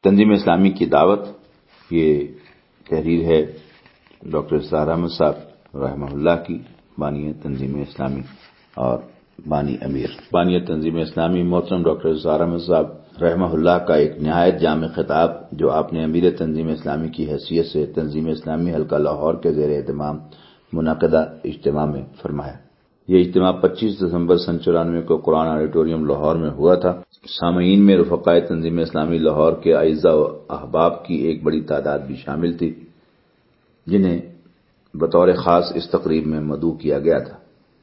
تنظیم اسلامی کی دعوت، یہ تحریر ہے ڈاکٹر اسرار احمد صاحب رحمہ اللہ کی، بانی تنظیم اسلامی اور بانی امیر بانی تنظیم اسلامی محترم ڈاکٹر اسرار احمد صاحب رحمہ اللہ کا ایک نہایت جامع خطاب جو آپ نے امیر تنظیم اسلامی کی حیثیت سے تنظیم اسلامی حلقہ لاہور کے زیر اہتمام منعقدہ اجتماع میں فرمایا۔ یہ اجتماع 25 دسمبر سن 94 کو قرآن آڈیٹوریم لاہور میں ہوا تھا۔ سامعین میں رفقائے تنظیم اسلامی لاہور کے اعزاء و احباب کی ایک بڑی تعداد بھی شامل تھی، جنہیں بطور خاص اس تقریب میں مدعو کیا گیا تھا۔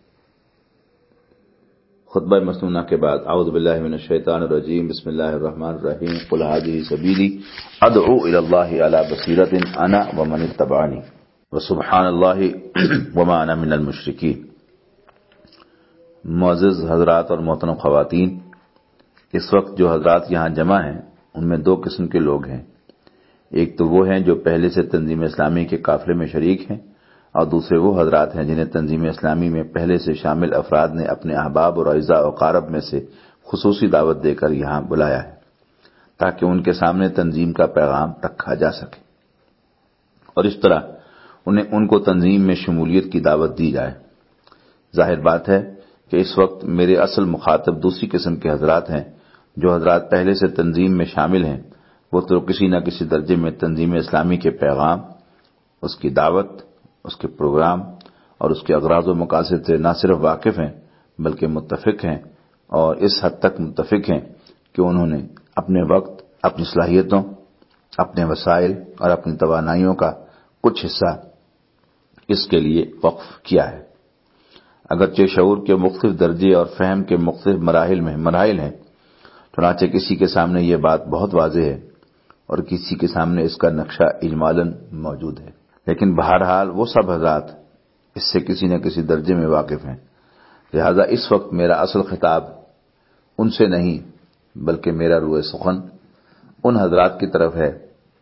خطبہ مسنونہ کے بعد اعوذ باللہ من الشیطان الرجیم، بسم اللہ الرحمن الرحیم، قل ھذہ سبیلی ادعو الی اللہ علی بصیرۃ انا ومن اتبعنی وسبحان اللہ وما انا من المشرکین۔ معزز حضرات اور محترم خواتین، اس وقت جو حضرات یہاں جمع ہیں ان میں دو قسم کے لوگ ہیں۔ ایک تو وہ ہیں جو پہلے سے تنظیم اسلامی کے قافلے میں شریک ہیں، اور دوسرے وہ حضرات ہیں جنہیں تنظیم اسلامی میں پہلے سے شامل افراد نے اپنے احباب اور اعزاء و اقارب میں سے خصوصی دعوت دے کر یہاں بلایا ہے تاکہ ان کے سامنے تنظیم کا پیغام رکھا جا سکے اور اس طرح ان کو تنظیم میں شمولیت کی دعوت دی جائے۔ ظاہر بات ہے کہ اس وقت میرے اصل مخاطب دوسری قسم کے حضرات ہیں۔ جو حضرات پہلے سے تنظیم میں شامل ہیں وہ تو کسی نہ کسی درجے میں تنظیم اسلامی کے پیغام، اس کی دعوت، اس کے پروگرام اور اس کے اغراض و مقاصد سے نہ صرف واقف ہیں بلکہ متفق ہیں، اور اس حد تک متفق ہیں کہ انہوں نے اپنے وقت، اپنی صلاحیتوں، اپنے وسائل اور اپنی توانائیوں کا کچھ حصہ اس کے لیے وقف کیا ہے۔ اگرچہ شعور کے مختلف درجے اور فہم کے مختلف مراحل ہیں، چنانچہ کسی کے سامنے یہ بات بہت واضح ہے اور کسی کے سامنے اس کا نقشہ اجمالاً موجود ہے، لیکن بہرحال وہ سب حضرات اس سے کسی نہ کسی درجے میں واقف ہیں۔ لہذا اس وقت میرا اصل خطاب ان سے نہیں بلکہ میرا روئے سخن ان حضرات کی طرف ہے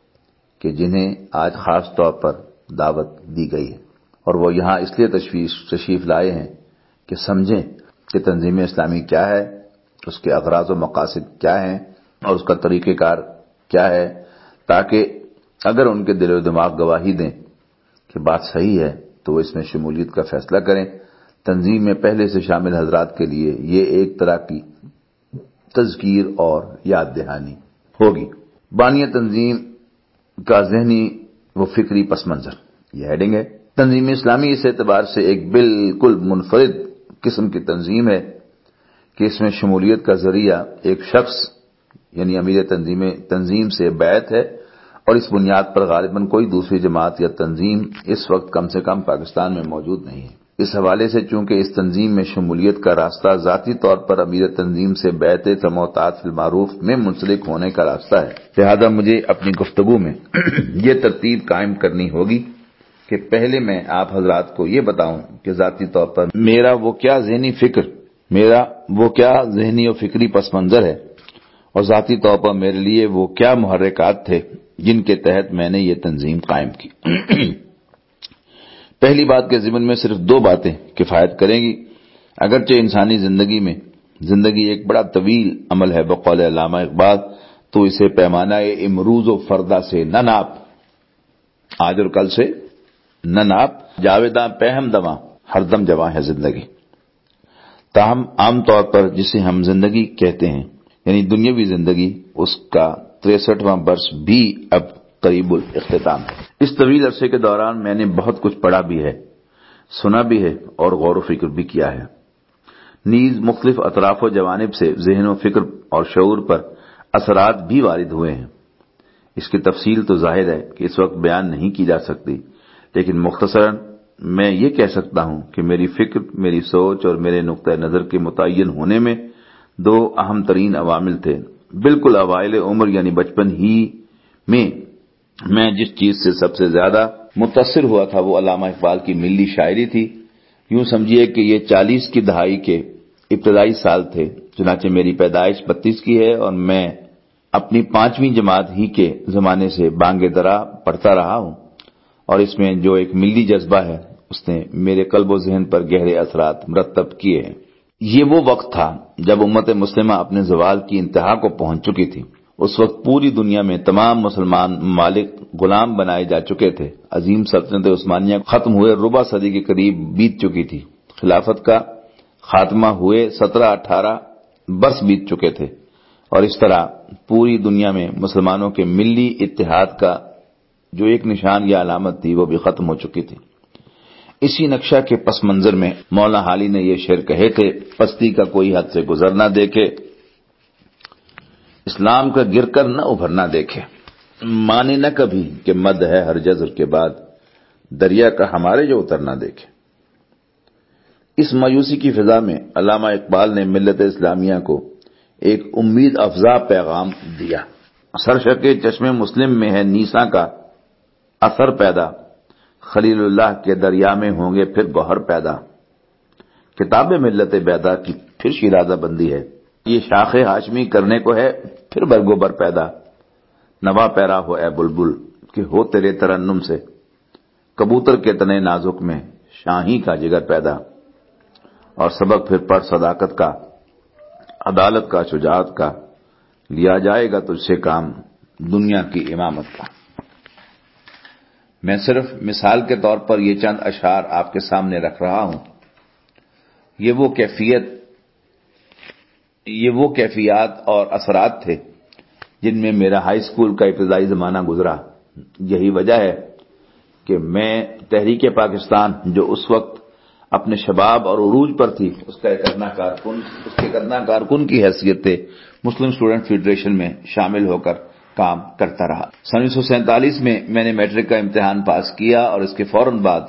کہ جنہیں آج خاص طور پر دعوت دی گئی ہے، اور وہ یہاں اس لیے تشریف لائے ہیں کہ سمجھیں کہ تنظیم اسلامی کیا ہے، اس کے اغراض و مقاصد کیا ہیں اور اس کا طریقہ کار کیا ہے، تاکہ اگر ان کے دل و دماغ گواہی دیں کہ بات صحیح ہے تو وہ اس میں شمولیت کا فیصلہ کریں۔ تنظیم میں پہلے سے شامل حضرات کے لیے یہ ایک طرح کی تذکیر اور یاد دہانی ہوگی۔ بانی تنظیم کا ذہنی و فکری پس منظر، یہ ہیڈنگ ہے۔ تنظیم اسلامی اس اعتبار سے ایک بالکل منفرد قسم کی تنظیم ہے کہ اس میں شمولیت کا ذریعہ ایک شخص یعنی امیر تنظیم سے بیعت ہے، اور اس بنیاد پر غالباً کوئی دوسری جماعت یا تنظیم اس وقت کم سے کم پاکستان میں موجود نہیں ہے۔ اس حوالے سے چونکہ اس تنظیم میں شمولیت کا راستہ ذاتی طور پر امیر تنظیم سے بیعت تموتات فی المعروف میں منسلک ہونے کا راستہ ہے، لہذا مجھے اپنی گفتگو میں یہ ترتیب قائم کرنی ہوگی کہ پہلے میں آپ حضرات کو یہ بتاؤں کہ ذاتی طور پر میرا وہ کیا ذہنی و فکری پس منظر ہے، اور ذاتی طور پر میرے لیے وہ کیا محرکات تھے جن کے تحت میں نے یہ تنظیم قائم کی۔ پہلی بات کے ضمن میں صرف دو باتیں کفایت کریں گی۔ اگرچہ انسانی زندگی ایک بڑا طویل عمل ہے، بقول علامہ اقبال، تو اسے پیمانہ امروز و فردا سے نہ ناپ، آج اور کل سے نہ ناپ، جاویداں پہم دواں، ہر دم جواں ہے زندگی۔ تاہم عام طور پر جسے ہم زندگی کہتے ہیں یعنی دنیاوی زندگی، اس کا 63واں برس بھی اب قریب الاختتام ہے۔ اس طویل عرصے کے دوران میں نے بہت کچھ پڑھا بھی ہے، سنا بھی ہے اور غور و فکر بھی کیا ہے، نیز مختلف اطراف و جوانب سے ذہن و فکر اور شعور پر اثرات بھی وارد ہوئے ہیں۔ اس کی تفصیل تو ظاہر ہے کہ اس وقت بیان نہیں کی جا سکتی، لیکن مختصراً میں یہ کہہ سکتا ہوں کہ میری فکر، میری سوچ اور میرے نقطہ نظر کے متعین ہونے میں دو اہم ترین عوامل تھے۔ بالکل اوائل عمر یعنی بچپن ہی میں جس چیز سے سب سے زیادہ متاثر ہوا تھا وہ علامہ اقبال کی ملی شاعری تھی۔ یوں سمجھیے کہ یہ 40 کی دہائی کے ابتدائی سال تھے، چنانچہ میری پیدائش 32 کی ہے اور میں اپنی 5ویں جماعت ہی کے زمانے سے بانگ درا پڑھتا رہا ہوں، اور اس میں جو ایک ملی جذبہ ہے اس نے میرے قلب و ذہن پر گہرے اثرات مرتب کیے ہیں۔ یہ وہ وقت تھا جب امت مسلمہ اپنے زوال کی انتہا کو پہنچ چکی تھی۔ اس وقت پوری دنیا میں تمام مسلمان ممالک غلام بنائے جا چکے تھے۔ عظیم سلطنت عثمانیہ ختم ہوئے ربع صدی کے قریب بیت چکی تھی۔ خلافت کا خاتمہ ہوئے 17-18 برس بیت چکے تھے، اور اس طرح پوری دنیا میں مسلمانوں کے ملی اتحاد کا جو ایک نشان یا علامت تھی وہ بھی ختم ہو چکی تھی۔ اسی نقشہ کے پس منظر میں مولانا حالی نے یہ شعر کہے تھے: پستی کا کوئی حد سے گزر نہ دیکھے، اسلام کا گر کر نہ ابھرنا دیکھے، مانے نہ کبھی کہ مد ہے ہر جزر کے بعد، دریا کا ہمارے جو اترنا دیکھے۔ اس مایوسی کی فضا میں علامہ اقبال نے ملت اسلامیہ کو ایک امید افزا پیغام دیا: سرشک چشم مسلم میں ہے نیساں کا اثر پیدا، خلیل اللہ کے دریا میں ہوں گے پھر گوہر پیدا۔ کتاب ملت بیدا کی پھر شیرازہ بندی ہے، یہ شاخ ہاشمی کرنے کو ہے پھر برگوبر پیدا۔ نوا پیرا ہو اے بلبل کہ ہو تیرے ترنم سے، کبوتر کے تنے نازک میں شاہی کا جگر پیدا۔ اور سبق پھر پڑھ صداقت کا، عدالت کا، شجاعت کا، لیا جائے گا تجھ سے کام دنیا کی امامت کا۔ میں صرف مثال کے طور پر یہ چند اشعار آپ کے سامنے رکھ رہا ہوں۔ یہ وہ کیفیات اور اثرات تھے جن میں میرا ہائی اسکول کا ابتدائی زمانہ گزرا۔ یہی وجہ ہے کہ میں تحریک پاکستان جو اس وقت اپنے شباب اور عروج پر تھی، اس کے کرنا کارکن کی حیثیت سے مسلم اسٹوڈنٹ فیڈریشن میں شامل ہو کر کام کرتا رہا۔ 1947 میں نے میٹرک کا امتحان پاس کیا، اور اس کے فوراً بعد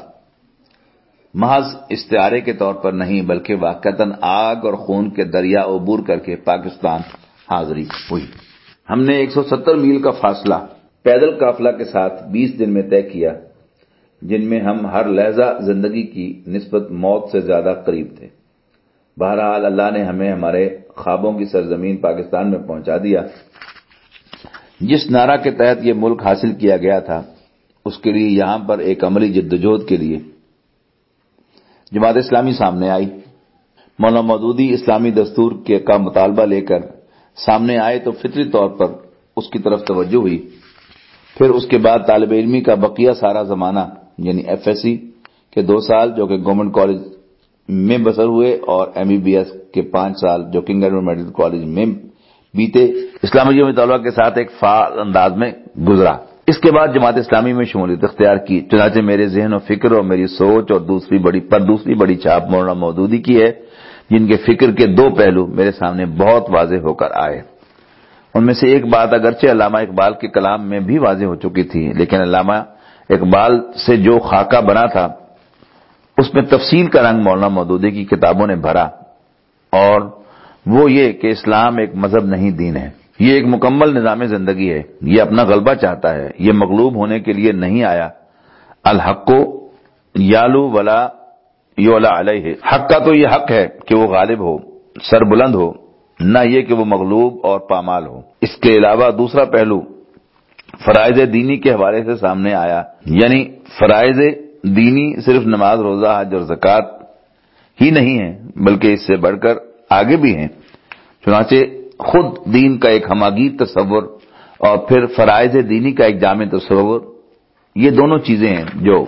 محض استعارے کے طور پر نہیں بلکہ واقعتاً آگ اور خون کے دریا عبور کر کے پاکستان حاضری ہوئی۔ ہم نے 170 میل کا فاصلہ پیدل قافلہ کے ساتھ 20 دن میں طے کیا، جن میں ہم ہر لحظہ زندگی کی نسبت موت سے زیادہ قریب تھے۔ بہرحال اللہ نے ہمیں ہمارے خوابوں کی سرزمین پاکستان میں پہنچا دیا۔ جس نعرہ کے تحت یہ ملک حاصل کیا گیا تھا، اس کے لیے یہاں پر ایک عملی جدوجہد کے لیے جماعت اسلامی سامنے آئی۔ مولانا مودودی اسلامی دستور کا مطالبہ لے کر سامنے آئے تو فطری طور پر اس کی طرف توجہ ہوئی۔ پھر اس کے بعد طالب علمی کا بقیہ سارا زمانہ یعنی ایف ایس سی کے 2 سال جو کہ گورنمنٹ کالج میں بسر ہوئے، اور ایم بی بی ایس کے 5 سال جو کنگ ایڈورڈ میڈیکل کالج میں بیتے، اسلامی جمعیت طلبہ کے ساتھ ایک فعال انداز میں گزرا۔ اس کے بعد جماعت اسلامی میں شمولیت اختیار کی، چنانچہ میرے ذہن و فکر اور میری سوچ اور دوسری بڑی چھاپ مولانا مودودی کی ہے، جن کے فکر کے 2 پہلو میرے سامنے بہت واضح ہو کر آئے۔ ان میں سے ایک بات اگرچہ علامہ اقبال کے کلام میں بھی واضح ہو چکی تھی، لیکن علامہ اقبال سے جو خاکہ بنا تھا اس میں تفصیل کا رنگ مولانا مودودی کی کتابوں نے بھرا، اور وہ یہ کہ اسلام ایک مذہب نہیں، دین ہے۔ یہ ایک مکمل نظام زندگی ہے، یہ اپنا غلبہ چاہتا ہے، یہ مغلوب ہونے کے لیے نہیں آیا۔ الحق یالو ولا یولا علیہ، حق کا تو یہ حق ہے کہ وہ غالب ہو، سر بلند ہو، نہ یہ کہ وہ مغلوب اور پامال ہو۔ اس کے علاوہ دوسرا پہلو فرائض دینی کے حوالے سے سامنے آیا، یعنی فرائض دینی صرف نماز، روزہ، حج اور زکوٰۃ ہی نہیں ہیں بلکہ اس سے بڑھ کر آگے بھی ہیں۔ چنانچہ خود دین کا ایک ہماگیر تصور اور پھر فرائض دینی کا ایک جامع تصور، یہ دونوں چیزیں ہیں جو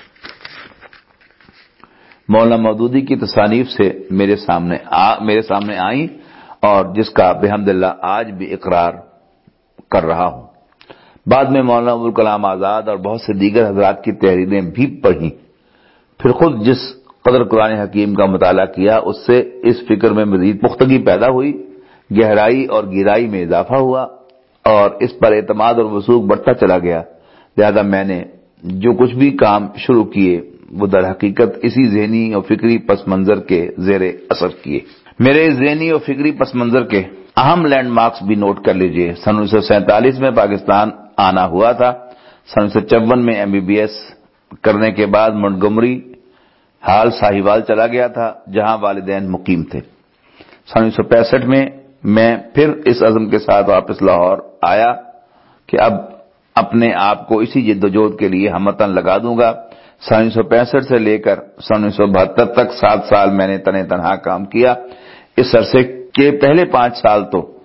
مولانا مودودی کی تصانیف سے میرے سامنے آئیں، اور جس کا بحمداللہ آج بھی اقرار کر رہا ہوں۔ بعد میں مولانا ابوالکلام آزاد اور بہت سے دیگر حضرات کی تحریریں بھی پڑھی، پھر خود جس قدر قرآن حکیم کا مطالعہ کیا اس سے اس فکر میں مزید پختگی پیدا ہوئی، گہرائی اور گہرائی میں اضافہ ہوا، اور اس پر اعتماد اور وثوق بڑھتا چلا گیا۔ لہذا میں نے جو کچھ بھی کام شروع کیے وہ در حقیقت اسی ذہنی اور فکری پس منظر کے زیر اثر کیے۔ میرے ذہنی اور فکری پس منظر کے اہم لینڈ مارکس بھی نوٹ کر لیجئے۔ سن 1947 میں پاکستان آنا ہوا تھا۔ سن 1954 میں ایم بی بی ایس کرنے کے بعد منٹگمری حال ساہیوال چلا گیا تھا، جہاں والدین مقیم تھے۔ سن 1965 میں پھر اس عزم کے ساتھ واپس لاہور آیا کہ اب اپنے آپ کو اسی جدوجہد کے لیے ہمتاً لگا دوں گا۔ سن 1965 سے لے کر سن 1972 تک 7 سال میں نے تنہا کام کیا۔ اس عرصے کے پہلے 5 سال تو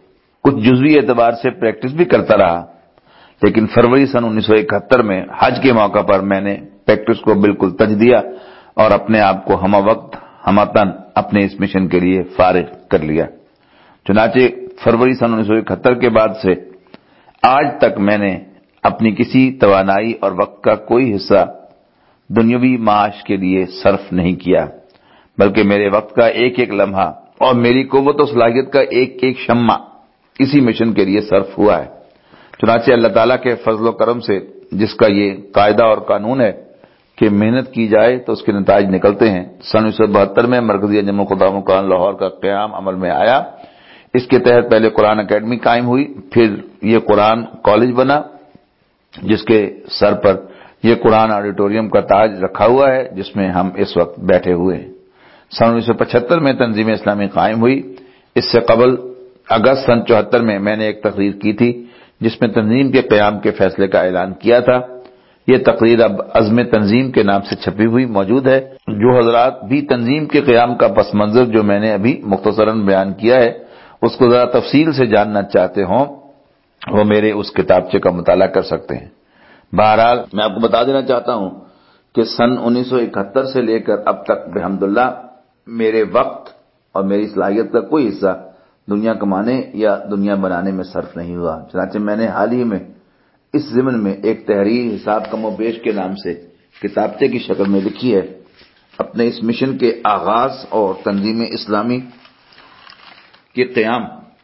کچھ جزوی اعتبار سے پریکٹس بھی کرتا رہا، لیکن فروری سن 1971 میں حج کے موقع پر میں نے پریکٹس کو بالکل تج دیا اور اپنے آپ کو ہمہ وقت ہمہ تن اپنے اس مشن کے لیے فارغ کر لیا۔ چنانچہ فروری سن 1971 کے بعد سے آج تک میں نے اپنی کسی توانائی اور وقت کا کوئی حصہ دنیاوی معاش کے لیے صرف نہیں کیا، بلکہ میرے وقت کا ایک ایک لمحہ اور میری قوت و صلاحیت کا ایک ایک شمع اسی مشن کے لیے صرف ہوا ہے۔ چنانچہ اللہ تعالیٰ کے فضل و کرم سے، جس کا یہ قاعدہ اور قانون ہے کہ محنت کی جائے تو اس کے نتائج نکلتے ہیں، سن 1972 میں مرکزی انجمن خداموں قرآن لاہور کا قیام عمل میں آیا۔ اس کے تحت پہلے قرآن اکیڈمی قائم ہوئی، پھر یہ قرآن کالج بنا جس کے سر پر یہ قرآن آڈیٹوریم کا تاج رکھا ہوا ہے جس میں ہم اس وقت بیٹھے ہوئے ہیں۔ سن 1975 میں تنظیم اسلامی قائم ہوئی۔ اس سے قبل اگست سن 74 میں نے ایک تقریر کی تھی جس میں تنظیم کے قیام کے فیصلے کا اعلان کیا تھا۔ یہ تقریر اب عزم تنظیم کے نام سے چھپی ہوئی موجود ہے۔ جو حضرات بھی تنظیم کے قیام کا پس منظر جو میں نے ابھی مختصراً بیان کیا ہے اس کو ذرا تفصیل سے جاننا چاہتے ہوں وہ میرے اس کتابچے کا مطالعہ کر سکتے ہیں۔ بہرحال میں آپ کو بتا دینا چاہتا ہوں کہ سن 1971 سے لے کر اب تک بحمداللہ میرے وقت اور میری صلاحیت کا کوئی حصہ دنیا کمانے یا دنیا بنانے میں صرف نہیں ہوا۔ چنانچہ میں نے حال ہی میں اس ضمن میں ایک تحریر حساب کم و بیش کے نام سے کتابچے کی شکل میں لکھی ہے۔ اپنے اس مشن کے آغاز اور تنظیم اسلامی کے قیام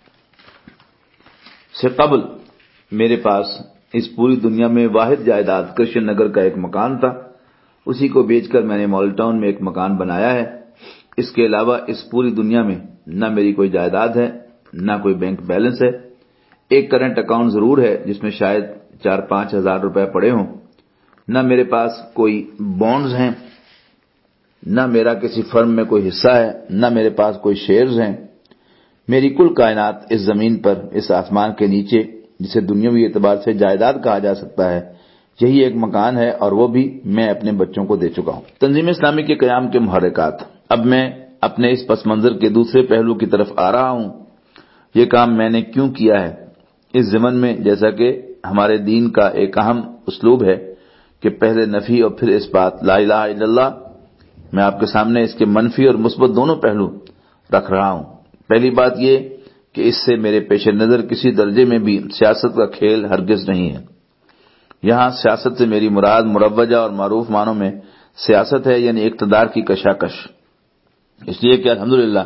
سے قبل میرے پاس اس پوری دنیا میں واحد جائیداد کرشن نگر کا ایک مکان تھا۔ اسی کو بیچ کر میں نے مال ٹاؤن میں ایک مکان بنایا ہے۔ اس کے علاوہ اس پوری دنیا میں نہ میری کوئی جائیداد ہے، نہ کوئی بینک بیلنس ہے۔ ایک کرنٹ اکاؤنٹ ضرور ہے جس میں شاید 4-5 ہزار روپے پڑے ہوں۔ نہ میرے پاس کوئی بانڈز ہیں، نہ میرا کسی فرم میں کوئی حصہ ہے، نہ میرے پاس کوئی شیئرز ہیں۔ میری کل کائنات اس زمین پر، اس آسمان کے نیچے، جسے دنیاوی اعتبار سے جائیداد کہا جا سکتا ہے، یہی ایک مکان ہے اور وہ بھی میں اپنے بچوں کو دے چکا ہوں۔ تنظیم اسلامی کے قیام کے محرکات۔ اب میں اپنے اس پس منظر کے دوسرے پہلو کی طرف آ رہا ہوں۔ یہ کام میں نے کیوں کیا ہے؟ اس ضمن میں جیسا کہ ہمارے دین کا ایک اہم اسلوب ہے کہ پہلے نفی اور پھر اثبات، لا الہ الا اللہ، میں آپ کے سامنے اس کے منفی اور مثبت دونوں پہلو رکھ رہا ہوں۔ پہلی بات یہ کہ اس سے میرے پیش نظر کسی درجے میں بھی سیاست کا کھیل ہرگز نہیں ہے۔ یہاں سیاست سے میری مراد مروجہ اور معروف معنوں میں سیاست ہے، یعنی اقتدار کی کشاکش۔ اس لیے کہ الحمدللہ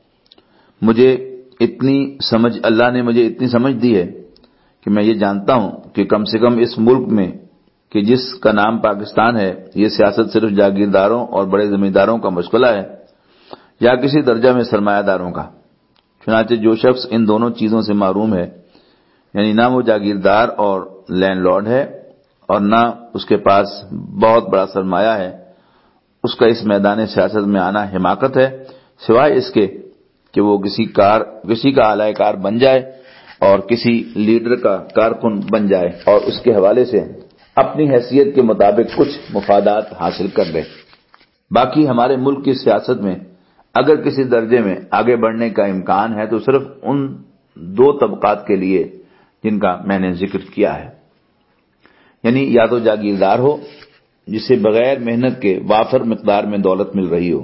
اللہ نے مجھے اتنی سمجھ دی ہے کہ میں یہ جانتا ہوں کہ کم سے کم اس ملک میں کہ جس کا نام پاکستان ہے، یہ سیاست صرف جاگیرداروں اور بڑے زمینداروں کا مشغلہ ہے یا کسی درجہ میں سرمایہ داروں کا۔ چنانچہ جو شخص ان دونوں چیزوں سے محروم ہے، یعنی نہ وہ جاگیردار اور لینڈ لارڈ ہے اور نہ اس کے پاس بہت بڑا سرمایہ ہے، اس کا اس میدان سیاست میں آنا حماقت ہے، سوائے اس کے کہ وہ کسی کا اعلی کار بن جائے اور کسی لیڈر کا کارکن بن جائے اور اس کے حوالے سے اپنی حیثیت کے مطابق کچھ مفادات حاصل کر لے۔ باقی ہمارے ملک کی سیاست میں اگر کسی درجے میں آگے بڑھنے کا امکان ہے تو صرف ان دو طبقات کے لیے جن کا میں نے ذکر کیا ہے، یعنی یا تو جاگیردار ہو جسے بغیر محنت کے وافر مقدار میں دولت مل رہی ہو،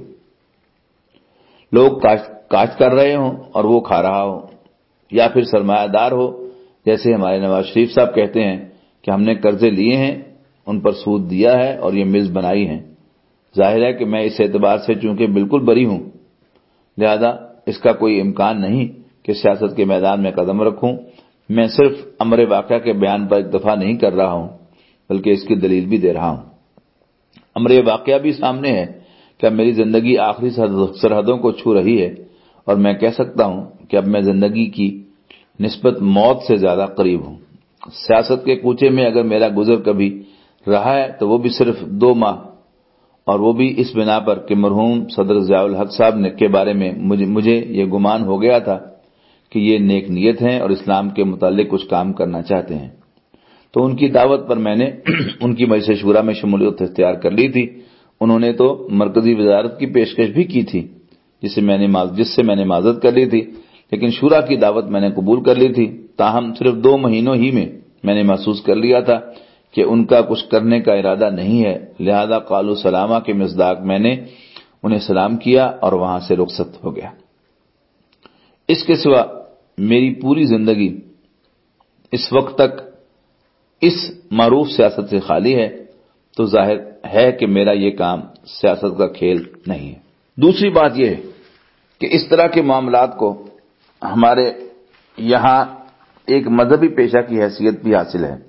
لوگ کاشت کر رہے ہوں اور وہ کھا رہا ہو، یا پھر سرمایہ دار ہو جیسے ہمارے نواز شریف صاحب کہتے ہیں کہ ہم نے قرضے لیے ہیں، ان پر سود دیا ہے اور یہ ملز بنائی ہیں۔ ظاہر ہے کہ میں اس اعتبار سے چونکہ بالکل بری ہوں، لہذا اس کا کوئی امکان نہیں کہ سیاست کے میدان میں قدم رکھوں۔ میں صرف امر واقعہ کے بیان پر اکتفا نہیں کر رہا ہوں بلکہ اس کی دلیل بھی دے رہا ہوں۔ امر واقعہ بھی سامنے ہے کہ اب میری زندگی آخری سرحدوں کو چھو رہی ہے اور میں کہہ سکتا ہوں کہ اب میں زندگی کی نسبت موت سے زیادہ قریب ہوں۔ سیاست کے کوچے میں اگر میرا گزر کبھی رہا ہے تو وہ بھی صرف 2 ماہ، اور وہ بھی اس بنا پر کہ مرحوم صدر ضیاء الحق صاحب کے بارے میں مجھے یہ گمان ہو گیا تھا کہ یہ نیک نیت ہیں اور اسلام کے متعلق کچھ کام کرنا چاہتے ہیں، تو ان کی دعوت پر میں نے ان کی مجلس شورا میں شمولیت اختیار کر لی تھی۔ انہوں نے تو مرکزی وزارت کی پیشکش بھی کی تھی جس سے میں نے معذرت کر لی تھی، لیکن شورا کی دعوت میں نے قبول کر لی تھی، تاہم صرف 2 مہینوں ہی میں نے محسوس کر لیا تھا کہ ان کا کچھ کرنے کا ارادہ نہیں ہے، لہذا قالوا سلامہ کے مصداق میں نے انہیں سلام کیا اور وہاں سے رخصت ہو گیا۔ اس کے سوا میری پوری زندگی اس وقت تک اس معروف سیاست سے خالی ہے، تو ظاہر ہے کہ میرا یہ کام سیاست کا کھیل نہیں ہے۔ دوسری بات یہ ہے کہ اس طرح کے معاملات کو ہمارے یہاں ایک مذہبی پیشہ کی حیثیت بھی حاصل ہے،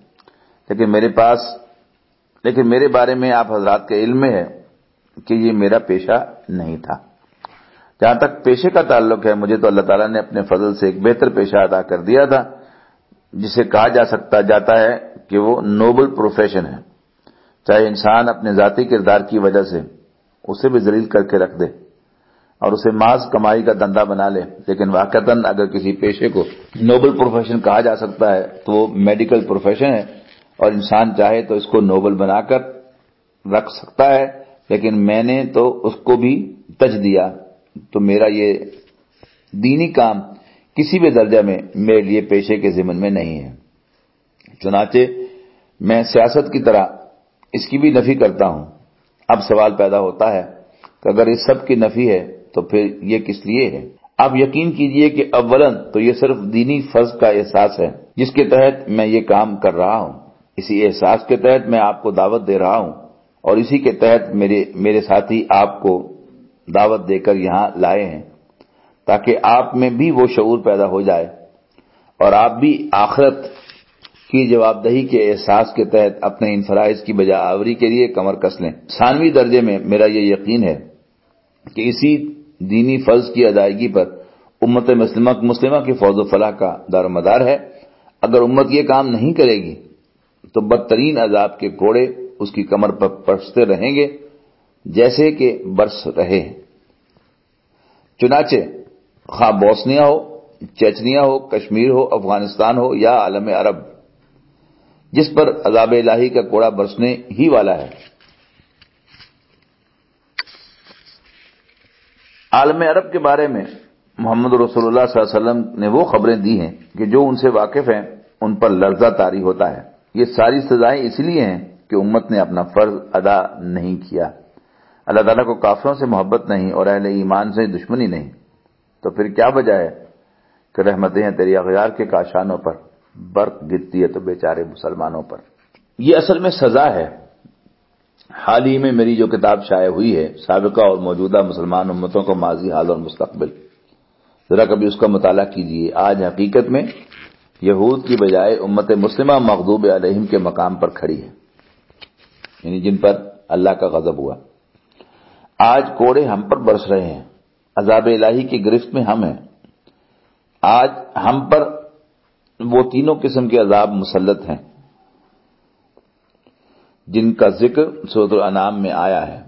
لیکن میرے بارے میں آپ حضرات کے علم میں ہے کہ یہ میرا پیشہ نہیں تھا۔ جہاں تک پیشے کا تعلق ہے، مجھے تو اللہ تعالیٰ نے اپنے فضل سے ایک بہتر پیشہ عطا کر دیا تھا، جسے کہا جاتا ہے کہ وہ نوبل پروفیشن ہے۔ چاہے انسان اپنے ذاتی کردار کی وجہ سے اسے بھی ذلیل کر کے رکھ دے اور اسے محض کمائی کا دھندا بنا لے، لیکن واقعتاً اگر کسی پیشے کو نوبل پروفیشن کہا جا سکتا ہے تو وہ میڈیکل پروفیشن ہے، اور انسان چاہے تو اس کو نوبل بنا کر رکھ سکتا ہے، لیکن میں نے تو اس کو بھی تج دیا، تو میرا یہ دینی کام کسی بھی درجہ میں میرے لیے پیشے کے ضمن میں نہیں ہے۔ چنانچہ میں سیاست کی طرح اس کی بھی نفی کرتا ہوں۔ اب سوال پیدا ہوتا ہے کہ اگر اس سب کی نفی ہے تو پھر یہ کس لیے ہے؟ آپ یقین کیجئے کہ اولاً تو یہ صرف دینی فرض کا احساس ہے جس کے تحت میں یہ کام کر رہا ہوں۔ اسی احساس کے تحت میں آپ کو دعوت دے رہا ہوں، اور اسی کے تحت میرے ساتھی آپ کو دعوت دے کر یہاں لائے ہیں، تاکہ آپ میں بھی وہ شعور پیدا ہو جائے اور آپ بھی آخرت کی جواب دہی کے احساس کے تحت اپنے ان فرائض کی بجا آوری کے لیے کمر کس لیں۔ ثانوی درجے میں میرا یہ یقین ہے کہ اسی دینی فرض کی ادائیگی پر امت مسلمہ کی فوز و فلاح کا دار و مدار ہے۔ اگر امت یہ کام نہیں کرے گی تو بدترین عذاب کے کوڑے اس کی کمر پر پرستے رہیں گے جیسے کہ برس رہے ہیں۔ چنانچہ خواہ بوسنیا ہو، چیچنیا ہو، کشمیر ہو، افغانستان ہو یا عالم عرب، جس پر عذاب الہی کا کوڑا برسنے ہی والا ہے۔ عالم عرب کے بارے میں محمد رسول اللہ صلی اللہ علیہ وسلم نے وہ خبریں دی ہیں کہ جو ان سے واقف ہیں ان پر لرزہ طاری ہوتا ہے۔ یہ ساری سزائیں اس لیے ہیں کہ امت نے اپنا فرض ادا نہیں کیا۔ اللہ تعالیٰ کو کافروں سے محبت نہیں اور اہل ایمان سے دشمنی نہیں، تو پھر کیا وجہ ہے کہ رحمتیں ہیں تیری اغیار کے کاشانوں پر، برق گرتی ہے تو بیچارے مسلمانوں پر۔ یہ اصل میں سزا ہے۔ حال ہی میں میری جو کتاب شائع ہوئی ہے، سابقہ اور موجودہ مسلمان امتوں کو ماضی، حال اور مستقبل، ذرا کبھی اس کا مطالعہ کیجیے۔ آج حقیقت میں یہود کی بجائے امت مسلمہ مغضوب علیہم کے مقام پر کھڑی ہے، یعنی جن پر اللہ کا غضب ہوا۔ آج کوڑے ہم پر برس رہے ہیں، عذاب الہی کی گرفت میں ہم ہیں۔ آج ہم پر وہ تینوں قسم کے عذاب مسلط ہیں جن کا ذکر سورۃ الانعام میں آیا ہے،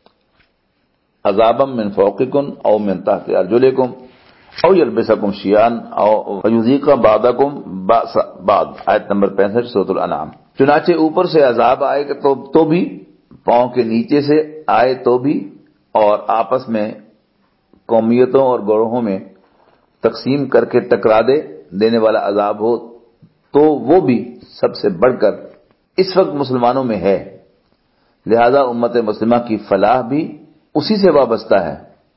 عذابا من فوقکم او من تحت ارجلکم او یلبسکم شیعا او یذیق بعضکم بأس بعض، آیت نمبر 65 سورۃ الانعام۔ چنانچہ اوپر سے عذاب آئے تو بھی، پاؤں کے نیچے سے آئے تو بھی، اور آپس میں قومیتوں اور گروہوں میں تقسیم کر کے ٹکرا دینے والا عذاب ہو تو وہ بھی سب سے بڑھ کر اس وقت مسلمانوں میں ہے۔ لہذا امت مسلمہ کی فلاح بھی اسی سے وابستہ ہے،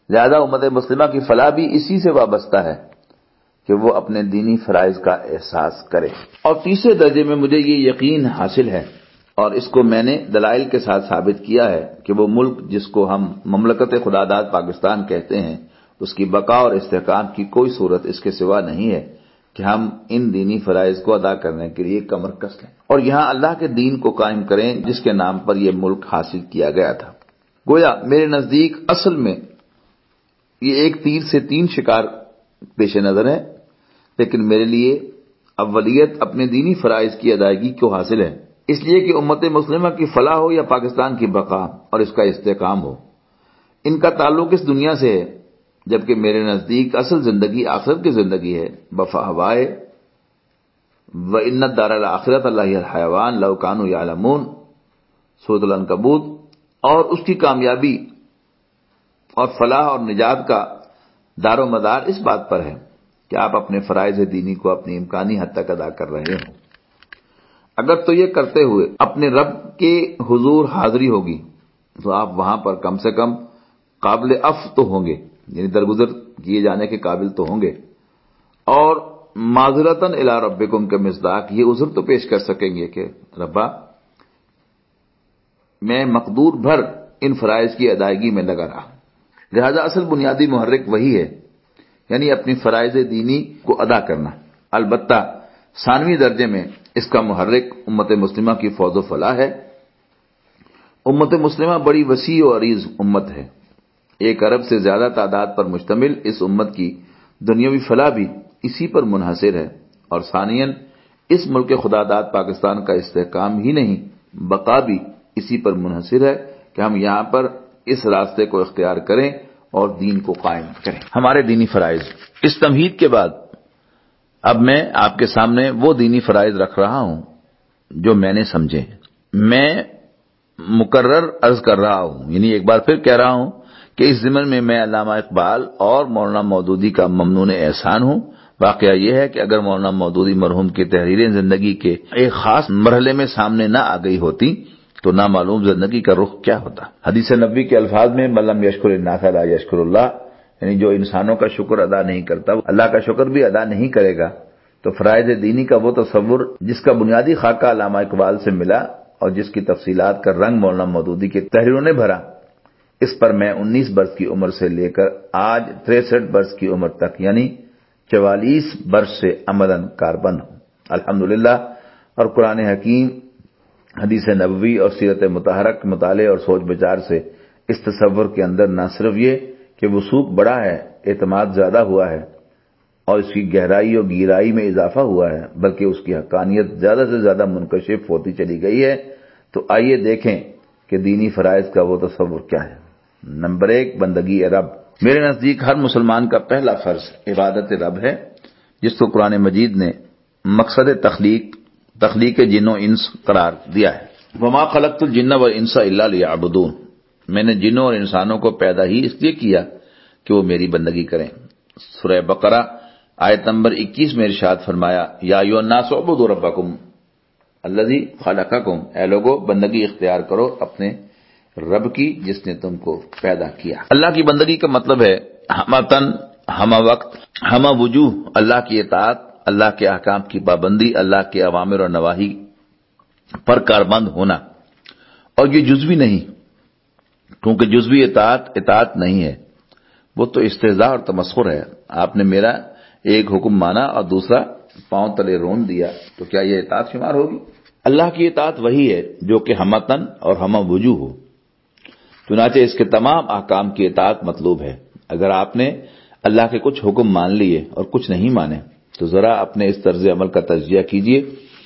اسی سے وابستہ ہے کہ وہ اپنے دینی فرائض کا احساس کرے۔ اور تیسرے درجے میں مجھے یہ یقین حاصل ہے، اور اس کو میں نے دلائل کے ساتھ ثابت کیا ہے، کہ وہ ملک جس کو ہم مملکت خداداد پاکستان کہتے ہیں، اس کی بقا اور استحکام کی کوئی صورت اس کے سوا نہیں ہے کہ ہم ان دینی فرائض کو ادا کرنے کے لیے کمر کس لیں اور یہاں اللہ کے دین کو قائم کریں جس کے نام پر یہ ملک حاصل کیا گیا تھا۔ گویا میرے نزدیک اصل میں یہ ایک تیر سے 3 شکار پیش نظر ہے، لیکن میرے لیے اولیت اپنے دینی فرائض کی ادائیگی کو حاصل ہے، اس لیے کہ امت مسلمہ کی فلاح ہو یا پاکستان کی بقا اور اس کا استحکام ہو، ان کا تعلق اس دنیا سے ہے، جبکہ میرے نزدیک اصل زندگی آخرت کی زندگی ہے۔ بفہوائے وَإِنَّ الدَّارَ الْآخِرَةَ لَهِيَ الْحَيَوَانُ لَوْ كَانُوا يَعْلَمُونَ، سورۃ العنکبوت۔ اور اس کی کامیابی اور فلاح اور نجات کا دار و مدار اس بات پر ہے کہ آپ اپنے فرائض دینی کو اپنی امکانی حد تک ادا کر رہے ہوں۔ اگر تو یہ کرتے ہوئے اپنے رب کے حضور حاضری ہوگی تو آپ وہاں پر کم سے کم قابل عفو تو ہوں گے، یعنی درگزر کیے جانے کے قابل تو ہوں گے، اور معذرتاً الی ربکم کے مصداق یہ عذر تو پیش کر سکیں گے کہ ربا میں مقدور بھر ان فرائض کی ادائیگی میں لگا رہا۔ لہذا اصل بنیادی محرک وہی ہے، یعنی اپنی فرائض دینی کو ادا کرنا۔ البتہ ثانوی درجے میں اس کا محرک امت مسلمہ کی فوز و فلاح ہے۔ امت مسلمہ بڑی وسیع و عریض امت ہے، 1 ارب سے زیادہ تعداد پر مشتمل اس امت کی دنیاوی فلاح بھی اسی پر منحصر ہے، اور ثانیاً اس ملک خدا داد پاکستان کا استحکام ہی نہیں بقا بھی اسی پر منحصر ہے کہ ہم یہاں پر اس راستے کو اختیار کریں اور دین کو قائم کریں۔ ہمارے دینی فرائض، اس تمہید کے بعد اب میں آپ کے سامنے وہ دینی فرائض رکھ رہا ہوں جو میں نے سمجھے۔ میں مکرر عرض کر رہا ہوں، یعنی ایک بار پھر کہہ رہا ہوں کہ اس ضمن میں میں علامہ اقبال اور مولانا مودودی کا ممنون احسان ہوں۔ واقعہ یہ ہے کہ اگر مولانا مودودی مرحوم کی تحریریں زندگی کے ایک خاص مرحلے میں سامنے نہ آ گئی ہوتی تو نامعلوم زندگی کا رخ کیا ہوتا۔ حدیث نبوی کے الفاظ میں من لم یشکر الناس لا یشکر اللہ، یعنی جو انسانوں کا شکر ادا نہیں کرتا وہ اللہ کا شکر بھی ادا نہیں کرے گا۔ تو فرائض دینی کا وہ تصور جس کا بنیادی خاکہ علامہ اقبال سے ملا اور جس کی تفصیلات کا رنگ مولانا مودودی کی تحریروں نے بھرا، اس پر میں 19 برس کی عمر سے لے کر آج 63 برس کی عمر تک یعنی 44 برس سے عملاً کاربند ہوں الحمدللہ۔ اور قرآن حکیم، حدیث نبوی اور سیرت مطہرہ کے مطالعے اور سوچ بچار سے اس تصور کے اندر نہ صرف یہ کہ وثوق بڑا ہے، اعتماد زیادہ ہوا ہے اور اس کی گہرائی اور گہرائی میں اضافہ ہوا ہے، بلکہ اس کی حقانیت زیادہ سے زیادہ منکشف ہوتی چلی گئی ہے۔ تو آئیے دیکھیں کہ دینی فرائض کا وہ تصور کیا ہے۔ نمبر 1، بندگی رب۔ میرے نزدیک ہر مسلمان کا پہلا فرض عبادت رب ہے، جس کو قرآن مجید نے مقصد تخلیق جن و انس قرار دیا ہے۔ وما خلقت الجن والانس الا لیعبدون، میں نے جنوں اور انسانوں کو پیدا ہی اس لیے کیا کہ وہ میری بندگی کریں۔ سورہ بقرہ آیت نمبر 21 میں ارشاد فرمایا، یا ایھا الناس اعبدوا ربکم الذی خلقکم، اے لوگو بندگی اختیار کرو اپنے رب کی جس نے تم کو پیدا کیا۔ اللہ کی بندگی کا مطلب ہے ہمہ تن، ہمہ وقت، ہمہ وجوہ، اللہ کی اطاعت، اللہ کے احکام کی پابندی، اللہ کے اوامر اور نواہی پر کاربند ہونا۔ اور یہ جزوی نہیں، کیونکہ جزوی اطاعت نہیں ہے، وہ تو استہزاء اور تمسخر ہے۔ آپ نے میرا ایک حکم مانا اور دوسرا پاؤں تلے رون دیا تو کیا یہ اطاعت شمار ہوگی؟ اللہ کی اطاعت وہی ہے جو کہ ہمہ تن اور ہمہ وجوہ ہو، چنانچہ اس کے تمام احکام کی اطاعت مطلوب ہے۔ اگر آپ نے اللہ کے کچھ حکم مان لیے اور کچھ نہیں مانے تو ذرا اپنے اس طرز عمل کا تجزیہ کیجئے۔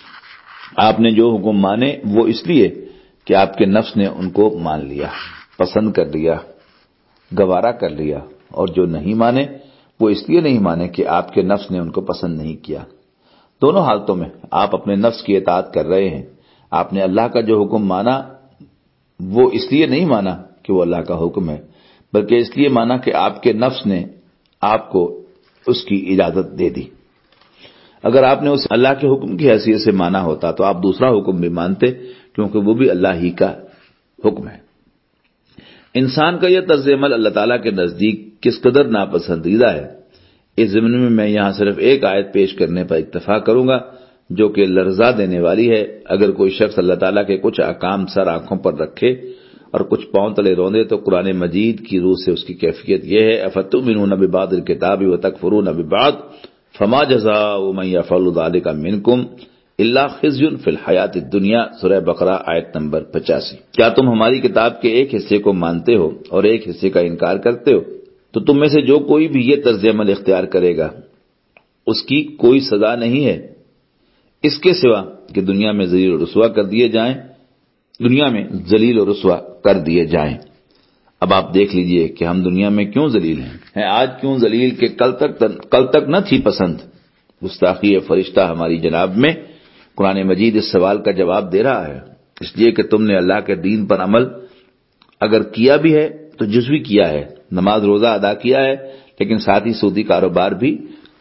آپ نے جو حکم مانے وہ اس لیے کہ آپ کے نفس نے ان کو مان لیا، پسند کر لیا، گوارا کر لیا، اور جو نہیں مانے وہ اس لیے نہیں مانے کہ آپ کے نفس نے ان کو پسند نہیں کیا۔ دونوں حالتوں میں آپ اپنے نفس کی اطاعت کر رہے ہیں۔ آپ نے اللہ کا جو حکم مانا وہ اس لیے نہیں مانا کہ وہ اللہ کا حکم ہے، بلکہ اس لیے مانا کہ آپ کے نفس نے آپ کو اس کی اجازت دے دی۔ اگر آپ نے اس اللہ کے حکم کی حیثیت سے مانا ہوتا تو آپ دوسرا حکم بھی مانتے، کیونکہ وہ بھی اللہ ہی کا حکم ہے۔ انسان کا یہ طرز عمل اللہ تعالیٰ کے نزدیک کس قدر ناپسندیدہ ہے، اس ضمن میں یہاں صرف ایک آیت پیش کرنے پر اکتفا کروں گا جو کہ لرزا دینے والی ہے۔ اگر کوئی شخص اللہ تعالیٰ کے کچھ احکام سر آنکھوں پر رکھے اور کچھ پاؤں تلے روندے تو قرآن مجید کی روح سے اس کی کیفیت یہ ہے، افتؤمنون ببعض الکتاب وتکفرون ببعض فما جزاء من يفعل ذلك منکم الا خزي فی الحیاۃ الدنیا، سورہ بقرہ آیت نمبر 85۔ کیا تم ہماری کتاب کے ایک حصے کو مانتے ہو اور ایک حصے کا انکار کرتے ہو؟ تو تم میں سے جو کوئی بھی یہ طرز عمل اختیار کرے گا اس کی کوئی سزا نہیں ہے اس کے سوا کہ دنیا میں ذلیل و رسوا کر دیے جائیں۔ اب آپ دیکھ لیجئے کہ ہم دنیا میں کیوں ذلیل ہیں، آج کیوں ذلیل کہ کل تک نہ تھی پسند۔ گستاخی فرشتہ ہماری جناب میں قرآن مجید اس سوال کا جواب دے رہا ہے، اس لیے کہ تم نے اللہ کے دین پر عمل اگر کیا بھی ہے تو جزوی کیا ہے، نماز روزہ ادا کیا ہے لیکن ساتھ ہی سودی کاروبار بھی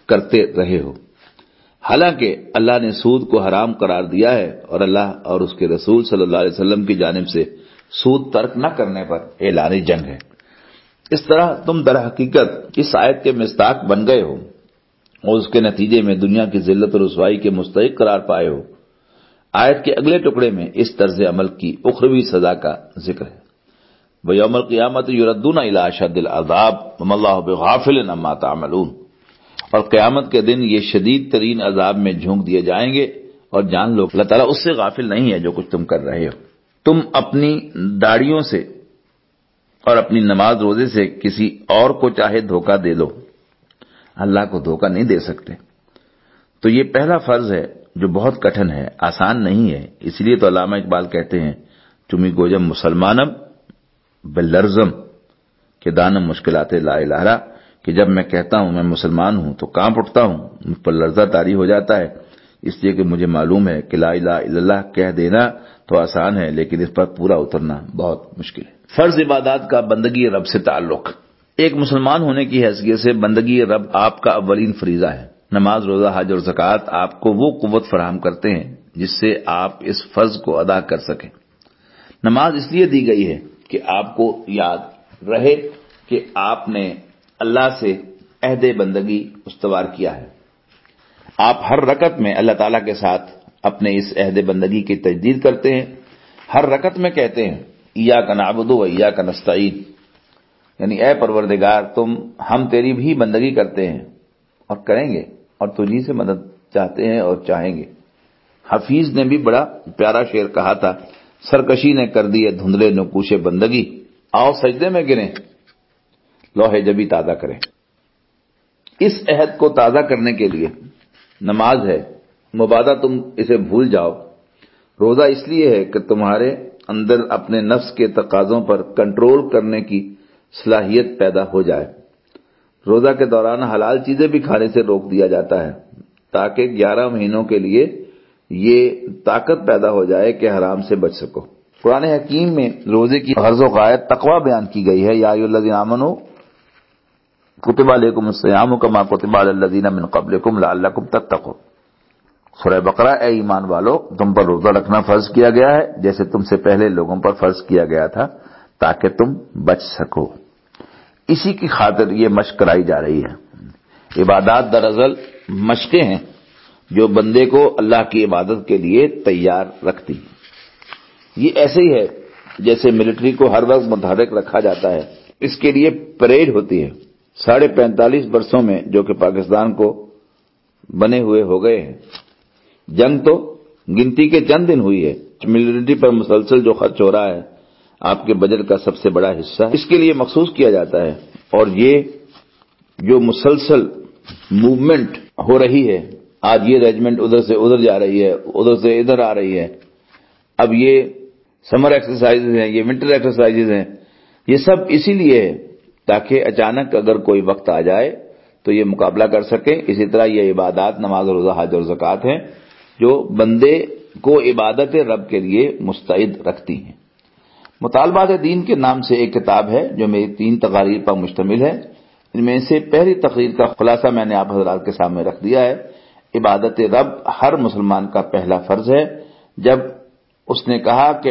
کرتے رہے ہو، حالانکہ اللہ نے سود کو حرام قرار دیا ہے اور اللہ اور اس کے رسول صلی اللہ علیہ وسلم کی جانب سے سود ترک نہ کرنے پر اعلان جنگ ہے۔ اس طرح تم در حقیقت اس آیت کے مصداق بن گئے ہو اور اس کے نتیجے میں دنیا کی ذلت و رسوائی کے مستحق قرار پائے ہو۔ آیت کے اگلے ٹکڑے میں اس طرز عمل کی اخروی سزا کا ذکر ہے۔ وَيَوْمَ الْقِيَامَةِ يُرَدُّونَ إِلَىٰ أَشَدِّ الْعَذَابِ وَمَا اللَّهُ بِغَافِلٍ عَمَّا تَعْمَلُونَ، اور قیامت کے دن یہ شدید ترین عذاب میں جھونک دیے جائیں گے، اور جان لو اللہ تعالیٰ اس سے غافل نہیں ہے جو کچھ تم کر رہے ہو۔ تم اپنی داڑھیوں سے اور اپنی نماز روزے سے کسی اور کو چاہے دھوکہ دے لو، اللہ کو دھوکہ نہیں دے سکتے۔ تو یہ پہلا فرض ہے جو بہت کٹھن ہے، آسان نہیں ہے۔ اس لیے تو علامہ اقبال کہتے ہیں چمی گوجم مسلمانم بلرزم کہ دانم مشکلات لا الہ، کہ جب میں کہتا ہوں میں مسلمان ہوں تو کانپ اٹھتا ہوں، مجھ پر لرزہ طاری ہو جاتا ہے، اس لیے کہ مجھے معلوم ہے کہ لا الہ الا اللہ کہہ دینا تو آسان ہے لیکن اس پر پورا اترنا بہت مشکل ہے۔ فرض عبادات کا بندگی رب سے تعلق۔ ایک مسلمان ہونے کی حیثیت سے بندگی رب آپ کا اولین فریضہ ہے۔ نماز، روزہ، حج اور زکوٰۃ آپ کو وہ قوت فراہم کرتے ہیں جس سے آپ اس فرض کو ادا کر سکیں۔ نماز اس لیے دی گئی ہے کہ آپ کو یاد رہے کہ آپ نے اللہ سے عہد بندگی استوار کیا ہے۔ آپ ہر رکعت میں اللہ تعالیٰ کے ساتھ اپنے اس عہد بندگی کی تجدید کرتے ہیں۔ ہر رکعت میں کہتے ہیں ایاک نعبد و ایاک نستعین، یعنی اے پروردگار ہم تیری بھی بندگی کرتے ہیں اور کریں گے اور تجھی سے مدد چاہتے ہیں اور چاہیں گے۔ حفیظ نے بھی بڑا پیارا شعر کہا تھا، سرکشی نے کر دی ہے دھندلے نقوش بندگی، آؤ سجدے میں گریں لوح جبی تازہ کریں۔ اس عہد کو تازہ کرنے کے لیے نماز ہے، مبادہ تم اسے بھول جاؤ۔ روزہ اس لیے ہے کہ تمہارے اندر اپنے نفس کے تقاضوں پر کنٹرول کرنے کی صلاحیت پیدا ہو جائے۔ روزہ کے دوران حلال چیزیں بھی کھانے سے روک دیا جاتا ہے تاکہ 11 مہینوں کے لیے یہ طاقت پیدا ہو جائے کہ حرام سے بچ سکو۔ قرآن حکیم میں روزے کی غرض و غایت تقوی بیان کی گئی ہے۔ یا ایھا الذین آمنوا کتب علیکم الصیام کما کتب علی الذین من قبلکم لعلکم تتقون۔ سورہ بقرہ، اے ایمان والو تم پر روزہ رکھنا فرض کیا گیا ہے جیسے تم سے پہلے لوگوں پر فرض کیا گیا تھا تاکہ تم بچ سکو۔ اسی کی خاطر یہ مشق کرائی جا رہی ہے۔ عبادات دراصل مشقیں ہیں جو بندے کو اللہ کی عبادت کے لیے تیار رکھتی ہیں۔ یہ ایسے ہی ہے جیسے ملٹری کو ہر وقت متحرک رکھا جاتا ہے، اس کے لیے پریڈ ہوتی ہے۔ 45.5 برسوں میں جو کہ پاکستان کو بنے ہوئے ہو گئے ہیں، جنگ تو گنتی کے چند دن ہوئی ہے۔ ملٹری پر مسلسل جو خرچ ہو رہا ہے آپ کے بجٹ کا سب سے بڑا حصہ اس کے لیے مخصوص کیا جاتا ہے، اور یہ جو مسلسل موومنٹ ہو رہی ہے، آج یہ ریجمنٹ ادھر سے ادھر جا رہی ہے، ادھر سے ادھر آ رہی ہے، اب یہ سمر ایکسرسائزز ہیں، یہ ونٹر ایکسرسائزز ہیں، یہ سب اسی لیے ہے تاکہ اچانک اگر کوئی وقت آ جائے تو یہ مقابلہ کر سکیں۔ اسی طرح یہ عبادات نماز، روزہ، حج اور زکوٰۃ ہیں جو بندے کو عبادت رب کے لیے مستعد رکھتی ہیں۔ مطالبات دین کے نام سے ایک کتاب ہے جو میری 3 تقاریر پر مشتمل ہے۔ ان میں سے پہلی تقریر کا خلاصہ میں نے آپ حضرات کے سامنے رکھ دیا ہے۔ عبادت رب ہر مسلمان کا پہلا فرض ہے۔ جب اس نے کہا کہ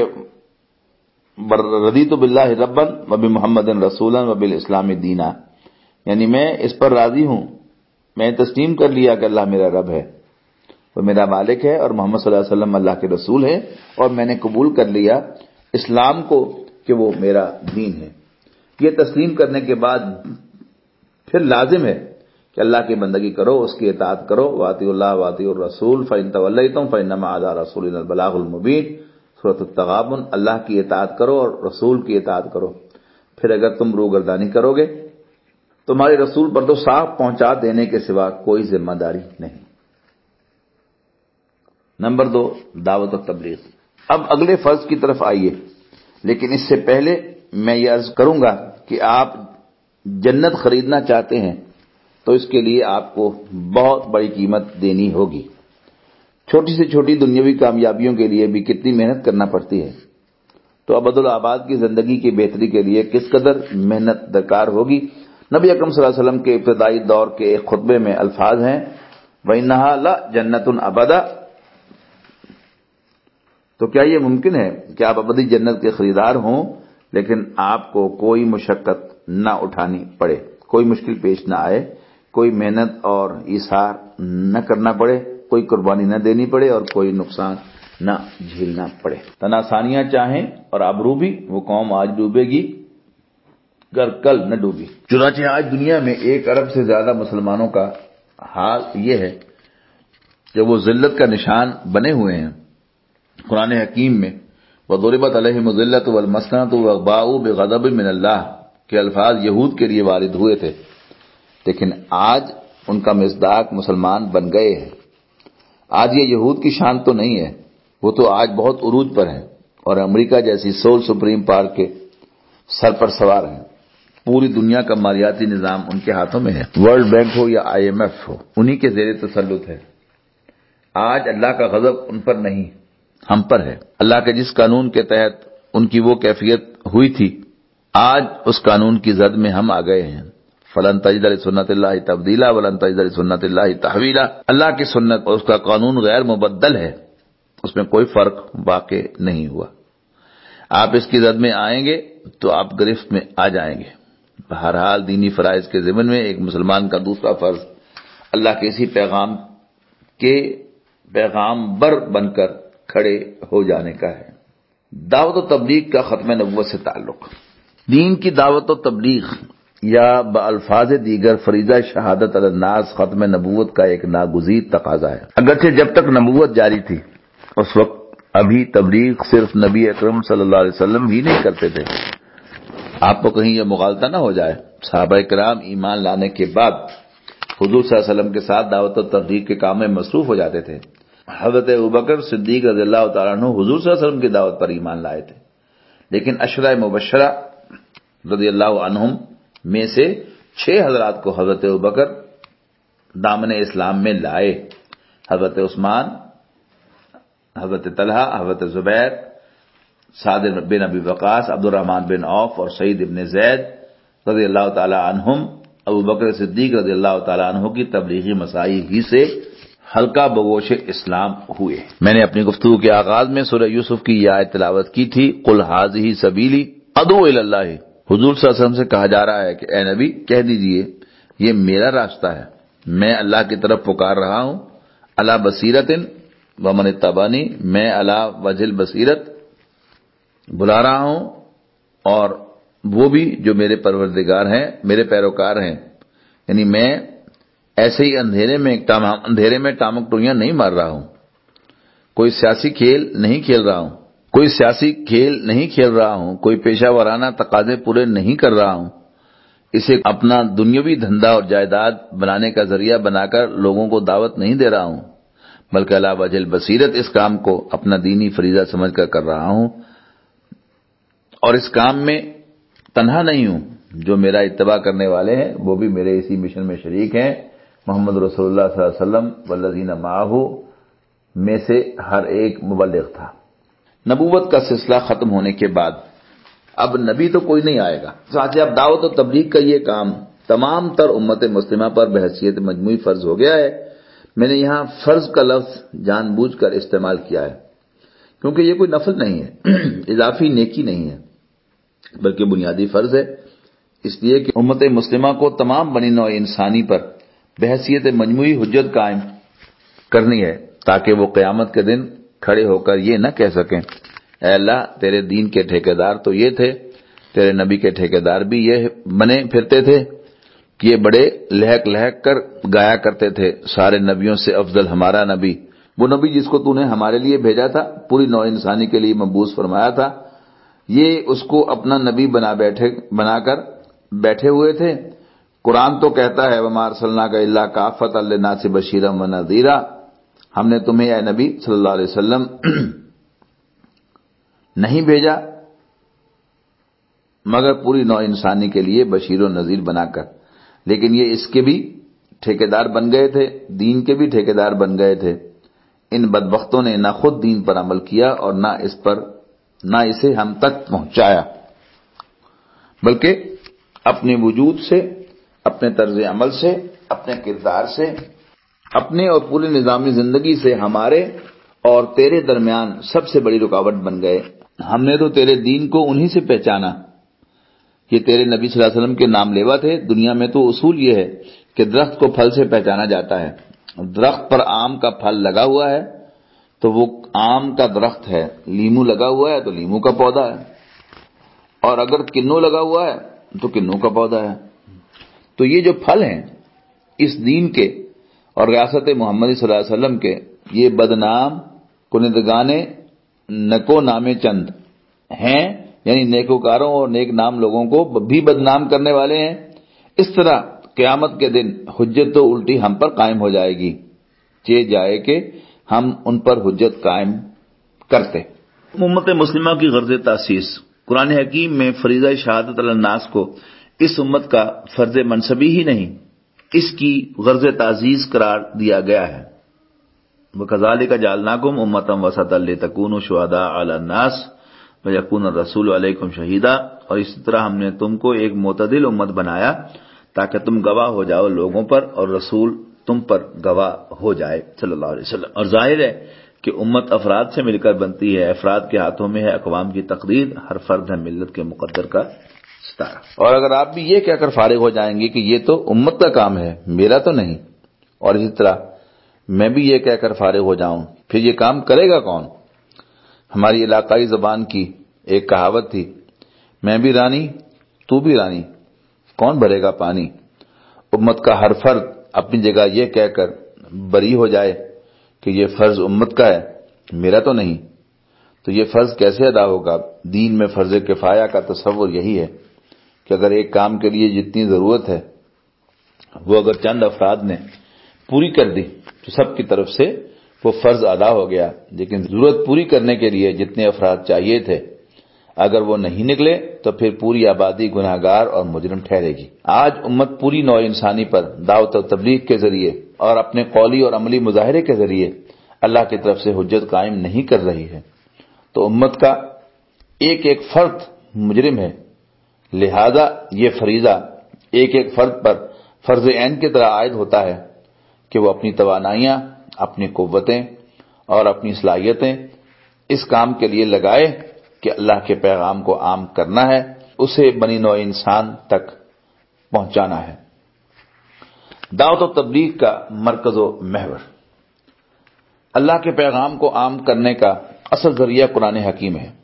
رضیت باللہ ربا وبمحمد رسولا وبالاسلام دینا، یعنی میں اس پر راضی ہوں، میں تسلیم کر لیا کہ اللہ میرا رب ہے، وہ میرا مالک ہے، اور محمد صلی اللہ علیہ وسلم اللہ کے رسول ہے، اور میں نے قبول کر لیا اسلام کو کہ وہ میرا دین ہے۔ یہ تسلیم کرنے کے بعد پھر لازم ہے کہ اللہ کی بندگی کرو، اس کی اطاعت کرو۔ واطیعوا اللہ واطیعوا الرسول فإن تولیتم فإنما علی رسولنا البلاغ المبین، سورۃ التغابن۔ اللہ کی اطاعت کرو اور رسول کی اطاعت کرو، پھر اگر تم روگردانی کرو گے تمہارے رسول پر تو صاف پہنچا دینے کے سوا کوئی ذمہ داری نہیں۔ نمبر 2، دعوت و تبلیغ۔ اب اگلے فرض کی طرف آئیے، لیکن اس سے پہلے میں یہ عرض کروں گا کہ آپ جنت خریدنا چاہتے ہیں تو اس کے لیے آپ کو بہت بڑی قیمت دینی ہوگی۔ چھوٹی سے چھوٹی دنیاوی کامیابیوں کے لیے بھی کتنی محنت کرنا پڑتی ہے، تو ابد الآباد کی زندگی کی بہتری کے لیے کس قدر محنت درکار ہوگی۔ نبی اکرم صلی اللہ علیہ وسلم کے ابتدائی دور کے ایک خطبے میں الفاظ ہیں وَإِنَّهَا لَجَنَّةٌ أَبَدًا، تو کیا یہ ممکن ہے کہ آپ ابدی جنت کے خریدار ہوں لیکن آپ کو کوئی مشقت نہ اٹھانی پڑے، کوئی مشکل پیش نہ آئے، کوئی محنت اور ایثار نہ کرنا پڑے، کوئی قربانی نہ دینی پڑے اور کوئی نقصان نہ جھیلنا پڑے، تناسانیاں چاہیں اور آبرو بھی، وہ قوم آج ڈوبے گی گر کل نہ ڈوبی۔ چنانچہ آج دنیا میں 1 ارب سے زیادہ مسلمانوں کا حال یہ ہے کہ وہ ذلت کا نشان بنے ہوئے ہیں۔ قرآن حکیم میں وَضُرِبَتْ عَلَيْهِمُ الذِّلَّةُ وَالْمَسْكَنَةُ وَبَاءُوا بِغَضَبٍ مِّنَ اللَّهِ کے الفاظ یہود کے لیے وارد ہوئے تھے، لیکن آج ان کا مصداق مسلمان بن گئے ہیں۔ آج یہ یہود کی شان تو نہیں ہے، وہ تو آج بہت عروج پر ہیں اور امریکہ جیسی سول سپریم پاور کے سر پر سوار ہیں۔ پوری دنیا کا مالیاتی نظام ان کے ہاتھوں میں ہے، ورلڈ بینک ہو یا IMF ہو، انہی کے زیر تسلط ہے۔ آج اللہ کا غضب ان پر نہیں، ہم پر ہے۔ اللہ کے جس قانون کے تحت ان کی وہ کیفیت ہوئی تھی، آج اس قانون کی زد میں ہم آ گئے ہیں۔ فَلَن تَجِدَ لِسُنَّتِ اللَّهِ تَبْدِيلًا وَلَن تَجِدَ لِسُنَّتِ اللَّهِ تَحْوِيلًا۔ اللہ کی سنت اور اس کا قانون غیر مبدل ہے، اس میں کوئی فرق واقع نہیں ہوا۔ آپ اس کی زد میں آئیں گے تو آپ گرفت میں آ جائیں گے۔ بہرحال دینی فرائض کے ضمن میں ایک مسلمان کا دوسرا فرض اللہ کے اسی پیغام کے پیغام بر بن کر کھڑے ہو جانے کا ہے۔ دعوت و تبلیغ کا ختم نبوت سے تعلق۔ دین کی دعوت و تبلیغ یا بالفاظ دیگر فریضہ شہادت علی الناس ختم نبوت کا ایک ناگزیر تقاضا ہے۔ اگرچہ جب تک نبوت جاری تھی اس وقت ابھی تبلیغ صرف نبی اکرم صلی اللہ علیہ وسلم ہی نہیں کرتے تھے۔ آپ کو کہیں یہ مغالطہ نہ ہو جائے، صحابہ کرام ایمان لانے کے بعد حضور صلی اللہ علیہ وسلم کے ساتھ دعوت و تبلیغ کے کام میں مصروف ہو جاتے تھے۔ حضرت ابوبکر صدیق رضی اللہ تعالیٰ عنہ حضور صلی اللہ علیہ وسلم کی دعوت پر ایمان لائے تھے، لیکن عشرہ مبشرہ رضی اللہ عنہم میں سے 6 حضرات کو حضرت ابوبکر دامن اسلام میں لائے۔ حضرت عثمان، حضرت طلحہ، حضرت زبیر، سعد بن ابی وقاص، عبد الرحمن بن عوف اور سعید بن زید رضی اللہ تعالی عنہم ابوبکر صدیق رضی اللہ تعالی عنہ کی تبلیغی مساعی ہی سے حلقہ بگوش اسلام ہوئے۔ میں نے اپنی گفتگو کے آغاز میں سورہ یوسف کی یہ آیت تلاوت کی تھی، قل ھذہ سبیلی ادعو الی اللہ۔ حضور صلی اللہ علیہ وسلم سے کہا جا رہا ہے کہ اے نبی کہہ دیجئے یہ میرا راستہ ہے، میں اللہ کی طرف پکار رہا ہوں، علی بصیرۃ ومن اتبعنی، میں علی وجہ البصیرت بلا رہا ہوں اور وہ بھی جو میرے پروردگار ہیں، میرے پیروکار ہیں، یعنی میں ایسے ہی اندھیرے میں ٹامک ٹوئیاں نہیں مار رہا ہوں، کوئی سیاسی کھیل نہیں کھیل رہا ہوں، کوئی پیشہ ورانہ تقاضے پورے نہیں کر رہا ہوں، اسے اپنا دنیاوی دھندا اور جائیداد بنانے کا ذریعہ بنا کر لوگوں کو دعوت نہیں دے رہا ہوں، بلکہ علی وجہ البصیرت اس کام کو اپنا دینی فریضہ سمجھ کر رہا ہوں، اور اس کام میں تنہا نہیں ہوں، جو میرا اتباع کرنے والے ہیں وہ بھی میرے اسی مشن میں شریک ہیں۔ محمد رسول اللہ صلی اللہ علیہ وسلم والذین معہ میں سے ہر ایک مبلغ تھا۔ نبوت کا سلسلہ ختم ہونے کے بعد اب نبی تو کوئی نہیں آئے گا، ساتھ ہی اب دعوت و تبلیغ کا یہ کام تمام تر امت مسلمہ پر بحیثیت مجموعی فرض ہو گیا ہے۔ میں نے یہاں فرض کا لفظ جان بوجھ کر استعمال کیا ہے کیونکہ یہ کوئی نفل نہیں ہے، اضافی نیکی نہیں ہے، بلکہ بنیادی فرض ہے، اس لیے کہ امت مسلمہ کو تمام بنی نوع انسانی پر بحیثیت مجموعی حجت قائم کرنی ہے تاکہ وہ قیامت کے دن کھڑے ہو کر یہ نہ کہہ سکیں اے اللہ تیرے دین کے ٹھیکیدار تو یہ تھے، تیرے نبی کے ٹھیکیدار بھی یہ بنے پھرتے تھے کہ یہ بڑے لہک لہک کر گایا کرتے تھے سارے نبیوں سے افضل ہمارا نبی، وہ نبی جس کو تو نے ہمارے لیے بھیجا تھا، پوری نوع انسانی کے لیے مبعوث فرمایا تھا، یہ اس کو اپنا نبی بنا کر بیٹھے ہوئے تھے۔ قرآن تو کہتا ہے وَمَا أَرْسَلْنَاكَ إِلَّا كَافَّةً لِلنَّاسِ بَشِيرًا وَنَذِيرًا، ہم نے تمہیں اے نبی صلی اللہ علیہ وسلم نہیں بھیجا مگر پوری نوع انسانی کے لیے بشیر و نذیر بنا کر، لیکن یہ اس کے بھی ٹھیکیدار بن گئے تھے، دین کے بھی ٹھیکیدار بن گئے تھے۔ ان بدبختوں نے نہ خود دین پر عمل کیا اور نہ اسے ہم تک پہنچایا، بلکہ اپنے وجود سے اپنے طرز عمل سے، اپنے کردار سے، اپنے اور پورے نظام زندگی سے ہمارے اور تیرے درمیان سب سے بڑی رکاوٹ بن گئے۔ ہم نے تو تیرے دین کو انہی سے پہچانا، یہ تیرے نبی صلی اللہ علیہ وسلم کے نام لیوا تھے۔ دنیا میں تو اصول یہ ہے کہ درخت کو پھل سے پہچانا جاتا ہے۔ درخت پر آم کا پھل لگا ہوا ہے تو وہ آم کا درخت ہے، لیمو لگا ہوا ہے تو لیمو کا پودا ہے، اور اگر کنو لگا ہوا ہے تو کنو کا پودا ہے۔ تو یہ جو پھل ہیں اس دین کے اور ریاست محمدی صلی اللہ علیہ وسلم کے، یہ بدنام کنندگانے نکو نامے چند ہیں، یعنی نیکوکاروں اور نیک نام لوگوں کو بھی بدنام کرنے والے ہیں۔ اس طرح قیامت کے دن حجت تو الٹی ہم پر قائم ہو جائے گی، چہ جائے کہ ہم ان پر حجت قائم کرتے۔ امت مسلمہ کی غرض تاسیس۔ قرآن حکیم میں فریضہ شہادت علی الناس کو اس امت کا فرض منصبی ہی نہیں، اس کی غرض تعزیز قرار دیا گیا ہے۔ وَكَذَلِكَ جَعَلْنَاكُمْ أُمَّةً وَسَطًا لِتَكُونُوا شُهَدَاءَ عَلَى النَّاسِ وَيَكُونَ الرَّسُولُ عَلَيْكُمْ شَهِيدًا، اور اسی طرح ہم نے تم کو ایک معتدل امت بنایا تاکہ تم گواہ ہو جاؤ لوگوں پر اور رسول تم پر گواہ ہو جائے صلی اللہ علیہ وسلم۔ اور ظاہر ہے کہ امت افراد سے مل کر بنتی ہے، افراد کے ہاتھوں میں ہے اقوام کی تقدیر، ہر فرد ہے ملت کے مقدر کا ستارہ۔ اور اگر آپ بھی یہ کہہ کر فارغ ہو جائیں گے کہ یہ تو امت کا کام ہے، میرا تو نہیں، اور اسی طرح میں بھی یہ کہہ کر فارغ ہو جاؤں، پھر یہ کام کرے گا کون؟ ہماری علاقائی زبان کی ایک کہاوت تھی، میں بھی رانی تو بھی رانی، کون بھرے گا پانی؟ امت کا ہر فرد اپنی جگہ یہ کہہ کر بری ہو جائے کہ یہ فرض امت کا ہے، میرا تو نہیں، تو یہ فرض کیسے ادا ہوگا؟ دین میں فرض کفایہ کا تصور یہی ہے کہ اگر ایک کام کے لیے جتنی ضرورت ہے وہ اگر چند افراد نے پوری کر دی تو سب کی طرف سے وہ فرض ادا ہو گیا، لیکن ضرورت پوری کرنے کے لیے جتنے افراد چاہیے تھے اگر وہ نہیں نکلے تو پھر پوری آبادی گناہگار اور مجرم ٹھہرے گی۔ آج امت پوری نوع انسانی پر دعوت و تبلیغ کے ذریعے اور اپنے قولی اور عملی مظاہرے کے ذریعے اللہ کی طرف سے حجت قائم نہیں کر رہی ہے، تو امت کا ایک ایک فرد مجرم ہے، لہذا یہ فریضہ ایک ایک فرد پر فرض عین کی طرح عائد ہوتا ہے کہ وہ اپنی توانائیاں، اپنی قوتیں اور اپنی صلاحیتیں اس کام کے لیے لگائے کہ اللہ کے پیغام کو عام کرنا ہے، اسے بنی نوع انسان تک پہنچانا ہے۔ دعوت و تبلیغ کا مرکز و محور، اللہ کے پیغام کو عام کرنے کا اصل ذریعہ قرآن حکیم ہے۔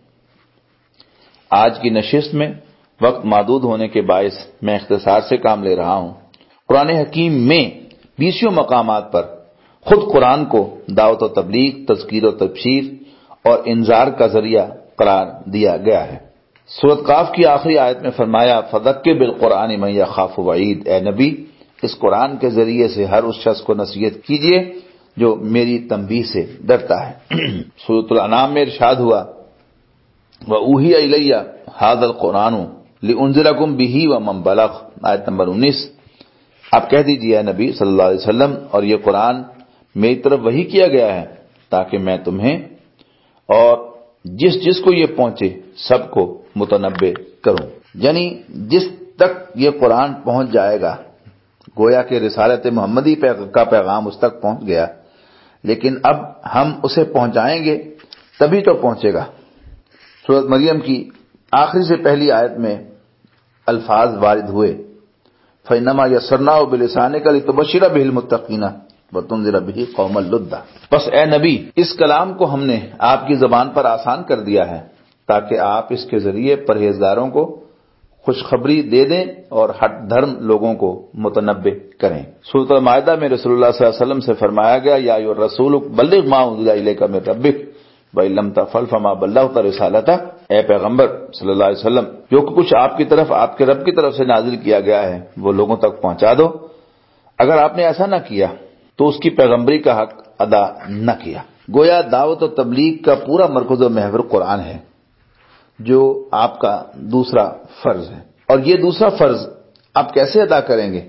آج کی نشست میں وقت محدود ہونے کے باعث میں اختصار سے کام لے رہا ہوں۔ قرآن حکیم میں 20 مقامات پر خود قرآن کو دعوت و تبلیغ، تذکیر و تبشیر اور انذار کا ذریعہ قرار دیا گیا ہے۔ سورۃ قاف کی آخری آیت میں فرمایا فذکر بالقرآن من یخاف وعید، اے نبی اس قرآن کے ذریعے سے ہر اس شخص کو نصیحت کیجیے جو میری تنبیہ سے ڈرتا ہے۔ سورۃ الانعام میں ارشاد ہوا وَأُوحِیَ إِلَیَّ هَذَا الْقُرْآنُ لِأُنذِرَکُم بِهِ وَمَن بَلَغَ، آیت نمبر 19۔ آپ کہہ دیجئے اے نبی صلی اللہ علیہ وسلم، اور یہ قرآن میری طرف وحی کیا گیا ہے تاکہ میں تمہیں اور جس جس کو یہ پہنچے سب کو متنبع کروں، یعنی جس تک یہ قرآن پہنچ جائے گا، گویا کہ رسالت محمدی کا پیغام اس تک پہنچ گیا، لیکن اب ہم اسے پہنچائیں گے تبھی تو پہنچے گا۔ سورۃ مریم کی آخری سے پہلی آیت میں الفاظ وارد ہوئے فَإِنَّمَا يَسَّرْنَاهُ بِلِسَانِكَ لِتُبَشِّرَ بِهِ الْمُتَّقِينَ وَتُنذِرَ بِهِ قَوْمًا لُدًّا، بس اے نبی اس کلام کو ہم نے آپ کی زبان پر آسان کر دیا ہے تاکہ آپ اس کے ذریعے پرہیزگاروں کو خوشخبری دے دیں اور ہٹ دھرم لوگوں کو متنبع کریں۔ سورۃ المائدہ میں رسول اللہ صلی اللہ علیہ وسلم سے فرمایا گیا یا ایھا الرسول بلغ ما انزل الیک من ربک وَإِن لَّمْ تَفْعَلْ فَمَا بَلَّغْتَ رِسَالَتَهُ، اے پیغمبر صلی اللہ علیہ وسلم جو کچھ آپ کی طرف آپ کے رب کی طرف سے نازل کیا گیا ہے وہ لوگوں تک پہنچا دو، اگر آپ نے ایسا نہ کیا تو اس کی پیغمبری کا حق ادا نہ کیا۔ گویا دعوت و تبلیغ کا پورا مرکز و محور قرآن ہے جو آپ کا دوسرا فرض ہے، اور یہ دوسرا فرض آپ کیسے ادا کریں گے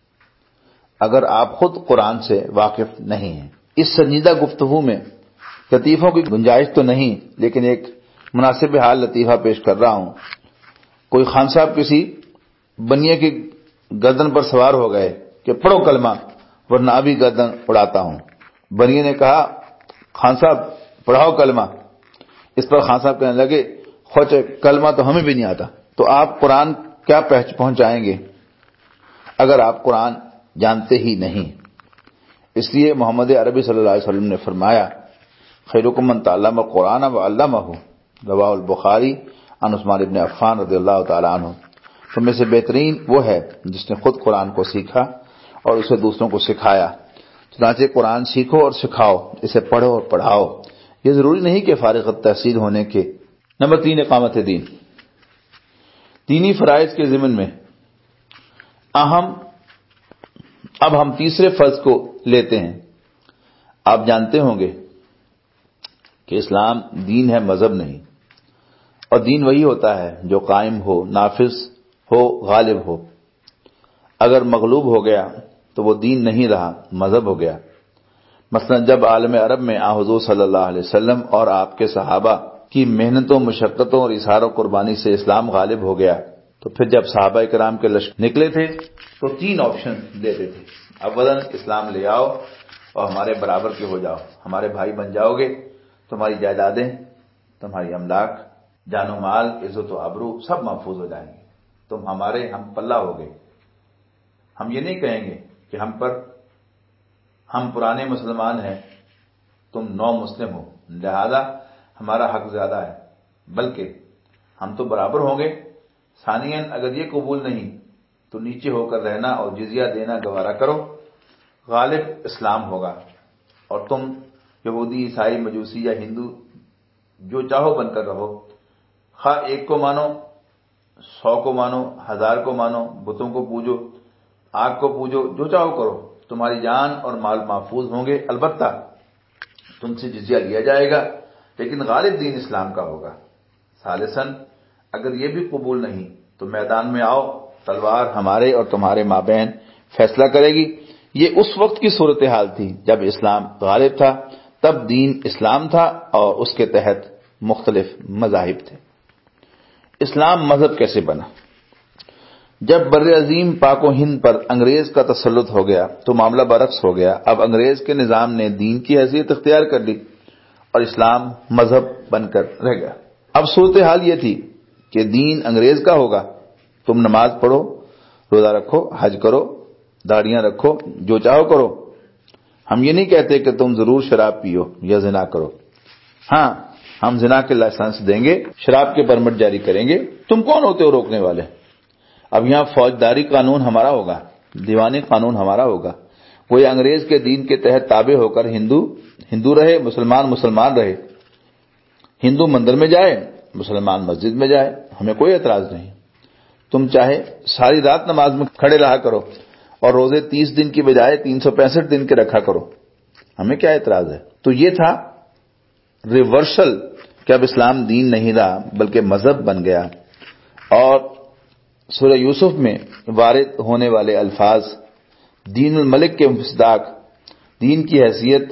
اگر آپ خود قرآن سے واقف نہیں ہیں؟ اس سنجیدہ گفتگو میں لطیفوں کی گنجائش تو نہیں، لیکن ایک مناسب حال لطیفہ پیش کر رہا ہوں۔ کوئی خان صاحب کسی بنیے کی گردن پر سوار ہو گئے کہ پڑھو کلمہ ورنہ ابھی گردن اڑاتا ہوں۔ بنی نے کہا خان صاحب پڑھاؤ کلمہ۔ اس پر خان صاحب کہنے لگے خوچے کلمہ تو ہمیں بھی نہیں آتا، تو آپ قرآن کیا پہنچائیں گے اگر آپ قرآن جانتے ہی نہیں؟ اس لیے محمد عربی صلی اللہ علیہ وسلم نے فرمایا خیرکم من تعلم القرآن وعلمہ، رواہ البخاری عن عثمان بن عفان رضی اللہ تعالی عنہ۔ تم میں سے بہترین وہ ہے جس نے خود قرآن کو سیکھا اور اسے دوسروں کو سکھایا۔ چنانچہ قرآن سیکھو اور سکھاؤ، اسے پڑھو اور پڑھاؤ، یہ ضروری نہیں کہ فارغ التحصیل ہونے کے۔ نمبر 3، اقامت دین۔ دینی فرائض کے ضمن میں اب ہم تیسرے فرض کو لیتے ہیں۔ آپ جانتے ہوں گے کہ اسلام دین ہے، مذہب نہیں، اور دین وہی ہوتا ہے جو قائم ہو، نافذ ہو، غالب ہو۔ اگر مغلوب ہو گیا تو وہ دین نہیں رہا، مذہب ہو گیا۔ مثلا جب عالم عرب میں حضور صلی اللہ علیہ وسلم اور آپ کے صحابہ کی محنتوں، مشقتوں اور اظہار و قربانی سے اسلام غالب ہو گیا، تو پھر جب صحابہ کرام کے لشکر نکلے تھے تو 3 آپشن دیتے تھے۔ اولاً اسلام لے آؤ اور ہمارے برابر کے ہو جاؤ، ہمارے بھائی بن جاؤ گے، تمہاری جائیدادیں، تمہاری املاک، جان و مال، عزت و آبرو سب محفوظ ہو جائیں گے، تم ہمارے ہم پلہ ہو گے۔ ہم یہ نہیں کہیں گے کہ ہم پرانے مسلمان ہیں، تم نو مسلم ہو، لہذا ہمارا حق زیادہ ہے، بلکہ ہم تو برابر ہوں گے۔ ثانیاً اگر یہ قبول نہیں تو نیچے ہو کر رہنا اور جزیہ دینا گوارا کرو، غالب اسلام ہوگا، اور تم یہودی، عیسائی، مجوسی یا ہندو جو چاہو بن کر رہو، خواہ 1 کو مانو، 100 کو مانو، 1000 کو مانو، بتوں کو پوجو، آگ کو پوجو، جو چاہو کرو، تمہاری جان اور مال محفوظ ہوں گے۔ البتہ تم سے جزیہ لیا جائے گا، لیکن غالب دین اسلام کا ہوگا۔ ثالثاً اگر یہ بھی قبول نہیں تو میدان میں آؤ، تلوار ہمارے اور تمہارے مابین فیصلہ کرے گی۔ یہ اس وقت کی صورتحال تھی جب اسلام غالب تھا، تب دین اسلام تھا اور اس کے تحت مختلف مذاہب تھے۔ اسلام مذہب کیسے بنا؟ جب بر عظیم پاک و ہند پر انگریز کا تسلط ہو گیا تو معاملہ برعکس ہو گیا۔ اب انگریز کے نظام نے دین کی حیثیت اختیار کر لی اور اسلام مذہب بن کر رہ گیا۔ اب صورتحال یہ تھی کہ دین انگریز کا ہوگا، تم نماز پڑھو، روزہ رکھو، حج کرو، داڑیاں رکھو، جو چاہو کرو۔ ہم یہ نہیں کہتے کہ تم ضرور شراب پیو یا زنا کرو، ہاں ہم زنا کے لائسنس دیں گے، شراب کے پرمٹ جاری کریں گے، تم کون ہوتے ہو روکنے والے؟ اب یہاں فوجداری قانون ہمارا ہوگا، دیوانی قانون ہمارا ہوگا۔ کوئی انگریز کے دین کے تحت تابع ہو کر ہندو رہے، مسلمان رہے، ہندو مندر میں جائے، مسلمان مسجد میں جائے، ہمیں کوئی اعتراض نہیں۔ تم چاہے ساری رات نماز میں کھڑے رہا کرو اور روزے 30 دن کی بجائے 365 دن کے رکھا کرو، ہمیں کیا اعتراض ہے؟ تو یہ تھا ریورسل کہ اب اسلام دین نہیں رہا بلکہ مذہب بن گیا۔ اور سورہ یوسف میں وارد ہونے والے الفاظ دین الملک کے مصداق، دین کی حیثیت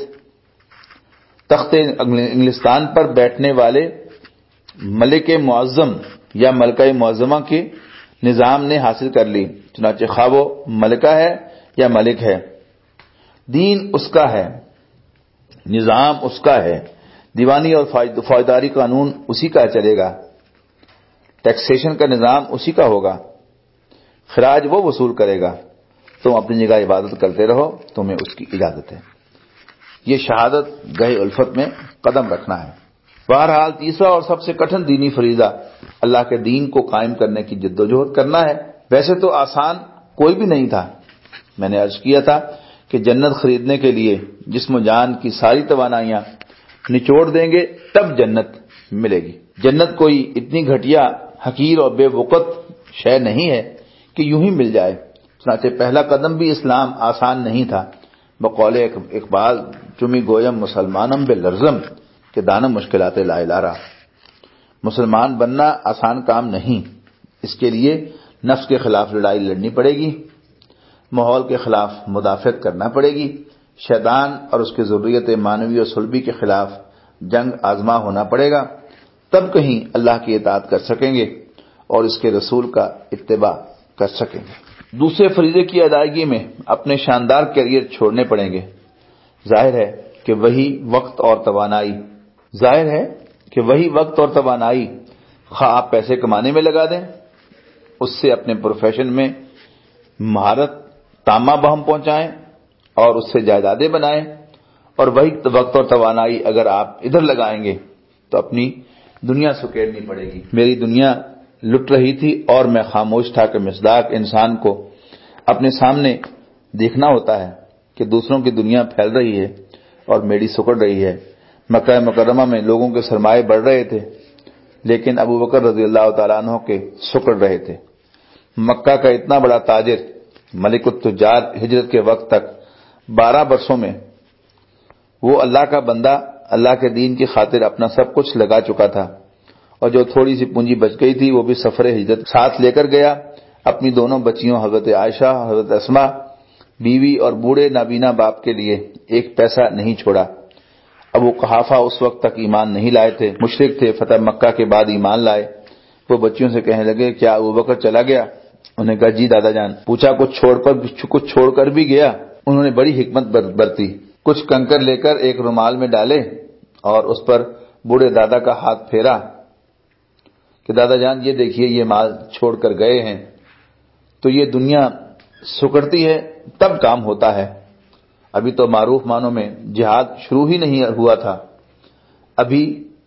تخت انگلستان پر بیٹھنے والے ملک معظم یا ملکہ معظمہ کے نظام نے حاصل کر لی، چنانچہ خواہ وہ ملکہ ہے یا ملک ہے، دین اس کا ہے، نظام اس کا ہے، دیوانی اور فوجداری قانون اسی کا چلے گا، ٹیکسیشن کا نظام اسی کا ہوگا، خراج وہ وصول کرے گا، تم اپنی جگہ عبادت کرتے رہو، تمہیں اس کی اجازت ہے۔ یہ شہادت گہے الفت میں قدم رکھنا ہے۔ بہرحال تیسرا اور سب سے کٹھن دینی فریضہ اللہ کے دین کو قائم کرنے کی جدوجہد کرنا ہے۔ ویسے تو آسان کوئی بھی نہیں تھا، میں نے عرض کیا تھا کہ جنت خریدنے کے لیے جسم و جان کی ساری توانائیاں نچوڑ دیں گے تب جنت ملے گی۔ جنت کوئی اتنی گھٹیا، حقیر اور بے وقت شے نہیں ہے کہ یوں ہی مل جائے۔ چنانچہ پہلا قدم بھی اسلام آسان نہیں تھا۔ بقول اقبال چمی گویم مسلمانم بے لرزم کہ دانم مشکلات لا الارا۔ مسلمان بننا آسان کام نہیں، اس کے لیے نفس کے خلاف لڑائی لڑنی پڑے گی، ماحول کے خلاف مدافعت کرنا پڑے گی، شیطان اور اس کی ذریت مانوی اور صلبی کے خلاف جنگ آزما ہونا پڑے گا، تب کہیں اللہ کی اطاعت کر سکیں گے اور اس کے رسول کا اتباع کر سکیں گے۔ دوسرے فریضے کی ادائیگی میں اپنے شاندار کیریئر چھوڑنے پڑیں گے۔ ظاہر ہے کہ وہی وقت اور توانائی خواہ آپ پیسے کمانے میں لگا دیں، اس سے اپنے پروفیشن میں مہارت تامہ بہم پہنچائیں اور اس سے جائیدادیں بنائیں، اور وہی وقت اور توانائی اگر آپ ادھر لگائیں گے تو اپنی دنیا سکیڑنی پڑے گی۔ میری دنیا لٹ رہی تھی اور میں خاموش تھا کہ مصداق انسان کو اپنے سامنے دیکھنا ہوتا ہے کہ دوسروں کی دنیا پھیل رہی ہے اور میری سکڑ رہی ہے۔ مکہ مکرمہ میں لوگوں کے سرمایے بڑھ رہے تھے، لیکن ابو بکر رضی اللہ تعالیٰ عنہ کے سکڑ رہے تھے۔ مکہ کا اتنا بڑا تاجر ملک التجار ہجرت کے وقت تک 12 برسوں میں وہ اللہ کا بندہ اللہ کے دین کی خاطر اپنا سب کچھ لگا چکا تھا، اور جو تھوڑی سی پونجی بچ گئی تھی وہ بھی سفر ہجرت ساتھ لے کر گیا۔ اپنی دونوں بچیوں حضرت عائشہ، حضرت اسماء بیوی اور بوڑھے نابینا باپ کے لیے ایک پیسہ نہیں چھوڑا۔ ابو قحافہ اس وقت تک ایمان نہیں لائے تھے، مشرک تھے، فتح مکہ کے بعد ایمان لائے۔ وہ بچیوں سے کہنے لگے کیا ابو بکر چلا گیا؟ انہوں نے کہا جی دادا جان۔ پوچھا کچھ چھوڑ کر بھی گیا؟ انہوں نے بڑی حکمت برتی، کچھ کنکر لے کر ایک رومال میں ڈالے اور اس پر بوڑھے دادا کا ہاتھ پھیرا کہ دادا جان یہ دیکھیے یہ مال چھوڑ کر گئے ہیں۔ تو یہ دنیا سکڑتی ہے تب کام ہوتا ہے۔ ابھی تو معروف معنوں میں جہاد شروع ہی نہیں ہوا تھا، ابھی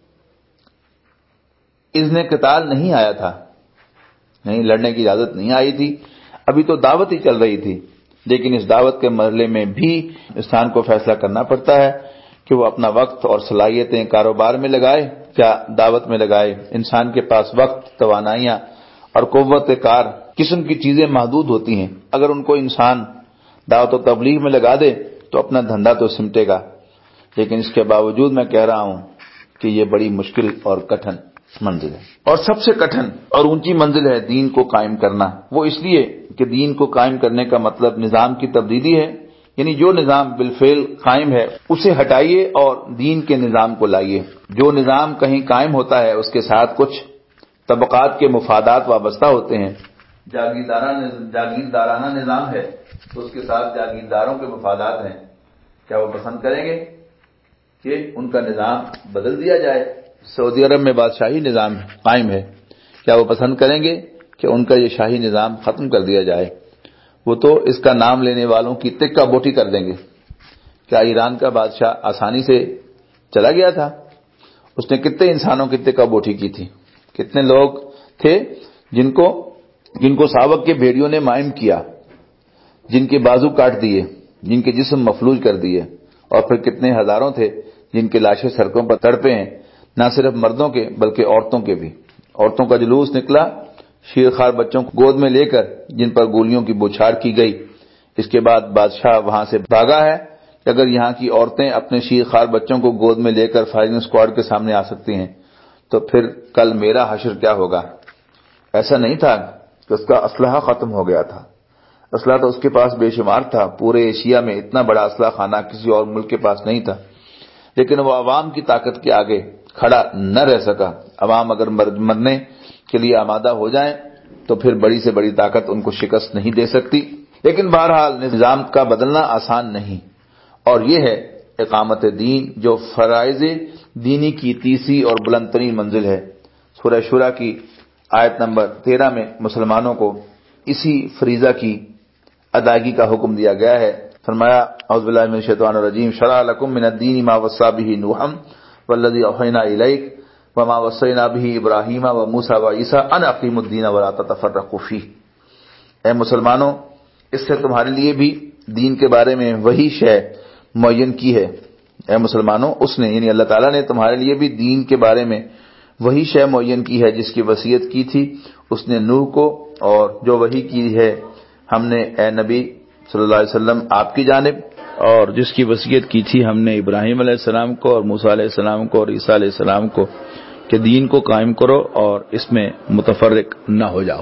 اذن قتال نہیں آیا تھا، نہیں لڑنے کی اجازت نہیں آئی تھی، ابھی تو دعوت ہی چل رہی تھی۔ لیکن اس دعوت کے مرحلے میں بھی انسان کو فیصلہ کرنا پڑتا ہے کہ وہ اپنا وقت اور صلاحیتیں کاروبار میں لگائے یا دعوت میں لگائے۔ انسان کے پاس وقت، توانائیاں اور قوت کار قسم کی چیزیں محدود ہوتی ہیں، اگر ان کو انسان دعوت و تبلیغ میں لگا دے تو اپنا دھندا تو سمٹے گا، لیکن اس کے باوجود میں کہہ رہا ہوں کہ یہ بڑی مشکل اور کٹھن منزل ہے، اور سب سے کٹھن اور اونچی منزل ہے دین کو قائم کرنا۔ وہ اس لیے کہ دین کو قائم کرنے کا مطلب نظام کی تبدیلی ہے، یعنی جو نظام بالفعل قائم ہے اسے ہٹائیے اور دین کے نظام کو لائیے۔ جو نظام کہیں قائم ہوتا ہے اس کے ساتھ کچھ طبقات کے مفادات وابستہ ہوتے ہیں۔ جاگیردارانہ نظام ہے تو اس کے ساتھ جاگیرداروں کے مفادات ہیں۔ کیا وہ پسند کریں گے کہ ان کا نظام بدل دیا جائے؟ سعودی عرب میں بادشاہی نظام قائم ہے، کیا وہ پسند کریں گے کہ ان کا یہ شاہی نظام ختم کر دیا جائے؟ وہ تو اس کا نام لینے والوں کی تکہ بوٹی کر دیں گے۔ کیا ایران کا بادشاہ آسانی سے چلا گیا تھا؟ اس نے کتنے انسانوں کی تکہ بوٹی کی تھی، کتنے لوگ تھے جن کو ساوک کے بھیڑیوں نے مائم کیا، جن کے بازو کاٹ دیے، جن کے جسم مفلوج کر دیے، اور پھر کتنے ہزاروں تھے جن کے لاشیں سڑکوں پر تڑپے ہیں، نہ صرف مردوں کے بلکہ عورتوں کے بھی۔ عورتوں کا جلوس نکلا شیرخوار بچوں کو گود میں لے کر جن پر گولیوں کی بوچھار کی گئی۔ اس کے بعد بادشاہ وہاں سے بھاگا ہے کہ اگر یہاں کی عورتیں اپنے شیرخوار بچوں کو گود میں لے کر فائرنگ اسکواڈ کے سامنے آ سکتی ہیں تو پھر کل میرا حشر کیا ہوگا؟ ایسا نہیں تھا کہ اس کا اسلحہ ختم ہو گیا تھا، اسلحہ تو اس کے پاس بے شمار تھا، پورے ایشیا میں اتنا بڑا اسلحہ خانہ کسی اور ملک کے پاس نہیں تھا، لیکن وہ عوام کی طاقت کے آگے کھڑا نہ رہ سکا۔ عوام اگر مرنے کے لیے آمادہ ہو جائیں تو پھر بڑی سے بڑی طاقت ان کو شکست نہیں دے سکتی۔ لیکن بہرحال نظام کا بدلنا آسان نہیں، اور یہ ہے اقامت دین جو فرائض دینی کی تیسری اور بلند ترین منزل ہے۔ سورہ شورى کی آیت نمبر 13 میں مسلمانوں کو اسی فریضہ کی ادائیگی کا حکم دیا گیا ہے۔ فرمایا اعوذ باللہ من الشیطان الرجیم شرع لکم من الدین ما وصی بہ نوحا والذی اوحینا الیک وما وصینا بہ ابراہیم وموسیٰ وعیسیٰ ان اقیموا الدین ولا تتفرقوا فیہ۔ اے مسلمانوں، اس سے تمہارے لیے بھی دین کے بارے میں وہی شے معین کی ہے۔ اے مسلمانوں، اس نے یعنی اللہ تعالیٰ نے تمہارے لیے بھی دین کے بارے میں وہی شے معین کی ہے جس کی وصیت کی تھی اس نے نوح کو، اور جو وحی کی ہے ہم نے اے نبی صلی اللہ علیہ وسلم آپ کی جانب، اور جس کی وصیت کی تھی ہم نے ابراہیم علیہ السلام کو اور موسیٰ علیہ السلام کو اور عیسیٰ علیہ السلام کو کہ دین کو قائم کرو اور اس میں متفرق نہ ہو جاؤ۔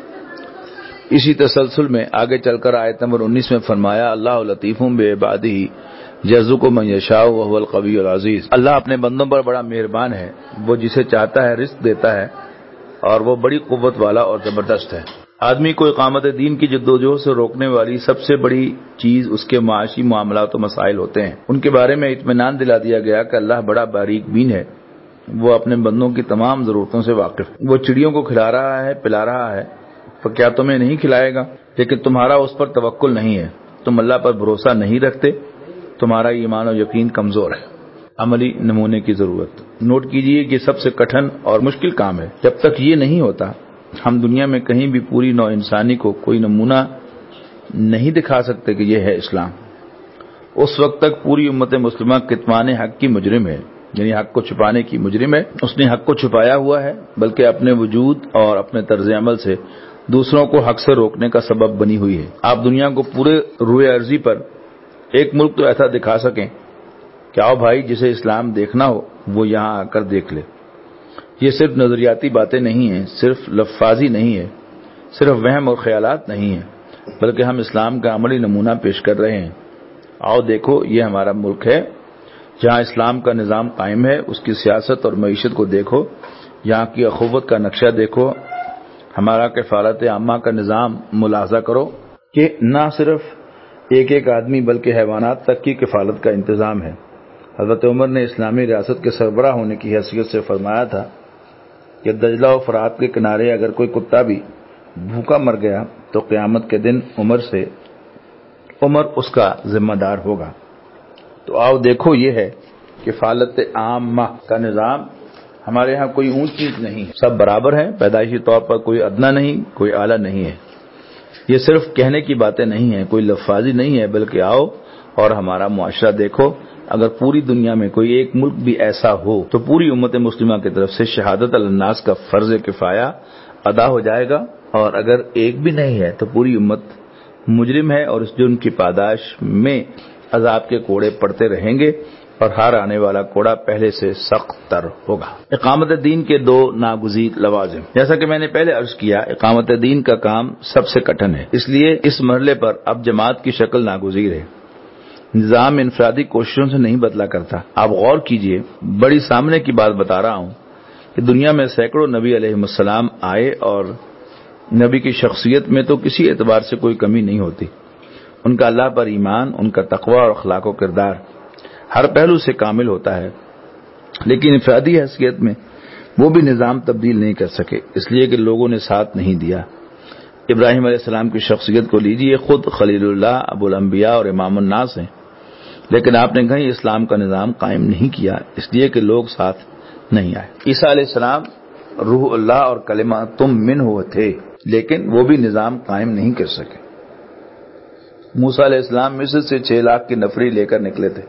اسی تسلسل میں آگے چل کر آیت نمبر 19 میں فرمایا اللہ لطیف بعبادہ یرزق من یشاء وهو القوی العزیز۔ اللہ اپنے بندوں پر بڑا مہربان ہے، وہ جسے چاہتا ہے رزق دیتا ہے اور وہ بڑی قوت والا اور زبردست ہے۔ آدمی کو اقامت دین کی جدوجہد سے روکنے والی سب سے بڑی چیز اس کے معاشی معاملات و مسائل ہوتے ہیں۔ ان کے بارے میں اطمینان دلا دیا گیا کہ اللہ بڑا باریک بین ہے، وہ اپنے بندوں کی تمام ضرورتوں سے واقف ہے۔ وہ چڑیوں کو کھلا رہا ہے، پلا رہا ہے، تو کیا تمہیں نہیں کھلائے گا؟ لیکن تمہارا اس پر توکل نہیں ہے، تم اللہ پر بھروسہ نہیں رکھتے، تمہارا ایمان و یقین کمزور ہے۔ عملی نمونے کی ضرورت۔ نوٹ کیجئے کہ سب سے کٹھن اور مشکل کام ہے۔ جب تک یہ نہیں ہوتا ہم دنیا میں کہیں بھی پوری نوع انسانی کو کوئی نمونہ نہیں دکھا سکتے کہ یہ ہے اسلام۔ اس وقت تک پوری امت مسلمہ کتمان حق کی مجرم ہے، یعنی حق کو چھپانے کی مجرم ہے۔ اس نے حق کو چھپایا ہوا ہے، بلکہ اپنے وجود اور اپنے طرز عمل سے دوسروں کو حق سے روکنے کا سبب بنی ہوئی ہے۔ آپ دنیا کو پورے روئے ارضی پر ایک ملک تو ایسا دکھا سکیں کہ آؤ بھائی جسے اسلام دیکھنا ہو وہ یہاں آ کر دیکھ لے۔ یہ صرف نظریاتی باتیں نہیں ہیں، صرف لفاظی نہیں ہے، صرف وہم اور خیالات نہیں ہیں، بلکہ ہم اسلام کا عملی نمونہ پیش کر رہے ہیں۔ آؤ دیکھو یہ ہمارا ملک ہے جہاں اسلام کا نظام قائم ہے، اس کی سیاست اور معیشت کو دیکھو، یہاں کی اخوت کا نقشہ دیکھو، ہمارا کفالت عامہ کا نظام ملاحظہ کرو کہ نہ صرف ایک ایک آدمی بلکہ حیوانات تک کی کفالت کا انتظام ہے۔ حضرت عمر نے اسلامی ریاست کے سربراہ ہونے کی حیثیت سے فرمایا تھا کہ دجلہ و فرات کے کنارے اگر کوئی کتا بھی بھوکا مر گیا تو قیامت کے دن عمر اس کا ذمہ دار ہوگا۔ تو آؤ دیکھو یہ ہے کفالت عامہ کا نظام۔ ہمارے ہاں کوئی اونچ نیچ نہیں، سب برابر ہیں، پیدائشی طور پر کوئی ادنا نہیں، کوئی اعلیٰ نہیں ہے۔ یہ صرف کہنے کی باتیں نہیں ہیں، کوئی لفاظی نہیں ہے، بلکہ آؤ اور ہمارا معاشرہ دیکھو۔ اگر پوری دنیا میں کوئی ایک ملک بھی ایسا ہو تو پوری امت مسلمہ کی طرف سے شہادت علی الناس کا فرض کفایہ ادا ہو جائے گا، اور اگر ایک بھی نہیں ہے تو پوری امت مجرم ہے اور اس جرم کی پاداش میں عذاب کے کوڑے پڑتے رہیں گے، اور ہر آنے والا کوڑا پہلے سے سخت تر ہوگا۔ اقامت دین کے دو ناگزیر لوازم۔ جیسا کہ میں نے پہلے عرض کیا، اقامت دین کا کام سب سے کٹھن ہے، اس لیے اس مرحلے پر اب جماعت کی شکل ناگزیر ہے۔ نظام انفرادی کوششوں سے نہیں بدلا کرتا۔ آپ غور کیجئے، بڑی سامنے کی بات بتا رہا ہوں کہ دنیا میں سینکڑوں نبی علیہ السلام آئے اور نبی کی شخصیت میں تو کسی اعتبار سے کوئی کمی نہیں ہوتی۔ ان کا اللہ پر ایمان، ان کا تقوی اور اخلاق و کردار ہر پہلو سے کامل ہوتا ہے، لیکن انفرادی حیثیت میں وہ بھی نظام تبدیل نہیں کر سکے، اس لیے کہ لوگوں نے ساتھ نہیں دیا۔ ابراہیم علیہ السلام کی شخصیت کو لیجئے، خود خلیل اللہ، ابو الانبیاء اور امام الناس ہیں، لیکن آپ نے کہیں اسلام کا نظام قائم نہیں کیا، اس لیے کہ لوگ ساتھ نہیں آئے۔ عیسیٰ علیہ السلام روح اللہ اور کلماتم منہ تھے، لیکن وہ بھی نظام قائم نہیں کر سکے۔ موسیٰ علیہ السلام مصر سے 6 لاکھ کی نفری لے کر نکلے تھے،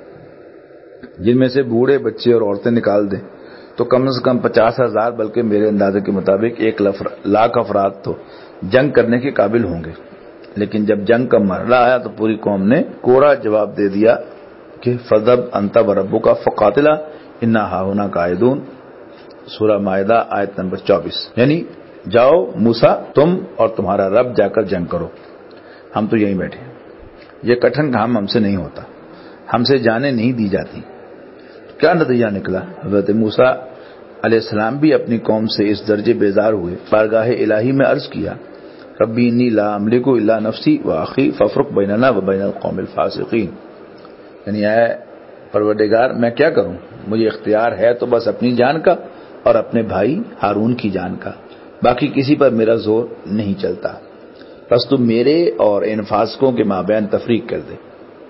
جن میں سے بوڑھے، بچے اور عورتیں نکال دیں تو کم سے کم 50,000 بلکہ میرے اندازے کے مطابق 1 لاکھ افراد تو جنگ کرنے کے قابل ہوں گے۔ لیکن جب جنگ کا مرحلہ آیا تو پوری قوم نے کوڑا جواب دے دیا کہ فَذْهَبْ أَنْتَ وَرَبُّكَ فَقَاتِلَا إِنَّا هَاهُنَا قَاعِدُونَ، سورہ مائدہ آیت نمبر 24۔ یعنی جاؤ موسیٰ، تم اور تمہارا رب جا کر جنگ کرو، ہم تو یہیں بیٹھے ہیں۔ یہ کٹھن کام ہم سے نہیں ہوتا، ہم سے جانیں نہیں دی جاتی۔ کیا نتیجہ نکلا؟ حضرت موسیٰ علیہ السلام بھی اپنی قوم سے اس درجے بیزار ہوئے، بارگاہ الہی میں عرض کیا، ربی انی لا املک الا نفسی واخی فافرق بیننا وبین القوم الفاسقین، یعنی اے پروردگار میں کیا کروں، مجھے اختیار ہے تو بس اپنی جان کا اور اپنے بھائی ہارون کی جان کا، باقی کسی پر میرا زور نہیں چلتا، بس تم میرے اور ان فاسقوں کے مابین تفریق کر دے۔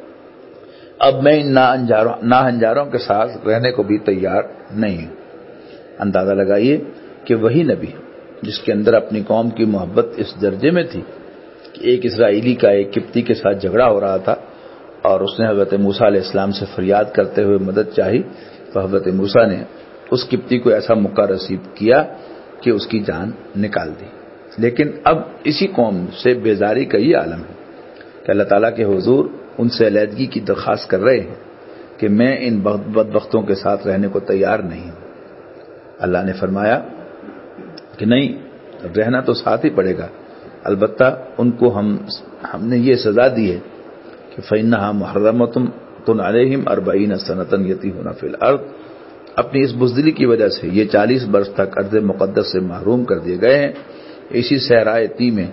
اب میں ان ناہنجاروں کے ساتھ رہنے کو بھی تیار نہیں ہوں۔ اندازہ لگائیے کہ وہی نبی جس کے اندر اپنی قوم کی محبت اس درجے میں تھی کہ ایک اسرائیلی کا ایک قبطی کے ساتھ جھگڑا ہو رہا تھا اور اس نے حضرت موسیٰ علیہ السلام سے فریاد کرتے ہوئے مدد چاہی، تو حضرت موسیٰ نے اس قبطی کو ایسا موقع نصیب کیا کہ اس کی جان نکال دی۔ لیکن اب اسی قوم سے بیزاری کا یہ عالم ہے کہ اللہ تعالیٰ کے حضور ان سے علیحدگی کی درخواست کر رہے ہیں کہ میں ان بدبختوں کے ساتھ رہنے کو تیار نہیں ہوں۔ اللہ نے فرمایا کہ نہیں، رہنا تو ساتھ ہی پڑے گا، البتہ ان کو ہم نے یہ سزا دی ہے کہ فَإِنَّهَا مُحَرَّمَةٌ عَلَيْهِمْ 40 سَنَةً يَتِيهُونَ فِي الْأَرْضِ، اپنی اس بزدلی کی وجہ سے یہ 40 برس تک ارض مقدس سے محروم کر دیے گئے ہیں، اسی صحرائے تی میں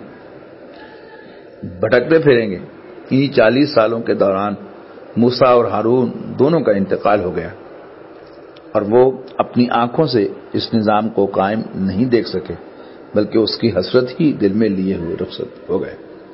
بھٹکتے پھریں گے۔ انہی 40 سالوں کے دوران موسیٰ اور ہارون دونوں کا انتقال ہو گیا اور وہ اپنی آنکھوں سے اس نظام کو قائم نہیں دیکھ سکے، بلکہ اس کی حسرت ہی دل میں لیے ہوئے رخصت ہو گئے۔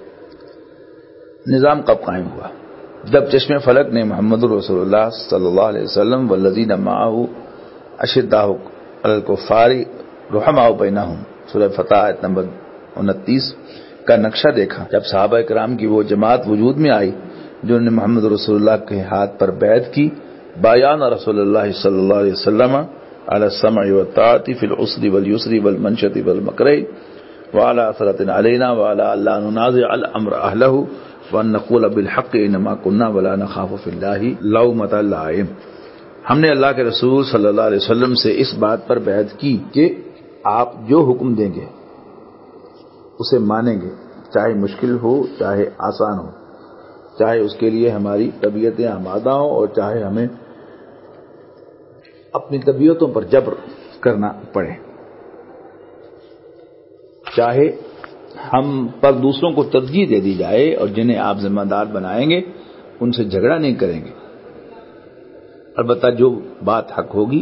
نظام کب قائم ہوا؟ جب چشم فلک نے محمد رسول اللہ صلی اللہ علیہ وسلم والذین معہ اشداء علی الکفار رحماء بینہم، سورہ فتح آیت نمبر 29 کا نقشہ دیکھا، جب صحابہ کرام کی وہ جماعت وجود میں آئی جنہوں نے محمد رسول اللہ کے ہاتھ پر بیعت کی، بایان رسول اللہ صلی اللہ علیہ وسلم علی السمع والطاعۃ فی العسر والیسر والمنشط والمکرہ وعلی اثرۃ علینا وعلی الا ننازع الامر اہلہ وان نقول بالحق انما كنا ولا نخاف فی اللہ لومۃ لائم۔ ہم نے اللہ کے رسول صلی اللہ علیہ وسلم سے اس بات پر بیعت کی کہ آپ جو حکم دیں گے اسے مانیں گے، چاہے مشکل ہو چاہے آسان ہو، چاہے اس کے لیے ہماری طبیعتیں آمادہ ہوں اور چاہے ہمیں اپنی طبیعتوں پر جبر کرنا پڑے، چاہے ہم پر دوسروں کو ترجیح دے دی جائے اور جنہیں آپ ذمہ دار بنائیں گے ان سے جھگڑا نہیں کریں گے، البتہ جو بات حق ہوگی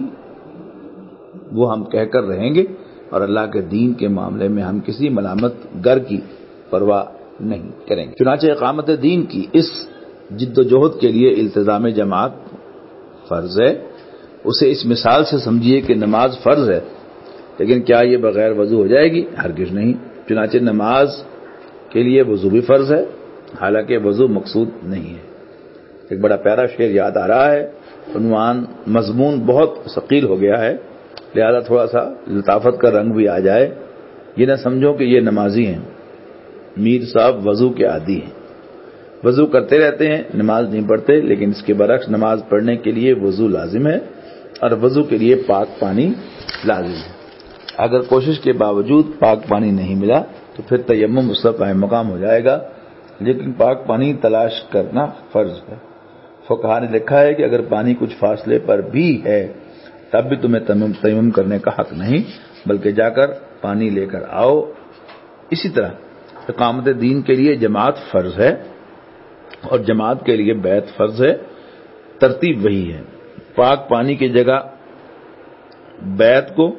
وہ ہم کہہ کر رہیں گے، اور اللہ کے دین کے معاملے میں ہم کسی ملامت گر کی پرواہ نہیں کریں گے۔ چنانچہ اقامت دین کی اس جد و جہد کے لیے التزام جماعت فرض ہے۔ اسے اس مثال سے سمجھیے کہ نماز فرض ہے، لیکن کیا یہ بغیر وضو ہو جائے گی؟ ہرگز نہیں۔ چنانچہ نماز کے لیے وضو بھی فرض ہے، حالانکہ وضو مقصود نہیں ہے۔ ایک بڑا پیارا شعر یاد آ رہا ہے، عنوان مضمون بہت ثقیل ہو گیا ہے، لہذا تھوڑا سا لطافت کا رنگ بھی آ جائے۔ یہ نہ سمجھو کہ یہ نمازی ہیں، میر صاحب وضو کے عادی ہیں، وضو کرتے رہتے ہیں، نماز نہیں پڑھتے، لیکن اس کے برعکس نماز پڑھنے کے لیے وضو لازم ہے اور وضو کے لیے پاک پانی لازم ہے۔ اگر کوشش کے باوجود پاک پانی نہیں ملا تو پھر تیمم اس کا قائم مقام ہو جائے گا، لیکن پاک پانی تلاش کرنا فرض ہے۔ فقہا نے لکھا ہے کہ اگر پانی کچھ فاصلے پر بھی ہے تب بھی تمہیں تیمم کرنے کا حق نہیں، بلکہ جا کر پانی لے کر آؤ۔ اسی طرح اقامت دین کے لیے جماعت فرض ہے اور جماعت کے لیے بیعت فرض ہے، ترتیب وہی ہے۔ پاک پانی کی جگہ بیعت کو،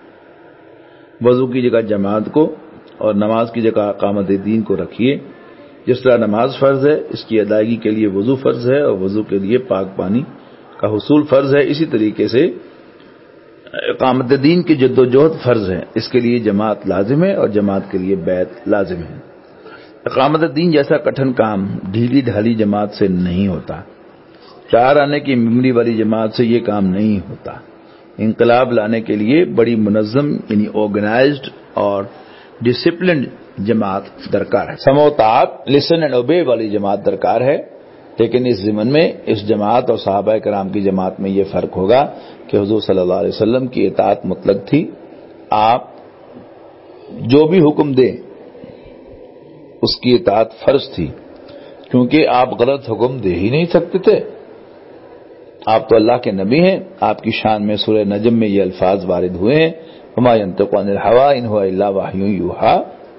وضو کی جگہ جماعت کو اور نماز کی جگہ اقامت دین کو رکھیے۔ جس طرح نماز فرض ہے، اس کی ادائیگی کے لیے وضو فرض ہے اور وضو کے لیے پاک پانی کا حصول فرض ہے، اسی طریقے سے اقامت دین کی جد و جہد فرض ہے، اس کے لیے جماعت لازم ہے اور جماعت کے لیے بیعت لازم ہے۔ اقامت دین جیسا کٹھن کام ڈھیلی ڈھالی جماعت سے نہیں ہوتا، 4 آنے کی میموری والی جماعت سے یہ کام نہیں ہوتا۔ انقلاب لانے کے لیے بڑی منظم یعنی آرگنائزڈ اور ڈسپلنڈ جماعت درکار ہے، سمع و طاعت لسن اینڈ اوبے والی جماعت درکار ہے۔ لیکن اس ضمن میں اس جماعت اور صحابہ کرام کی جماعت میں یہ فرق ہوگا کہ حضور صلی اللہ علیہ وسلم کی اطاعت مطلق تھی، آپ جو بھی حکم دیں اس کی اطاعت فرض تھی، کیونکہ آپ غلط حکم دے ہی نہیں سکتے تھے، آپ تو اللہ کے نبی ہیں۔ آپ کی شان میں سورہ نجم میں یہ الفاظ وارد ہوئے ہیں، وما ينطق عن الهوى ان هو الا وحی یوحی،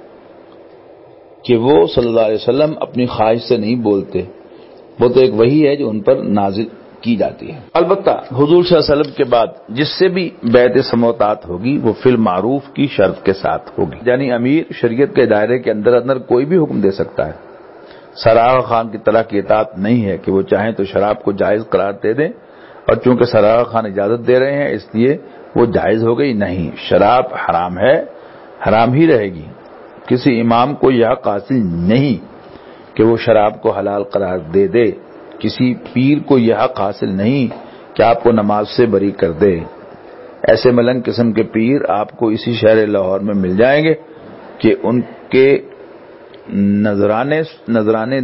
کہ وہ صلی اللہ علیہ وسلم اپنی خواہش سے نہیں بولتے، وہ تو ایک وحی ہے جو ان پر نازل کی جاتی ہے۔ البتہ حضور صلی اللہ علیہ وسلم کے بعد جس سے بھی بیعت سمع و طاعت ہوگی وہ فی المعروف کی شرط کے ساتھ ہوگی، یعنی امیر شریعت کے دائرے کے اندر کوئی بھی حکم دے سکتا ہے۔ سراغ خان کی طرح کی اطاعت نہیں ہے کہ وہ چاہیں تو شراب کو جائز قرار دے دیں، اور چونکہ سراغ خان اجازت دے رہے ہیں اس لیے وہ جائز ہو گئی، نہیں، شراب حرام ہے، حرام ہی رہے گی۔ کسی امام کو یہ حق حاصل نہیں کہ وہ شراب کو حلال قرار دے دے، کسی پیر کو یہ حق حاصل نہیں کہ آپ کو نماز سے بری کر دے۔ ایسے ملنگ قسم کے پیر آپ کو اسی شہر لاہور میں مل جائیں گے کہ ان کے نذرانے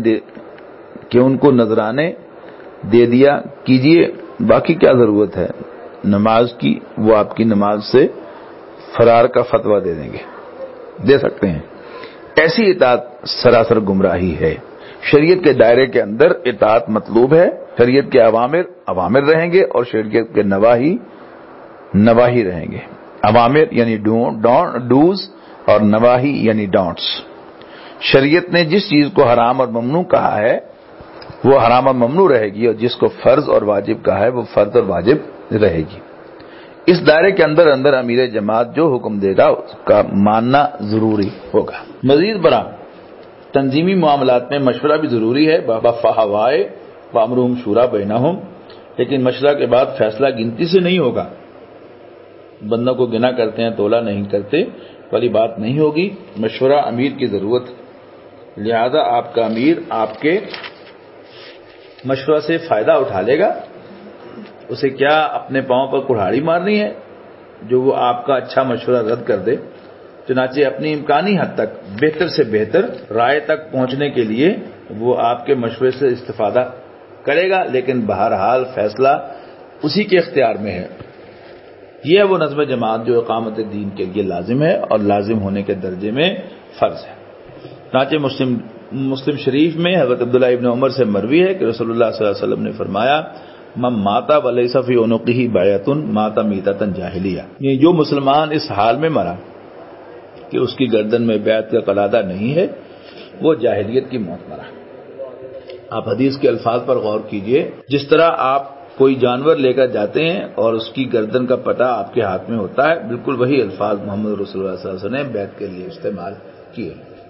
دے دیا کیجئے، باقی کیا ضرورت ہے نماز کی، وہ آپ کی نماز سے فرار کا فتویٰ دے دیں گے، دے سکتے ہیں۔ ایسی اطاعت سراسر گمراہی ہے۔ شریعت کے دائرے کے اندر اطاعت مطلوب ہے، شریعت کے اوامر رہیں گے اور شریعت کے نواہی رہیں گے۔ اوامر یعنی ڈوز، اور نواہی یعنی ڈونٹس۔ شریعت نے جس چیز کو حرام اور ممنوع کہا ہے وہ حرام اور ممنوع رہے گی، اور جس کو فرض اور واجب کہا ہے وہ فرض اور واجب رہے گی۔ اس دائرے کے اندر امیر جماعت جو حکم دے گا اس کا ماننا ضروری ہوگا۔ مزید برآں تنظیمی معاملات میں مشورہ بھی ضروری ہے، بفہوائے وامرہم شورا بینہم، لیکن مشورہ کے بعد فیصلہ گنتی سے نہیں ہوگا۔ بندوں کو گنا کرتے ہیں تولا نہیں کرتے والی بات نہیں ہوگی، مشورہ امیر کی ضرورت ہے۔ لہذا آپ کا امیر آپ کے مشورہ سے فائدہ اٹھا لے گا، اسے کیا اپنے پاؤں پر کڑھاڑی مارنی ہے جو وہ آپ کا اچھا مشورہ رد کر دے؟ چنانچہ اپنی امکانی حد تک بہتر سے بہتر رائے تک پہنچنے کے لیے وہ آپ کے مشورے سے استفادہ کرے گا، لیکن بہرحال فیصلہ اسی کے اختیار میں ہے۔ یہ ہے وہ نظم جماعت جو اقامت دین کے لیے لازم ہے اور لازم ہونے کے درجے میں فرض ہے۔ چنانچہ مسلم شریف میں حضرت عبداللہ ابن عمر سے مروی ہے کہ رسول اللہ صلی اللہ علیہ وسلم نے فرمایا، من مات ولیس فی عنقہ بیعۃ مات میتۃ جاہلیہ، یہ جو مسلمان اس حال میں مرا کہ اس کی گردن میں بیعت کا قلادہ نہیں ہے وہ جاہلیت کی موت مرا۔ آپ حدیث کے الفاظ پر غور کیجئے، جس طرح آپ کوئی جانور لے کر جاتے ہیں اور اس کی گردن کا پٹا آپ کے ہاتھ میں ہوتا ہے، بالکل وہی الفاظ محمد رسول اللہ صلی اللہ علیہ وسلم نے بیعت کے لیے استعمال کیے۔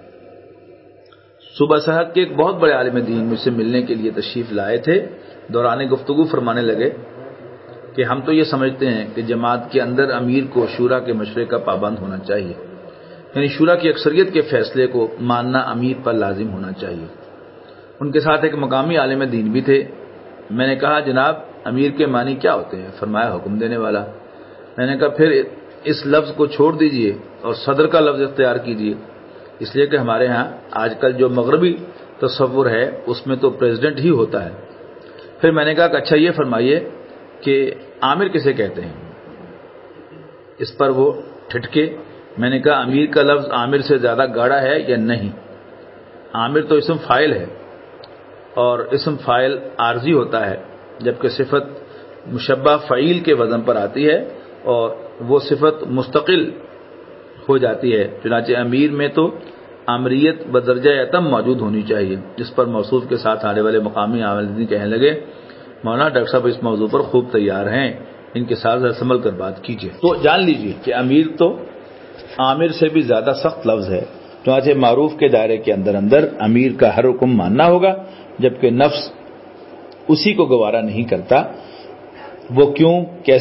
صبح سحر کے ایک بہت بڑے عالم دین مجھ سے ملنے کے لیے تشریف لائے تھے، دوران گفتگو فرمانے لگے کہ ہم تو یہ سمجھتے ہیں کہ جماعت کے اندر امیر کو شورا کے مشورے کا پابند ہونا چاہیے، یعنی شورا کی اکثریت کے فیصلے کو ماننا امیر پر لازم ہونا چاہیے۔ ان کے ساتھ ایک مقامی عالم دین بھی تھے۔ میں نے کہا، جناب امیر کے معنی کیا ہوتے ہیں؟ فرمایا، حکم دینے والا۔ میں نے کہا، پھر اس لفظ کو چھوڑ دیجئے اور صدر کا لفظ اختیار کیجئے، اس لیے کہ ہمارے ہاں آج کل جو مغربی تصور ہے اس میں تو پریزیڈنٹ ہی ہوتا ہے۔ پھر میں نے کہا کہ اچھا یہ فرمائیے کہ عامر کسے کہتے ہیں؟ اس پر وہ ٹھٹکے۔ میں نے کہا، امیر کا لفظ عامر سے زیادہ گاڑا ہے یا نہیں؟ عامر تو اسم فاعل ہے، اور اسم فاعل عارضی ہوتا ہے، جبکہ صفت مشبہ فعیل کے وزن پر آتی ہے اور وہ صفت مستقل ہو جاتی ہے۔ چنانچہ امیر میں تو امریت بدرجہ اتم موجود ہونی چاہیے، جس پر موصوف کے ساتھ آنے والے مقامی عاملین کہنے لگے، مولانا ڈاکٹر صاحب اس موضوع پر خوب تیار ہیں، ان کے ساتھ سنبھل کر بات کیجیے۔ تو جان لیجیے کہ امیر تو عامر سے بھی زیادہ سخت لفظ ہے۔ چنانچہ معروف کے دائرے کے اندر امیر کا ہر حکم ماننا ہوگا، جبکہ نفس اسی کو گوارا نہیں کرتا۔ وہ کیوں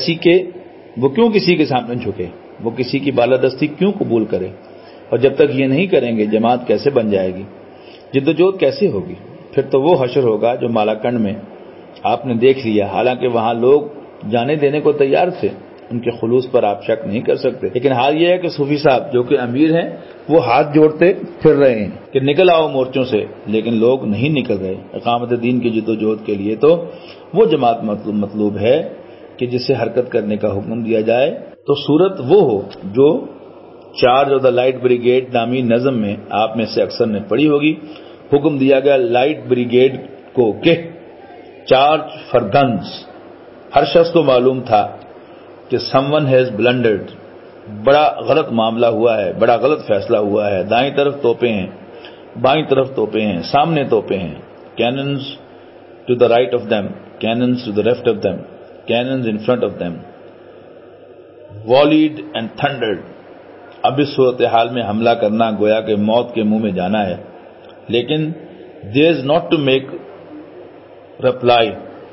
کسی کے سامنے جھکے، وہ کسی کی بالادستی کیوں قبول کرے؟ اور جب تک یہ نہیں کریں گے جماعت کیسے بن جائے گی؟ جدوجہد کیسے ہوگی؟ پھر تو وہ حشر ہوگا جو مالاکنڈ میں آپ نے دیکھ لیا۔ حالانکہ وہاں لوگ جانے دینے کو تیار تھے، ان کے خلوص پر آپ شک نہیں کر سکتے، لیکن حال یہ ہے کہ صوفی صاحب جو کہ امیر ہیں وہ ہاتھ جوڑتے پھر رہے ہیں کہ نکل آؤ مورچوں سے، لیکن لوگ نہیں نکل رہے۔ اقامت دین کی جدوجہد کے لیے تو وہ جماعت مطلوب ہے کہ جس سے حرکت کرنے کا حکم دیا جائے، تو صورت وہ ہو جو charge of the light brigade نامی نظم میں آپ میں سے اکثر نے پڑھی ہوگی۔ حکم دیا گیا لائٹ بریگیڈ کو کہ چارج فار گنز۔ ہر شخص کو معلوم تھا کہ سم ون ہیز بلنڈرڈ، بڑا غلط معاملہ ہوا ہے، بڑا غلط فیصلہ ہوا ہے۔ دائیں طرف توپیں ہیں، بائیں طرف توپیں ہیں، سامنے توپیں ہیں۔ cannons to the right of them, cannons to the left of them, cannons in front of them, volleyed and thundered۔ اب اس صورتحال میں حملہ کرنا گویا کہ موت کے منہ میں جانا ہے، لیکن there is not to make reply,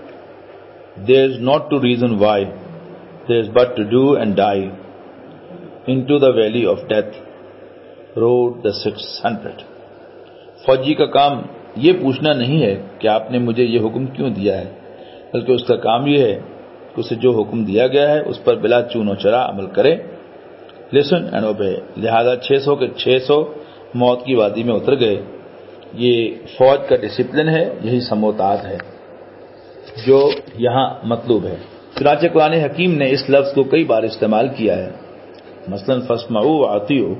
there is not to reason why, there is but to do and die। into the valley of death rode the 600۔ فوجی کا کام یہ پوچھنا نہیں ہے کہ آپ نے مجھے یہ حکم کیوں دیا ہے، بلکہ اس کا کام یہ ہے کہ اسے جو حکم دیا گیا ہے اس پر بلا چون و چرا عمل کرے۔ listen and obey۔ لہذا 600 کے 600 موت کی وادی میں اتر گئے۔ یہ فوج کا ڈسپلن ہے، یہی سموتات ہے جو یہاں مطلوب ہے۔ چنانچہ قرآن حکیم نے اس لفظ کو کئی بار استعمال کیا ہے، مثلا فاسمعوا واطیعوا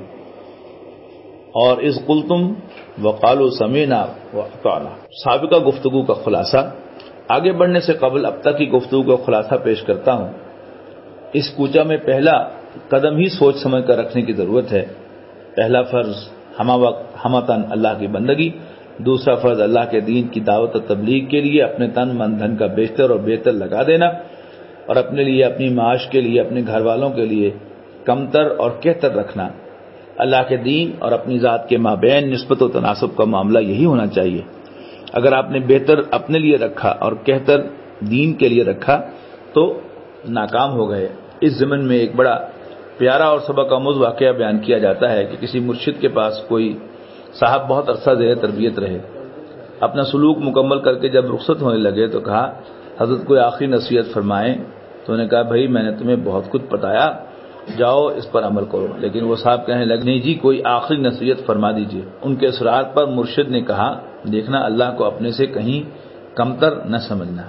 اور اذ قلتم وقالوا سمعنا واطعنا۔ سابقہ گفتگو کا خلاصہ۔ آگے بڑھنے سے قبل اب تک کی گفتگو کا خلاصہ پیش کرتا ہوں۔ اس کوچہ میں پہلا قدم ہی سوچ سمجھ کر رکھنے کی ضرورت ہے۔ پہلا فرض ہمہ وقت ہمتن اللہ کی بندگی، دوسرا فرض اللہ کے دین کی دعوت و تبلیغ کے لیے اپنے تن من دھن کا بیشتر اور بہتر لگا دینا، اور اپنے لیے، اپنی معاش کے لیے، اپنے گھر والوں کے لیے کمتر اور کہتر رکھنا۔ اللہ کے دین اور اپنی ذات کے مابین نسبت و تناسب کا معاملہ یہی ہونا چاہیے۔ اگر آپ نے بہتر اپنے لیے رکھا اور کہتر دین کے لیے رکھا تو ناکام ہو گئے۔ اس ضمن میں ایک بڑا پیارا اور سبق آموز واقعہ بیان کیا جاتا ہے کہ کسی مرشد کے پاس کوئی صاحب بہت عرصہ زیر تربیت رہے۔ اپنا سلوک مکمل کر کے جب رخصت ہونے لگے تو کہا حضرت کوئی آخری نصیحت فرمائیں، تو انہوں نے کہا بھائی میں نے تمہیں بہت کچھ بتایا، جاؤ اس پر عمل کرو۔ لیکن وہ صاحب کہنے لگے نہیں جی کوئی آخری نصیحت فرما دیجئے۔ ان کے اصرار پر مرشد نے کہا دیکھنا اللہ کو اپنے سے کہیں کمتر نہ سمجھنا۔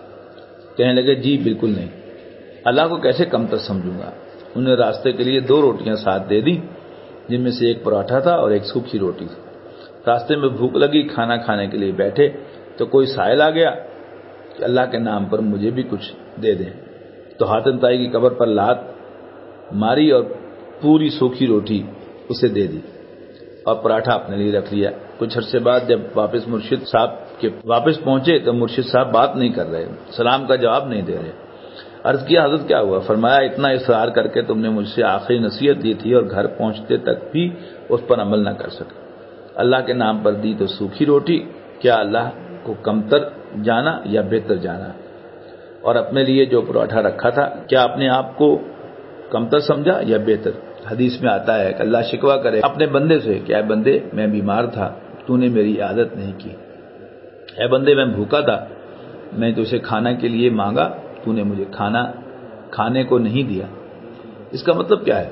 کہنے لگے جی بالکل نہیں، اللہ کو کیسے کمتر سمجھوں گا۔ انہیں راستے کے لیے 2 روٹیاں ساتھ دے دی، جن میں سے ایک پراٹھا تھا اور ایک سوکھی روٹی تھی۔ راستے میں بھوک لگی، کھانا کھانے کے لیے بیٹھے تو کوئی سائل آ گیا کہ اللہ کے نام پر مجھے بھی کچھ دے دیں، تو حاتم طائی کی قبر پر لات ماری اور پوری سوکھی روٹی اسے دے دی اور پراٹھا اپنے لیے رکھ لیا۔ کچھ عرصے بعد جب واپس مرشد صاحب کے واپس پہنچے تو مرشد صاحب بات نہیں کر رہے، سلام کا جواب نہیں دے رہے۔ عرض کیا حضرت کیا ہوا؟ فرمایا اتنا اصرار کر کے تم نے مجھ سے آخری نصیحت دی تھی اور گھر پہنچتے تک بھی اس پر عمل نہ کر سکے۔ اللہ کے نام پر دی تو سوکھی روٹی، کیا اللہ کو کمتر جانا یا بہتر جانا؟ اور اپنے لیے جو پراٹھا رکھا تھا کیا اپنے آپ کو کمتر سمجھا یا بہتر؟ حدیث میں آتا ہے کہ اللہ شکوہ کرے اپنے بندے سے کہ اے بندے میں بیمار تھا، تو نے میری عادت نہیں کی۔ اے بندے میں بھوکا تھا، میں تجھے کھانا کے لیے مانگا، تو نے مجھے کھانا کھانے کو نہیں دیا۔ اس کا مطلب کیا ہے؟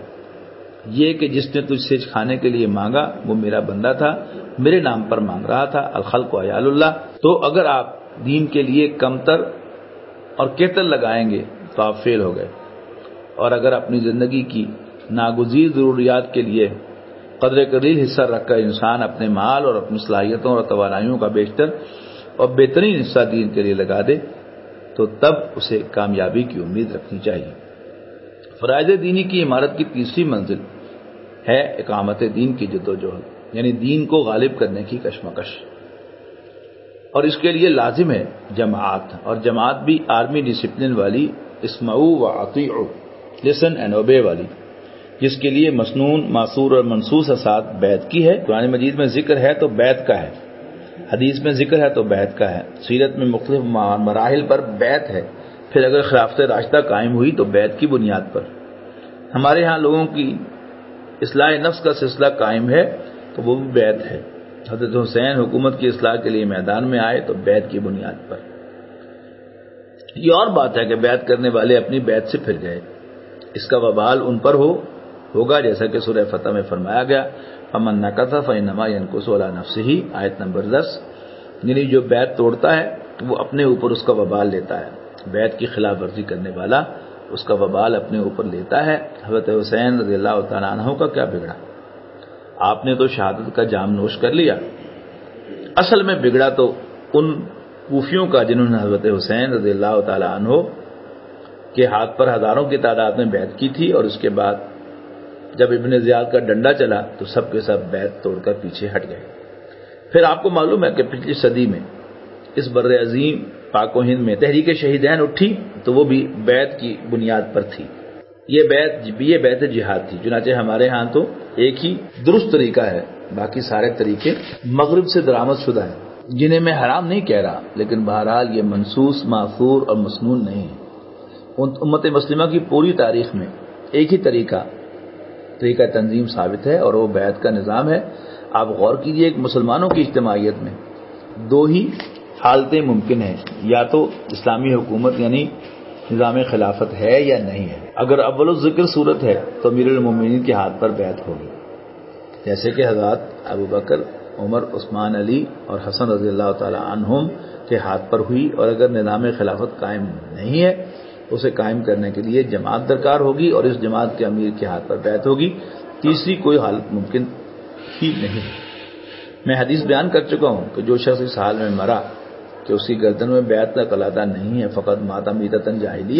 یہ کہ جس نے تجھ سے کھانے کے لیے مانگا وہ میرا بندہ تھا، میرے نام پر مانگ رہا تھا۔ الخلق عیال اللہ۔ تو اگر آپ دین کے لیے کمتر اور کہتر لگائیں گے تو آپ فیل ہو گئے، اور اگر اپنی زندگی کی ناگزیر ضروریات کے لیے قدر قلیل حصہ رکھ کر انسان اپنے مال اور اپنی صلاحیتوں اور توانائیوں کا بیشتر اور بہترین حصہ دین کے لیے لگا دے تو تب اسے کامیابی کی امید رکھنی چاہیے۔ فرائض دینی کی عمارت کی تیسری منزل ہے اقامت دین کی جدوجہد، یعنی دین کو غالب کرنے کی کشمکش، اور اس کے لیے لازم ہے جماعت، اور جماعت بھی آرمی ڈسپلن والی، اسمعوا واطیعوا، لسن اینڈ اوبے والی، جس کے لیے مسنون، معصور اور منصوص اسات بیعت کی ہے۔ قرآن مجید میں ذکر ہے تو بیعت کا ہے، حدیث میں ذکر ہے تو بیعت کا ہے، سیرت میں مختلف مراحل پر بیعت ہے، پھر اگر خلافت راشدہ قائم ہوئی تو بیعت کی بنیاد پر۔ ہمارے ہاں لوگوں کی اصلاح نفس کا سلسلہ قائم ہے تو وہ بھی بیعت ہے۔ حضرت حسین حکومت کی اصلاح کے لیے میدان میں آئے تو بیعت کی بنیاد پر۔ یہ اور بات ہے کہ بیعت کرنے والے اپنی بیعت سے پھر گئے، اس کا وبال ان پر ہوگا، جیسا کہ سورہ فتح میں فرمایا گیا فمن نکث فانما ينکث علی نفسہ، آیت نمبر 10۔ یعنی جو بیعت توڑتا ہے وہ اپنے اوپر اس کا وبال لیتا ہے، بیعت کی خلاف ورزی کرنے والا اس کا وبال اپنے اوپر لیتا ہے۔ حضرت حسین رضی اللہ تعالیٰ عنہ کا کیا بگڑا؟ آپ نے تو شہادت کا جام نوش کر لیا، اصل میں بگڑا تو ان کوفیوں کا جنہوں نے حضرت حسین رضی اللہ تعالیٰ عنہ کے ہاتھ پر ہزاروں کی تعداد میں بیعت کی تھی، اور اس کے بعد جب ابن زیاد کا ڈنڈا چلا تو سب کے سب بیعت توڑ کر پیچھے ہٹ گئے۔ پھر آپ کو معلوم ہے کہ پچھلی صدی میں اس بر عظیم پاک و ہند میں تحریک شہیدین اٹھی تو وہ بھی بیعت کی بنیاد پر تھی، یہ بیعت جہاد تھی۔ چنانچہ ہمارے ہاں تو ایک ہی درست طریقہ ہے، باقی سارے طریقے مغرب سے درآمد شدہ ہیں، جنہیں میں حرام نہیں کہہ رہا، لیکن بہرحال یہ منصوص، معصور اور مسنون نہیں ہے۔ امت مسلمہ کی پوری تاریخ میں ایک ہی طریقہ تنظیم ثابت ہے اور وہ بیعت کا نظام ہے۔ آپ غور کیجئے کہ مسلمانوں کی اجتماعیت میں 2 ہی حالتیں ممکن ہیں، یا تو اسلامی حکومت یعنی نظام خلافت ہے یا نہیں ہے۔ اگر اول الذکر صورت ہے تو امیر المومنین کے ہاتھ پر بیعت ہوگی، جیسے کہ حضرات ابو بکر، عمر، عثمان، علی اور حسن رضی اللہ تعالی عنہم کے ہاتھ پر ہوئی، اور اگر نظام خلافت قائم نہیں ہے اسے قائم کرنے کے لیے جماعت درکار ہوگی، اور اس جماعت کے امیر کے ہاتھ پر بیعت ہوگی۔ تیسری کوئی حالت ممکن ہی نہیں۔ میں حدیث بیان کر چکا ہوں کہ جو شخص اس حال میں مرا کہ اس کی گردن میں بیعت کا قلادہ نہیں ہے، فقط مات میتۃ جاہلیہ،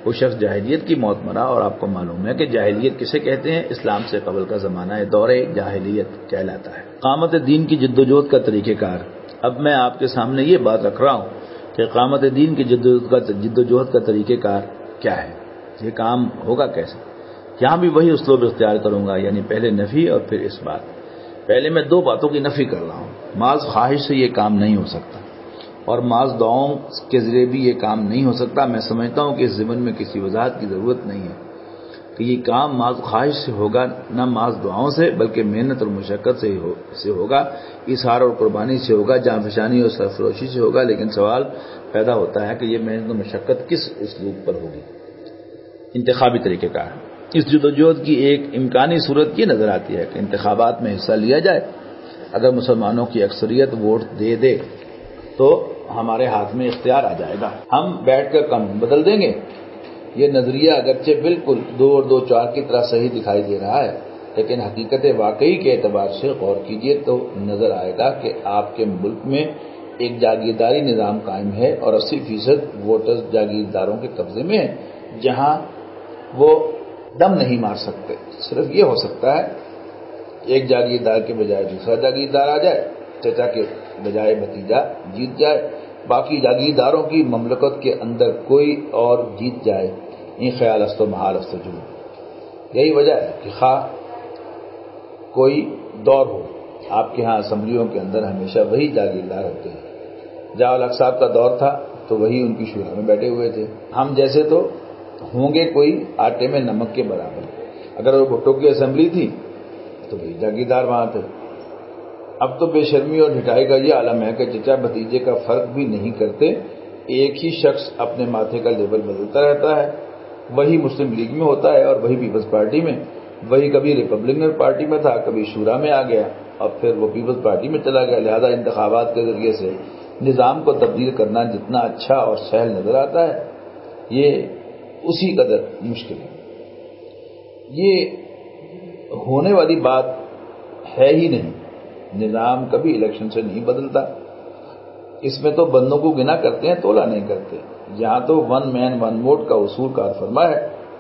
کوئی شخص جاہلیت کی موت مرا، اور آپ کو معلوم ہے کہ جاہلیت کسے کہتے ہیں؟ اسلام سے قبل کا زمانہ ہے، دور جاہلیت کہلاتا ہے۔ اقامت دین کی جدوجہد کا طریقہ کار۔ اب میں آپ کے سامنے یہ بات رکھ رہا ہوں کہ اقامت دین کی جدوجہد کا طریقہ کار کیا ہے، یہ کام ہوگا کیسے۔ یہاں بھی وہی اسلوب اختیار کروں گا، یعنی پہلے نفی اور پھر اس بات۔ پہلے میں دو باتوں کی نفی کر رہا ہوں۔ محض خواہش سے یہ کام نہیں ہو سکتا، اور محض دعاؤں کے ذریعے بھی یہ کام نہیں ہو سکتا۔ میں سمجھتا ہوں کہ اس ضمن میں کسی وضاحت کی ضرورت نہیں ہے کہ یہ کام محض خواہش سے ہوگا، نہ محض دعاؤں سے، بلکہ محنت اور مشقت سے ہوگا، اظہار اور قربانی سے ہوگا، جان فشانی اور سرفروشی سے ہوگا۔ لیکن سوال پیدا ہوتا ہے کہ یہ محنت و مشقت کس اسلوب پر ہوگی؟ انتخابی طریقہ کار۔ اس جدوجہد کی ایک امکانی صورت یہ نظر آتی ہے کہ انتخابات میں حصہ لیا جائے۔ اگر مسلمانوں کی اکثریت ووٹ دے تو ہمارے ہاتھ میں اختیار آ جائے گا، ہم بیٹھ کر قانون بدل دیں گے۔ یہ نظریہ اگرچہ بالکل 2 اور 2 4 کی طرح صحیح دکھائی دے رہا ہے، لیکن حقیقت واقعی کے اعتبار سے غور کیجئے تو نظر آئے گا کہ آپ کے ملک میں ایک جاگیرداری نظام قائم ہے، اور 80% ووٹرز جاگیرداروں کے قبضے میں ہیں، جہاں وہ دم نہیں مار سکتے۔ صرف یہ ہو سکتا ہے ایک جاگیردار کے بجائے دوسرا جاگیردار آ جائے، چچا کے بجائے بھتیجا جیت جائے، باقی جاگیرداروں کی مملکت کے اندر کوئی اور جیت جائے۔ یہ خیال است و محال است و جنون۔ یہی وجہ ہے کہ خواہ کوئی دور ہو، آپ کے ہاں اسمبلیوں کے اندر ہمیشہ وہی جاگیردار ہوتے ہیں۔ جہاں الحق صاحب کا دور تھا تو وہی ان کی شورا میں بیٹھے ہوئے تھے۔ ہم جیسے تو ہوں گے کوئی آٹے میں نمک کے برابر۔ اگر وہ بھٹو کی اسمبلی تھی تو وہی جاگیردار وہاں تھے۔ اب تو بے شرمی اور ڈھٹائی کا یہ عالم ہے کہ چچا بھتیجے کا فرق بھی نہیں کرتے، ایک ہی شخص اپنے ماتھے کا لیبل بدلتا رہتا ہے۔ وہی مسلم لیگ میں ہوتا ہے اور وہی پیپلز پارٹی میں، وہی کبھی ریپبلکن پارٹی میں تھا، کبھی شورا میں آ گیا اور پھر وہ پیپلز پارٹی میں چلا گیا۔ لہذا انتخابات کے ذریعے سے نظام کو تبدیل کرنا جتنا اچھا اور سہل نظر آتا ہے، یہ اسی قدر مشکل ہے۔ یہ ہونے والی بات ہے ہی نہیں۔ نظام کبھی الیکشن سے نہیں بدلتا۔ اس میں تو بندوں کو گنا کرتے ہیں، تولا نہیں کرتے۔ یہاں تو 1 مین 1 ووٹ کا اصول کار فرما ہے،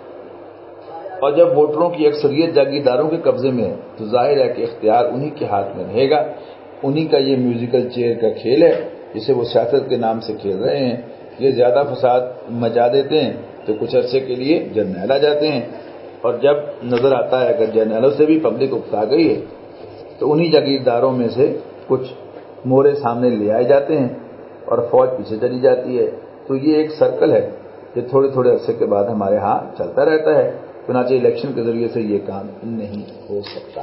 اور جب ووٹروں کی اکثریت جاگیرداروں کے قبضے میں ہے تو ظاہر ہے کہ اختیار انہی کے ہاتھ میں رہے گا۔ انہی کا یہ میوزیکل چیئر کا کھیل ہے جسے وہ سیاست کے نام سے کھیل رہے ہیں۔ یہ زیادہ فساد مچا دیتے ہیں تو کچھ عرصے کے لیے جرنیل آ جاتے ہیں، اور جب نظر آتا ہے کہ جرنیلوں سے بھی پبلک اکتا گئی ہے تو انہی جاگیرداروں میں سے کچھ مورے سامنے لے آئے جاتے ہیں اور فوج پیچھے چلی جاتی ہے۔ تو یہ ایک سرکل ہے جو تھوڑے تھوڑے عرصے کے بعد ہمارے ہاں چلتا رہتا ہے۔ چنانچہ الیکشن کے ذریعے سے یہ کام نہیں ہو سکتا۔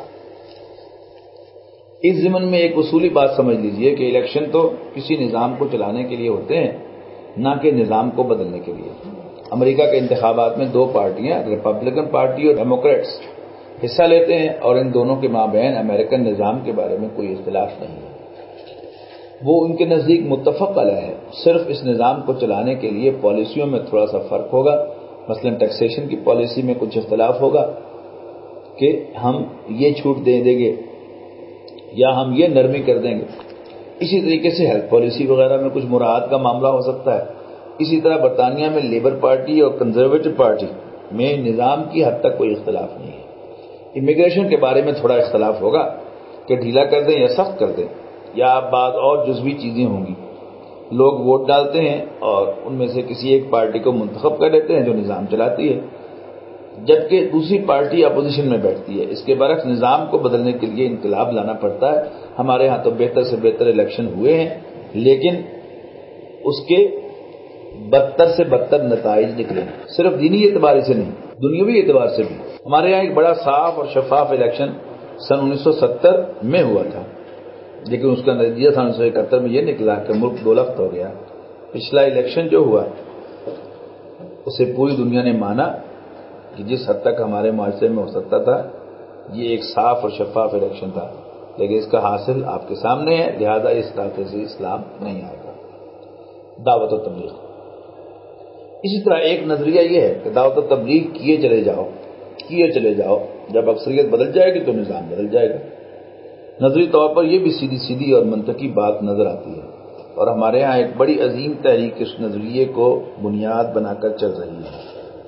اس ضمن میں ایک اصولی بات سمجھ لیجئے کہ الیکشن تو کسی نظام کو چلانے کے لیے ہوتے ہیں، نہ کہ نظام کو بدلنے کے لیے۔ امریکہ کے انتخابات میں 2 پارٹیاں، ریپبلکن پارٹی اور ڈیموکریٹس، حصہ لیتے ہیں، اور ان دونوں کے مابین امریکن نظام کے بارے میں کوئی اختلاف نہیں ہے۔ وہ ان کے نزدیک متفق علیہ ہے۔ صرف اس نظام کو چلانے کے لیے پالیسیوں میں تھوڑا سا فرق ہوگا۔ مثلا ٹیکسیشن کی پالیسی میں کچھ اختلاف ہوگا کہ ہم یہ چھوٹ دیں گے یا ہم یہ نرمی کر دیں گے۔ اسی طریقے سے ہیلتھ پالیسی وغیرہ میں کچھ مراعات کا معاملہ ہو سکتا ہے۔ اسی طرح برطانیہ میں لیبر پارٹی اور کنزرویٹو پارٹی میں نظام کی حد تک کوئی اختلاف نہیں ہے۔ امیگریشن کے بارے میں تھوڑا اختلاف ہوگا کہ ڈھیلا کر دیں یا سخت کر دیں، یا بعض اور جزوی چیزیں ہوں گی۔ لوگ ووٹ ڈالتے ہیں اور ان میں سے کسی ایک پارٹی کو منتخب کر لیتے ہیں جو نظام چلاتی ہے، جبکہ دوسری پارٹی اپوزیشن میں بیٹھتی ہے۔ اس کے برعکس نظام کو بدلنے کے لیے انقلاب لانا پڑتا ہے۔ ہمارے ہاں تو بہتر سے بہتر الیکشن ہوئے ہیں، لیکن اس کے بدتر سے بدتر نتائج نکلے، صرف دینی اعتبار سے نہیں، دنیاوی اعتبار سے بھی۔ ہمارے یہاں ایک بڑا صاف اور شفاف الیکشن سن 1970 میں ہوا تھا، لیکن اس کا نتیجہ 1971 میں یہ نکلا کہ ملک دولخت ہو گیا۔ پچھلا الیکشن جو ہوا اسے پوری دنیا نے مانا کہ جس حد تک ہمارے معاشرے میں ہو سکتا تھا یہ ایک صاف اور شفاف الیکشن تھا، لیکن اس کا حاصل آپ کے سامنے ہے۔ لہذا اس راستے سے اسلام نہیں آئے گا۔ دعوت و تبلیغ۔ اسی طرح ایک نظریہ یہ ہے کہ دعوت و تبلیغ کیے چلے جاؤ، جب اکثریت بدل جائے گی تو نظام بدل جائے گا۔ نظری طور پر یہ بھی سیدھی سیدھی اور منطقی بات نظر آتی ہے، اور ہمارے ہاں ایک بڑی عظیم تحریک اس نظریے کو بنیاد بنا کر چل رہی ہے۔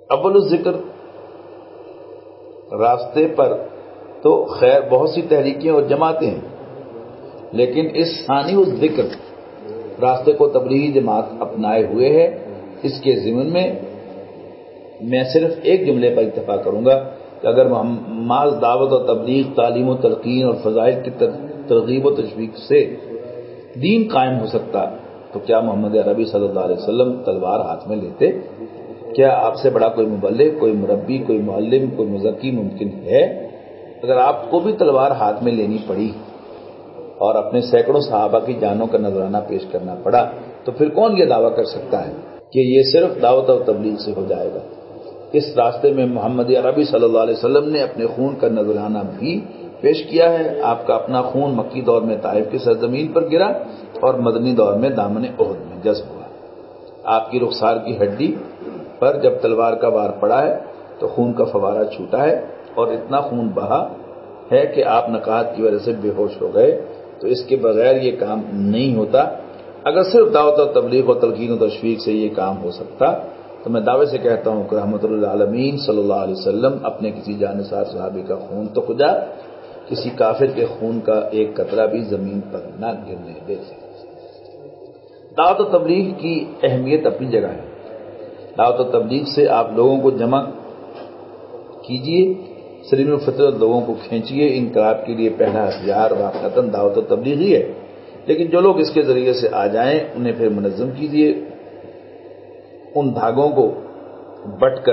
اول الذکر راستے پر تو خیر بہت سی تحریکیں اور جماعتیں ہیں، لیکن اس ثانی الذکر راستے کو تبلیغی جماعت اپنائے ہوئے ہے۔ اس کے ضمن میں صرف ایک جملے پر اتفاق کروں گا کہ اگر محض دعوت اور تبلیغ، تعلیم و تلقین اور فضائل کی ترغیب و تشویق سے دین قائم ہو سکتا تو کیا محمد عربی صلی اللہ علیہ وسلم تلوار ہاتھ میں لیتے؟ کیا آپ سے بڑا کوئی مبلغ، کوئی مربی، کوئی معلم، کوئی مزکی ممکن ہے؟ اگر آپ کو بھی تلوار ہاتھ میں لینی پڑی اور اپنے سینکڑوں صحابہ کی جانوں کا نذرانہ پیش کرنا پڑا تو پھر کون یہ دعویٰ کر سکتا ہے کہ یہ صرف دعوت اور تبلیغ سے ہو جائے گا؟ اس راستے میں محمد عربی صلی اللہ علیہ وسلم نے اپنے خون کا نذرانہ بھی پیش کیا ہے۔ آپ کا اپنا خون مکی دور میں طائف کی سرزمین پر گرا اور مدنی دور میں دامن احد میں جذب ہوا۔ آپ کی رخسار کی ہڈی پر جب تلوار کا وار پڑا ہے تو خون کا فوارہ چھوٹا ہے اور اتنا خون بہا ہے کہ آپ نقاہت کی وجہ سے بے ہوش ہو گئے، تو اس کے بغیر یہ کام نہیں ہوتا۔ اگر صرف دعوت و تبلیغ و تلقین و تشویق سے یہ کام ہو سکتا تو میں دعوے سے کہتا ہوں کہ رحمت للعالمین صلی اللہ علیہ وسلم اپنے کسی جانثار صحابی کا خون تو خدا کسی کافر کے خون کا ایک قطرہ بھی زمین پر نہ گرنے دیتے۔ دعوت و تبلیغ کی اہمیت اپنی جگہ ہے۔ دعوت و تبلیغ سے آپ لوگوں کو جمع کیجئے، سلیم الفطرت لوگوں کو کھینچیے۔ انقلاب کے لیے پہلا ہتھیار واقعتاً دعوت و تبلیغ ہی ہے، لیکن جو لوگ اس کے ذریعے سے آ جائیں انہیں پھر منظم کیجئے، ان دھاگوں کو بٹ کر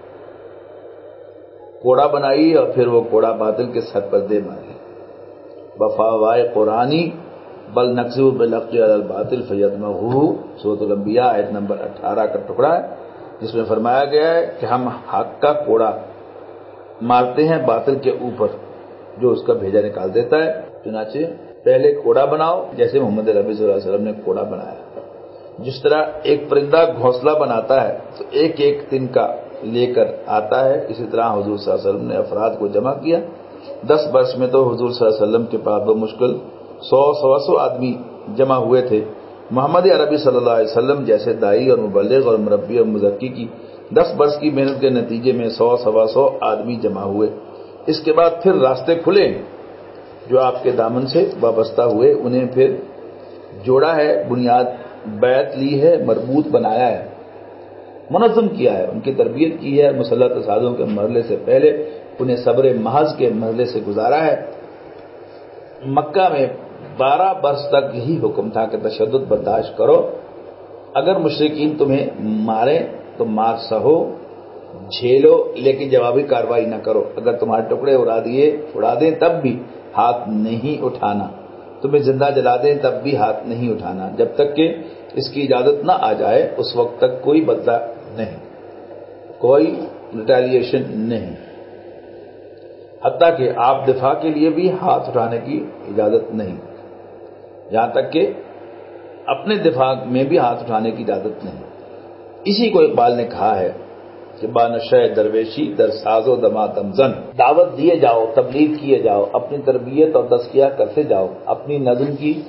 کوڑا بنائیے اور پھر وہ کوڑا باطل کے سر پر دے مارے۔ بفاوائے قرآنی بل نقصو بالحق علی الباطل فیدمغہ، سورۃ الانبیاء آیت نمبر 18 کا ٹکڑا ہے، جس میں فرمایا گیا ہے کہ ہم حق کا کوڑا مارتے ہیں باطل کے اوپر جو اس کا بھیجا نکال دیتا ہے۔ چنانچہ پہلے کوڑا بناؤ جیسے محمد عربی صلی اللہ علیہ وسلم نے کوڑا بنایا۔ جس طرح ایک پرندہ گھونسلہ بناتا ہے تو ایک ایک تنکا لے کر آتا ہے، اسی طرح حضور صلی اللہ علیہ وسلم نے افراد کو جمع کیا۔ 10 برس میں تو حضور صلی اللہ علیہ وسلم کے پاس بمشکل 100 آدمی جمع ہوئے تھے۔ محمد عربی صلی اللہ علیہ وسلم جیسے داعی اور مبلغ اور مربی اور مزکی کی 10 برس کی محنت کے نتیجے میں 100 آدمی جمع ہوئے۔ اس کے بعد پھر راستے کھلے، جو آپ کے دامن سے وابستہ ہوئے انہیں پھر جوڑا ہے، بنیاد بیعت لی ہے، مربوط بنایا ہے، منظم کیا ہے، ان کی تربیت کی ہے، مسلح تصادم کے مرحلے سے پہلے انہیں صبر محض کے مرحلے سے گزارا ہے۔ مکہ میں 12 برس تک یہی حکم تھا کہ تشدد برداشت کرو، اگر مشرکین تمہیں مارے تو مار سہو، جھیلو، لیکن جوابی کارروائی نہ کرو، اگر تمہارے ٹکڑے اڑا دیں تب بھی ہاتھ نہیں اٹھانا، تمہیں زندہ جلا دیں تب بھی ہاتھ نہیں اٹھانا، جب تک کہ اس کی اجازت نہ آ جائے اس وقت تک کوئی بدلہ نہیں، کوئی ریٹیلیشن نہیں، حتیٰ کہ آپ دفاع کے لیے بھی ہاتھ اٹھانے کی اجازت نہیں، یہاں تک کہ اپنے دفاع میں بھی ہاتھ اٹھانے کی اجازت نہیں۔ اسی کو اقبال نے کہا ہے کہ بانشہ درویشی در ساز و دما دمزن، دعوت دیے جاؤ، تبلیغ کیے جاؤ، اپنی تربیت اور تزکیہ کرتے جاؤ، اپنے نظم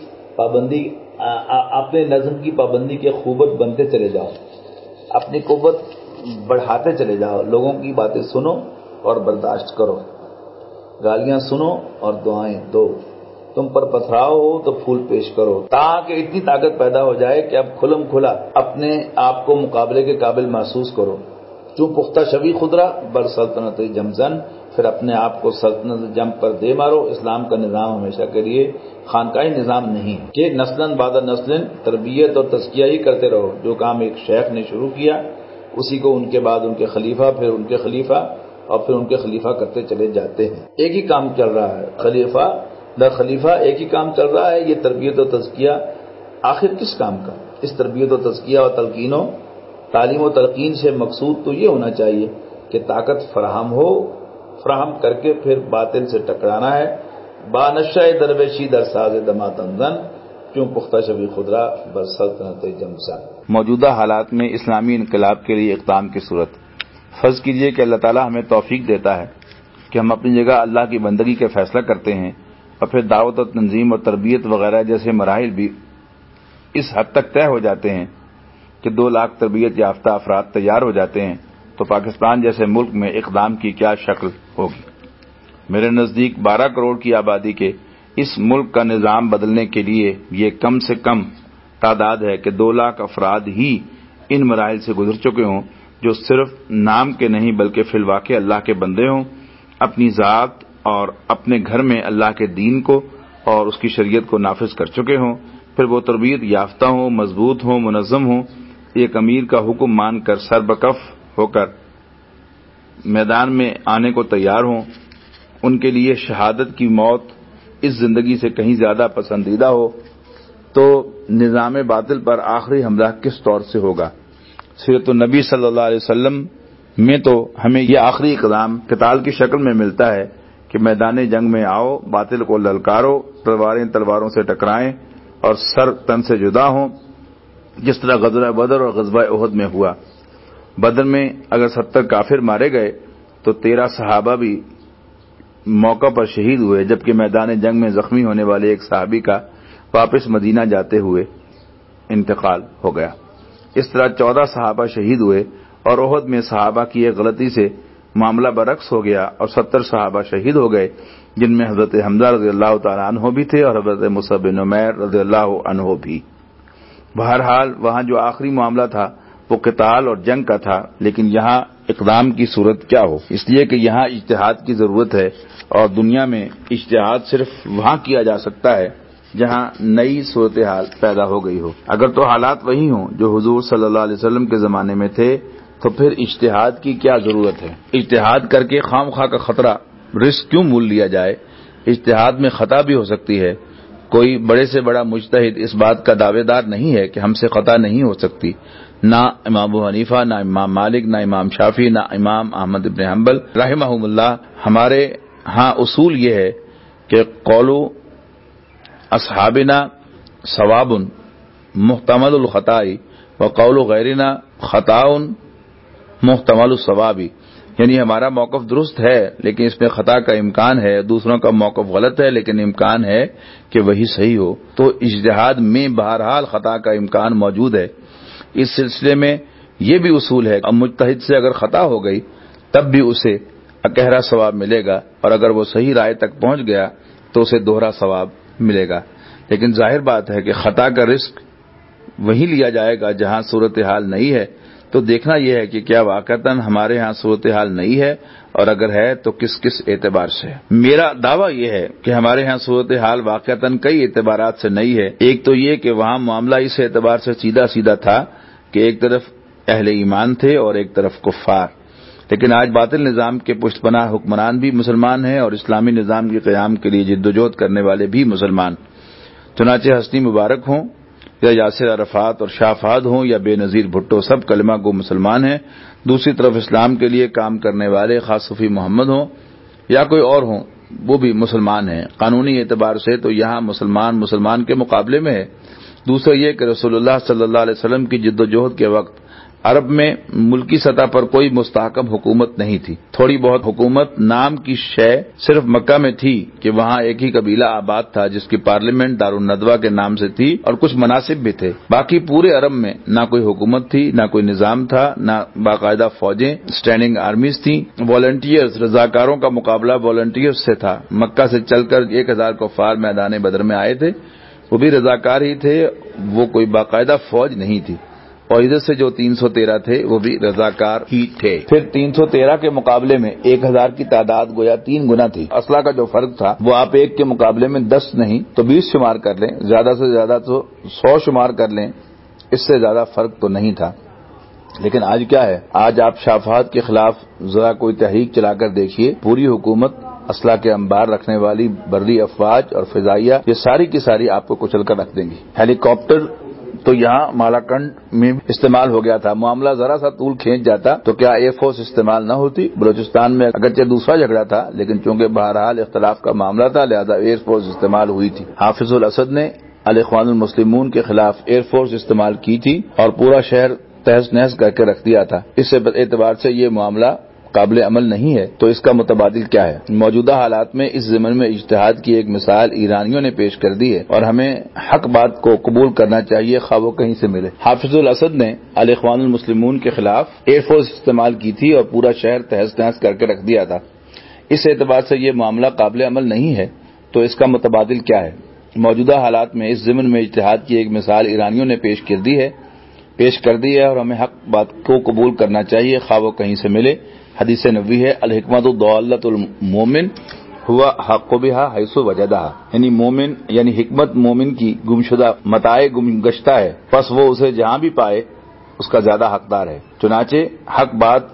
کی پابندی کے خوبت بنتے چلے جاؤ، اپنی قوت بڑھاتے چلے جاؤ، لوگوں کی باتیں سنو اور برداشت کرو، گالیاں سنو اور دعائیں دو، تم پر پتھراؤ ہو تو پھول پیش کرو، تاکہ اتنی طاقت پیدا ہو جائے کہ اب کھلم کھلا اپنے آپ کو مقابلے کے قابل محسوس کرو۔ چوں پختہ شوی خدرہ بر سلطنت جمزن، پھر اپنے آپ کو سلطنت جم پر دے مارو۔ اسلام کا نظام ہمیشہ کے لیے خانقاہی نظام نہیں ہے کہ نسلاً بعد نسلاً تربیت اور تزکیہ ہی کرتے رہو۔ جو کام ایک شیخ نے شروع کیا اسی کو ان کے بعد ان کے خلیفہ، پھر ان کے خلیفہ اور پھر ان کے خلیفہ کرتے چلے جاتے ہیں۔ ایک ہی کام چل رہا ہے، خلیفہ در خلیفہ ایک ہی کام چل رہا ہے۔ یہ تربیت و تزکیہ آخر کس کام کا؟ اس تربیت و تزکیہ اور تعلیم و تلقین سے مقصود تو یہ ہونا چاہیے کہ طاقت فراہم کر کے پھر باطل سے ٹکرانا ہے۔ بانشہ درویشی در ساز دما تنزن، کیوں پختہ شبی خدرہ بر سلطنت جمزن۔ موجودہ حالات میں اسلامی انقلاب کے لیے اقدام کی صورت فرض کیجئے کہ اللہ تعالیٰ ہمیں توفیق دیتا ہے کہ ہم اپنی جگہ اللہ کی بندگی کا فیصلہ کرتے ہیں اور پھر دعوت و تنظیم اور تربیت وغیرہ جیسے مراحل بھی اس حد تک طے ہو جاتے ہیں کہ 2 لاکھ تربیت یافتہ افراد تیار ہو جاتے ہیں، تو تو پاکستان جیسے ملک میں اقدام کی کیا شکل ہوگی۔ میرے نزدیک 12 کروڑ کی آبادی کے اس ملک کا نظام بدلنے کے لیے یہ کم سے کم تعداد ہے کہ 2 لاکھ افراد ہی ان مراحل سے گزر چکے ہوں، جو صرف نام کے نہیں بلکہ فی الواقع اللہ کے بندے ہوں، اپنی ذات اور اپنے گھر میں اللہ کے دین کو اور اس کی شریعت کو نافذ کر چکے ہوں، پھر وہ تربیت یافتہ ہوں، مضبوط ہوں، منظم ہوں، ایک امیر کا حکم مان کر سر بکف ہو کر میدان میں آنے کو تیار ہوں، ان کے لیے شہادت کی موت اس زندگی سے کہیں زیادہ پسندیدہ ہو، تو نظام باطل پر آخری حملہ کس طور سے ہوگا۔ سیرت النبی صلی اللہ علیہ وسلم میں تو ہمیں یہ آخری اقدام قتال کی شکل میں ملتا ہے کہ میدان جنگ میں آؤ، باطل کو للکارو، تلواریں تلواروں سے ٹکرائیں اور سر تن سے جدا ہوں، جس طرح غزوہ بدر اور غزوہ احد میں ہوا۔ بدر میں اگر 70 کافر مارے گئے تو 13 صحابہ بھی موقع پر شہید ہوئے، جبکہ میدان جنگ میں زخمی ہونے والے ایک صحابی کا واپس مدینہ جاتے ہوئے انتقال ہو گیا۔ اس طرح 14 صحابہ شہید ہوئے، اور احد میں صحابہ کی ایک غلطی سے معاملہ برعکس ہو گیا اور 70 صحابہ شہید ہو گئے، جن میں حضرت حمزہ رضی اللہ تعالیٰ عنہ بھی تھے اور حضرت مصعب بن عمیر رضی اللہ عنہ بھی۔ بہرحال وہاں جو آخری معاملہ تھا وہ قتال اور جنگ کا تھا، لیکن یہاں اقدام کی صورت کیا ہو، اس لیے کہ یہاں اجتہاد کی ضرورت ہے، اور دنیا میں اجتہاد صرف وہاں کیا جا سکتا ہے جہاں نئی صورتحال پیدا ہو گئی ہو۔ اگر تو حالات وہی ہوں جو حضور صلی اللہ علیہ وسلم کے زمانے میں تھے تو پھر اجتہاد کی کیا ضرورت ہے؟ اجتہاد کر کے خام خواہ کا خطرہ رسک کیوں مول لیا جائے؟ اجتہاد میں خطا بھی ہو سکتی ہے، کوئی بڑے سے بڑا مجتہد اس بات کا دعوے دار نہیں ہے کہ ہم سے خطا نہیں ہو سکتی، نہ امام ابو حنیفہ، نہ امام مالک، نہ امام شافعی، نہ امام احمد بن حنبل رحمہم اللہ۔ ہمارے ہاں اصول یہ ہے کہ قول اصحابنا ثواب محتمل الخطاء وقول غیرنا خطاء محتمل الصواب، یعنی ہمارا موقف درست ہے لیکن اس میں خطا کا امکان ہے، دوسروں کا موقف غلط ہے لیکن امکان ہے کہ وہی صحیح ہو، تو اجتہاد میں بہرحال خطا کا امکان موجود ہے۔ اس سلسلے میں یہ بھی اصول ہے، اب مجتہد سے اگر خطا ہو گئی تب بھی اسے اکہرا ثواب ملے گا، اور اگر وہ صحیح رائے تک پہنچ گیا تو اسے دوہرا ثواب ملے گا۔ لیکن ظاہر بات ہے کہ خطا کا رزق وہی لیا جائے گا جہاں صورتحال نہیں ہے، تو دیکھنا یہ ہے کہ کیا واقعتاً ہمارے ہاں صورتحال نہیں ہے، اور اگر ہے تو کس کس اعتبار سے۔ میرا دعویٰ یہ ہے کہ ہمارے ہاں صورتحال واقعتاً کئی اعتبارات سے نہیں ہے۔ ایک تو یہ کہ وہاں معاملہ اس اعتبار سے سیدھا سیدھا تھا کہ ایک طرف اہل ایمان تھے اور ایک طرف کفار، لیکن آج باطل نظام کے پشت پناہ حکمران بھی مسلمان ہیں اور اسلامی نظام کے قیام کے لیے جدوجہد کرنے والے بھی مسلمان، چنانچہ حسنی مبارک ہوں یا یاسر عرفات اور شاہ فہد ہوں یا بے نظیر بھٹو، سب کلمہ گو مسلمان ہیں۔ دوسری طرف اسلام کے لیے کام کرنے والے خاص صفی محمد ہوں یا کوئی اور ہوں، وہ بھی مسلمان ہیں۔ قانونی اعتبار سے تو یہاں مسلمان کے مقابلے میں ہے۔ دوسرا یہ کہ رسول اللہ صلی اللہ علیہ وسلم کی جدوجہد کے وقت عرب میں ملکی سطح پر کوئی مستحکم حکومت نہیں تھی، تھوڑی بہت حکومت نام کی شے صرف مکہ میں تھی کہ وہاں ایک ہی قبیلہ آباد تھا جس کی پارلیمنٹ دارالندوہ کے نام سے تھی اور کچھ مناصب بھی تھے۔ باقی پورے عرب میں نہ کوئی حکومت تھی، نہ کوئی نظام تھا، نہ باقاعدہ فوجیں اسٹینڈنگ آرمیز تھیں۔ والنٹیئرز، رضاکاروں کا مقابلہ والنٹیئرز سے تھا۔ مکہ سے چل کر 1000 کفار میدان بدر میں آئے تھے، وہ بھی رضاکار ہی تھے، وہ کوئی باقاعدہ فوج نہیں تھی، اور ادھر سے جو 313 تھے وہ بھی رضاکار ہی تھے۔ پھر 313 کے مقابلے میں 1000 کی تعداد گویا 3 گنا تھی۔ اسلحہ کا جو فرق تھا وہ آپ 1 کے مقابلے میں 10 نہیں تو 20 شمار کر لیں، زیادہ سے زیادہ تو 100 شمار کر لیں، اس سے زیادہ فرق تو نہیں تھا۔ لیکن آج کیا ہے؟ آج آپ شاہ فہد کے خلاف ذرا کوئی تحریک چلا کر دیکھیے، پوری حکومت اسلحہ کے انبار رکھنے والی بری افواج اور فضائیہ یہ ساری کی ساری آپ کو کچل کر رکھ دیں گی۔ ہیلی کاپٹر تو یہاں مالاکنڈ میں استعمال ہو گیا تھا، معاملہ ذرا سا طول کھینچ جاتا تو کیا ایئر فورس استعمال نہ ہوتی؟ بلوچستان میں اگرچہ دوسرا جھگڑا تھا لیکن چونکہ بہرحال اختلاف کا معاملہ تھا لہذا ایئر فورس استعمال ہوئی تھی۔ حافظ الاسد نے الاخوان المسلمون کے خلاف ایئر فورس استعمال کی تھی اور پورا شہر تہس نہس کر کے رکھ دیا تھا۔ اس اعتبار سے یہ معاملہ قابل عمل نہیں ہے تو اس کا متبادل کیا ہے؟ موجودہ حالات میں اس ضمن میں اجتہاد کی ایک مثال ایرانیوں نے پیش کر دی ہے اور ہمیں حق بات کو قبول کرنا چاہیے خواہ وہ کہیں سے ملے۔ حافظ الاسد نے الاخوان المسلمون کے خلاف ایئر فورس استعمال کی تھی اور پورا شہر تہس نہس کر کے رکھ دیا تھا۔ اس اعتبار سے یہ معاملہ قابل عمل نہیں ہے تو اس کا متبادل کیا ہے؟ موجودہ حالات میں اس ضمن میں اجتہاد کی ایک مثال ایرانیوں نے پیش کر دی ہے اور ہمیں حق بات کو قبول کرنا چاہیے خواہ وہ کہیں سے ملے۔ حدیث نبوی ہے الحکمت ضالۃ المومن ہوا حق بہا حیث وجدہا، یعنی حکمت مومن کی گمشدہ متاع گمگشتہ ہے، پس وہ اسے جہاں بھی پائے اس کا زیادہ حقدار ہے۔ چنانچہ حق بات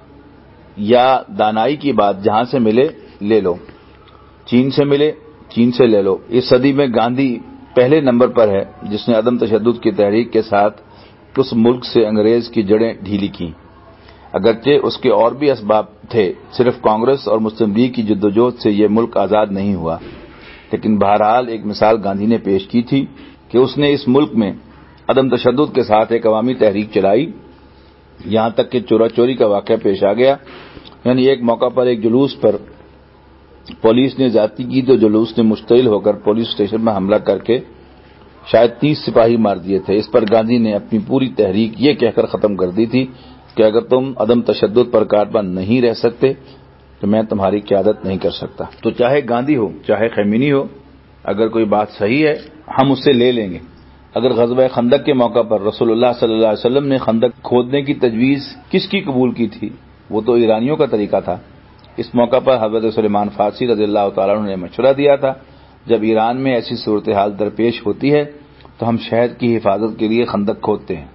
یا دانائی کی بات جہاں سے ملے لے لو، چین سے ملے چین سے لے لو۔ اس صدی میں گاندھی پہلے نمبر پر ہے جس نے عدم تشدد کی تحریک کے ساتھ اس ملک سے انگریز کی جڑیں ڈھیلی کی، اگرچہ اس کے اور بھی اسباب تھے، صرف کانگریس اور مسلم لیگ کی جدوجہد سے یہ ملک آزاد نہیں ہوا، لیکن بہرحال ایک مثال گاندھی نے پیش کی تھی کہ اس نے اس ملک میں عدم تشدد کے ساتھ ایک عوامی تحریک چلائی، یہاں تک کہ چورا چوری کا واقعہ پیش آ گیا۔ یعنی ایک موقع پر ایک جلوس پر پولیس نے زیادتی کی تو جلوس نے مشتعل ہو کر پولیس اسٹیشن میں حملہ کر کے شاید 30 سپاہی مار دیے تھے۔ اس پر گاندھی نے اپنی پوری تحریک یہ کہہ کر ختم کر دی تھی کہ اگر تم عدم تشدد پر کاربند نہیں رہ سکتے تو میں تمہاری قیادت نہیں کر سکتا۔ تو چاہے گاندھی ہو چاہے خمینی ہو، اگر کوئی بات صحیح ہے ہم اس سے لے لیں گے۔ اگر غزوہ خندق کے موقع پر رسول اللہ صلی اللہ علیہ وسلم نے خندق کھودنے کی تجویز کس کی قبول کی تھی؟ وہ تو ایرانیوں کا طریقہ تھا۔ اس موقع پر حضرت سلیمان فارسی رضی اللہ تعالیٰ عنہ نے مشورہ دیا تھا، جب ایران میں ایسی صورتحال درپیش ہوتی ہے تو ہم شہر کی حفاظت کے لیے خندق کھودتے ہیں۔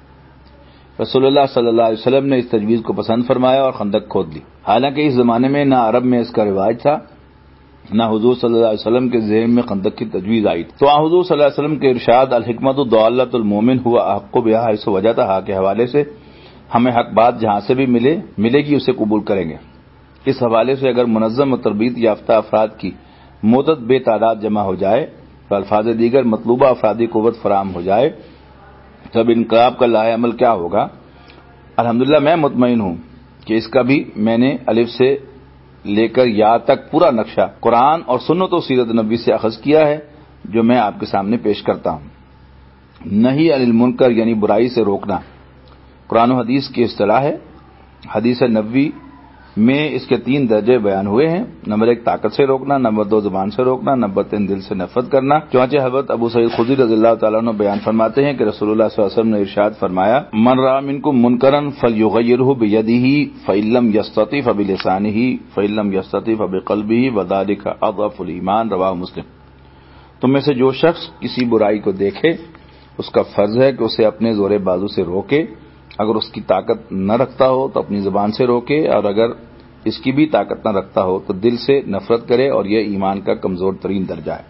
رسول اللہ صلی اللہ علیہ وسلم نے اس تجویز کو پسند فرمایا اور خندق کھود لی۔ حالانکہ اس زمانے میں نہ عرب میں اس کا رواج تھا نہ حضور صلی اللہ علیہ وسلم کے ذہن میں خندق کی تجویز آئی تھی۔ تو حضور صلی اللہ علیہ وسلم کے ارشاد الحکمت ضالۃ المومن ہوا حق بہا حیث وجدہا کے حوالے سے ہمیں حق بات جہاں سے بھی ملے گی اسے قبول کریں گے۔ اس حوالے سے اگر منظم و تربیت یافتہ افراد کی مدت بے تعداد جمع ہو جائے تو الفاظ دیگر مطلوبہ افرادی قوت فراہم ہو جائے تب انقلاب کا لاہ عمل کیا ہوگا؟ الحمدللہ میں مطمئن ہوں کہ اس کا بھی میں نے الف سے لے کر یا تک پورا نقشہ قرآن اور سنت و سیرت نبوی سے اخذ کیا ہے جو میں آپ کے سامنے پیش کرتا ہوں۔ نہی عن المنکر یعنی برائی سے روکنا قرآن و حدیث کی اصطلاح ہے۔ حدیث نبوی میں اس کے 3 درجے بیان ہوئے ہیں۔ نمبر 1 طاقت سے روکنا، نمبر 2 زبان سے روکنا، نمبر 3 دل سے نفرت کرنا۔ چنانچہ حضرت ابو سعید خدری رضی اللہ تعالیٰ عنہ بیان فرماتے ہیں کہ رسول اللہ صلی اللہ علیہ وسلم نے ارشاد فرمایا من رأى منکم منکرا فلیغیرہ بیدہ فإن لم یستطع فبلسانہ فإن لم یستطع فبقلبہ وذلک اضعف الایمان، رواہ مسلم۔ تم میں سے جو شخص کسی برائی کو دیکھے اس کا فرض ہے کہ اسے اپنے زور بازو سے روکے، اگر اس کی طاقت نہ رکھتا ہو تو اپنی زبان سے روکے، اور اگر اس کی بھی طاقت نہ رکھتا ہو تو دل سے نفرت کرے، اور یہ ایمان کا کمزور ترین درجہ ہے۔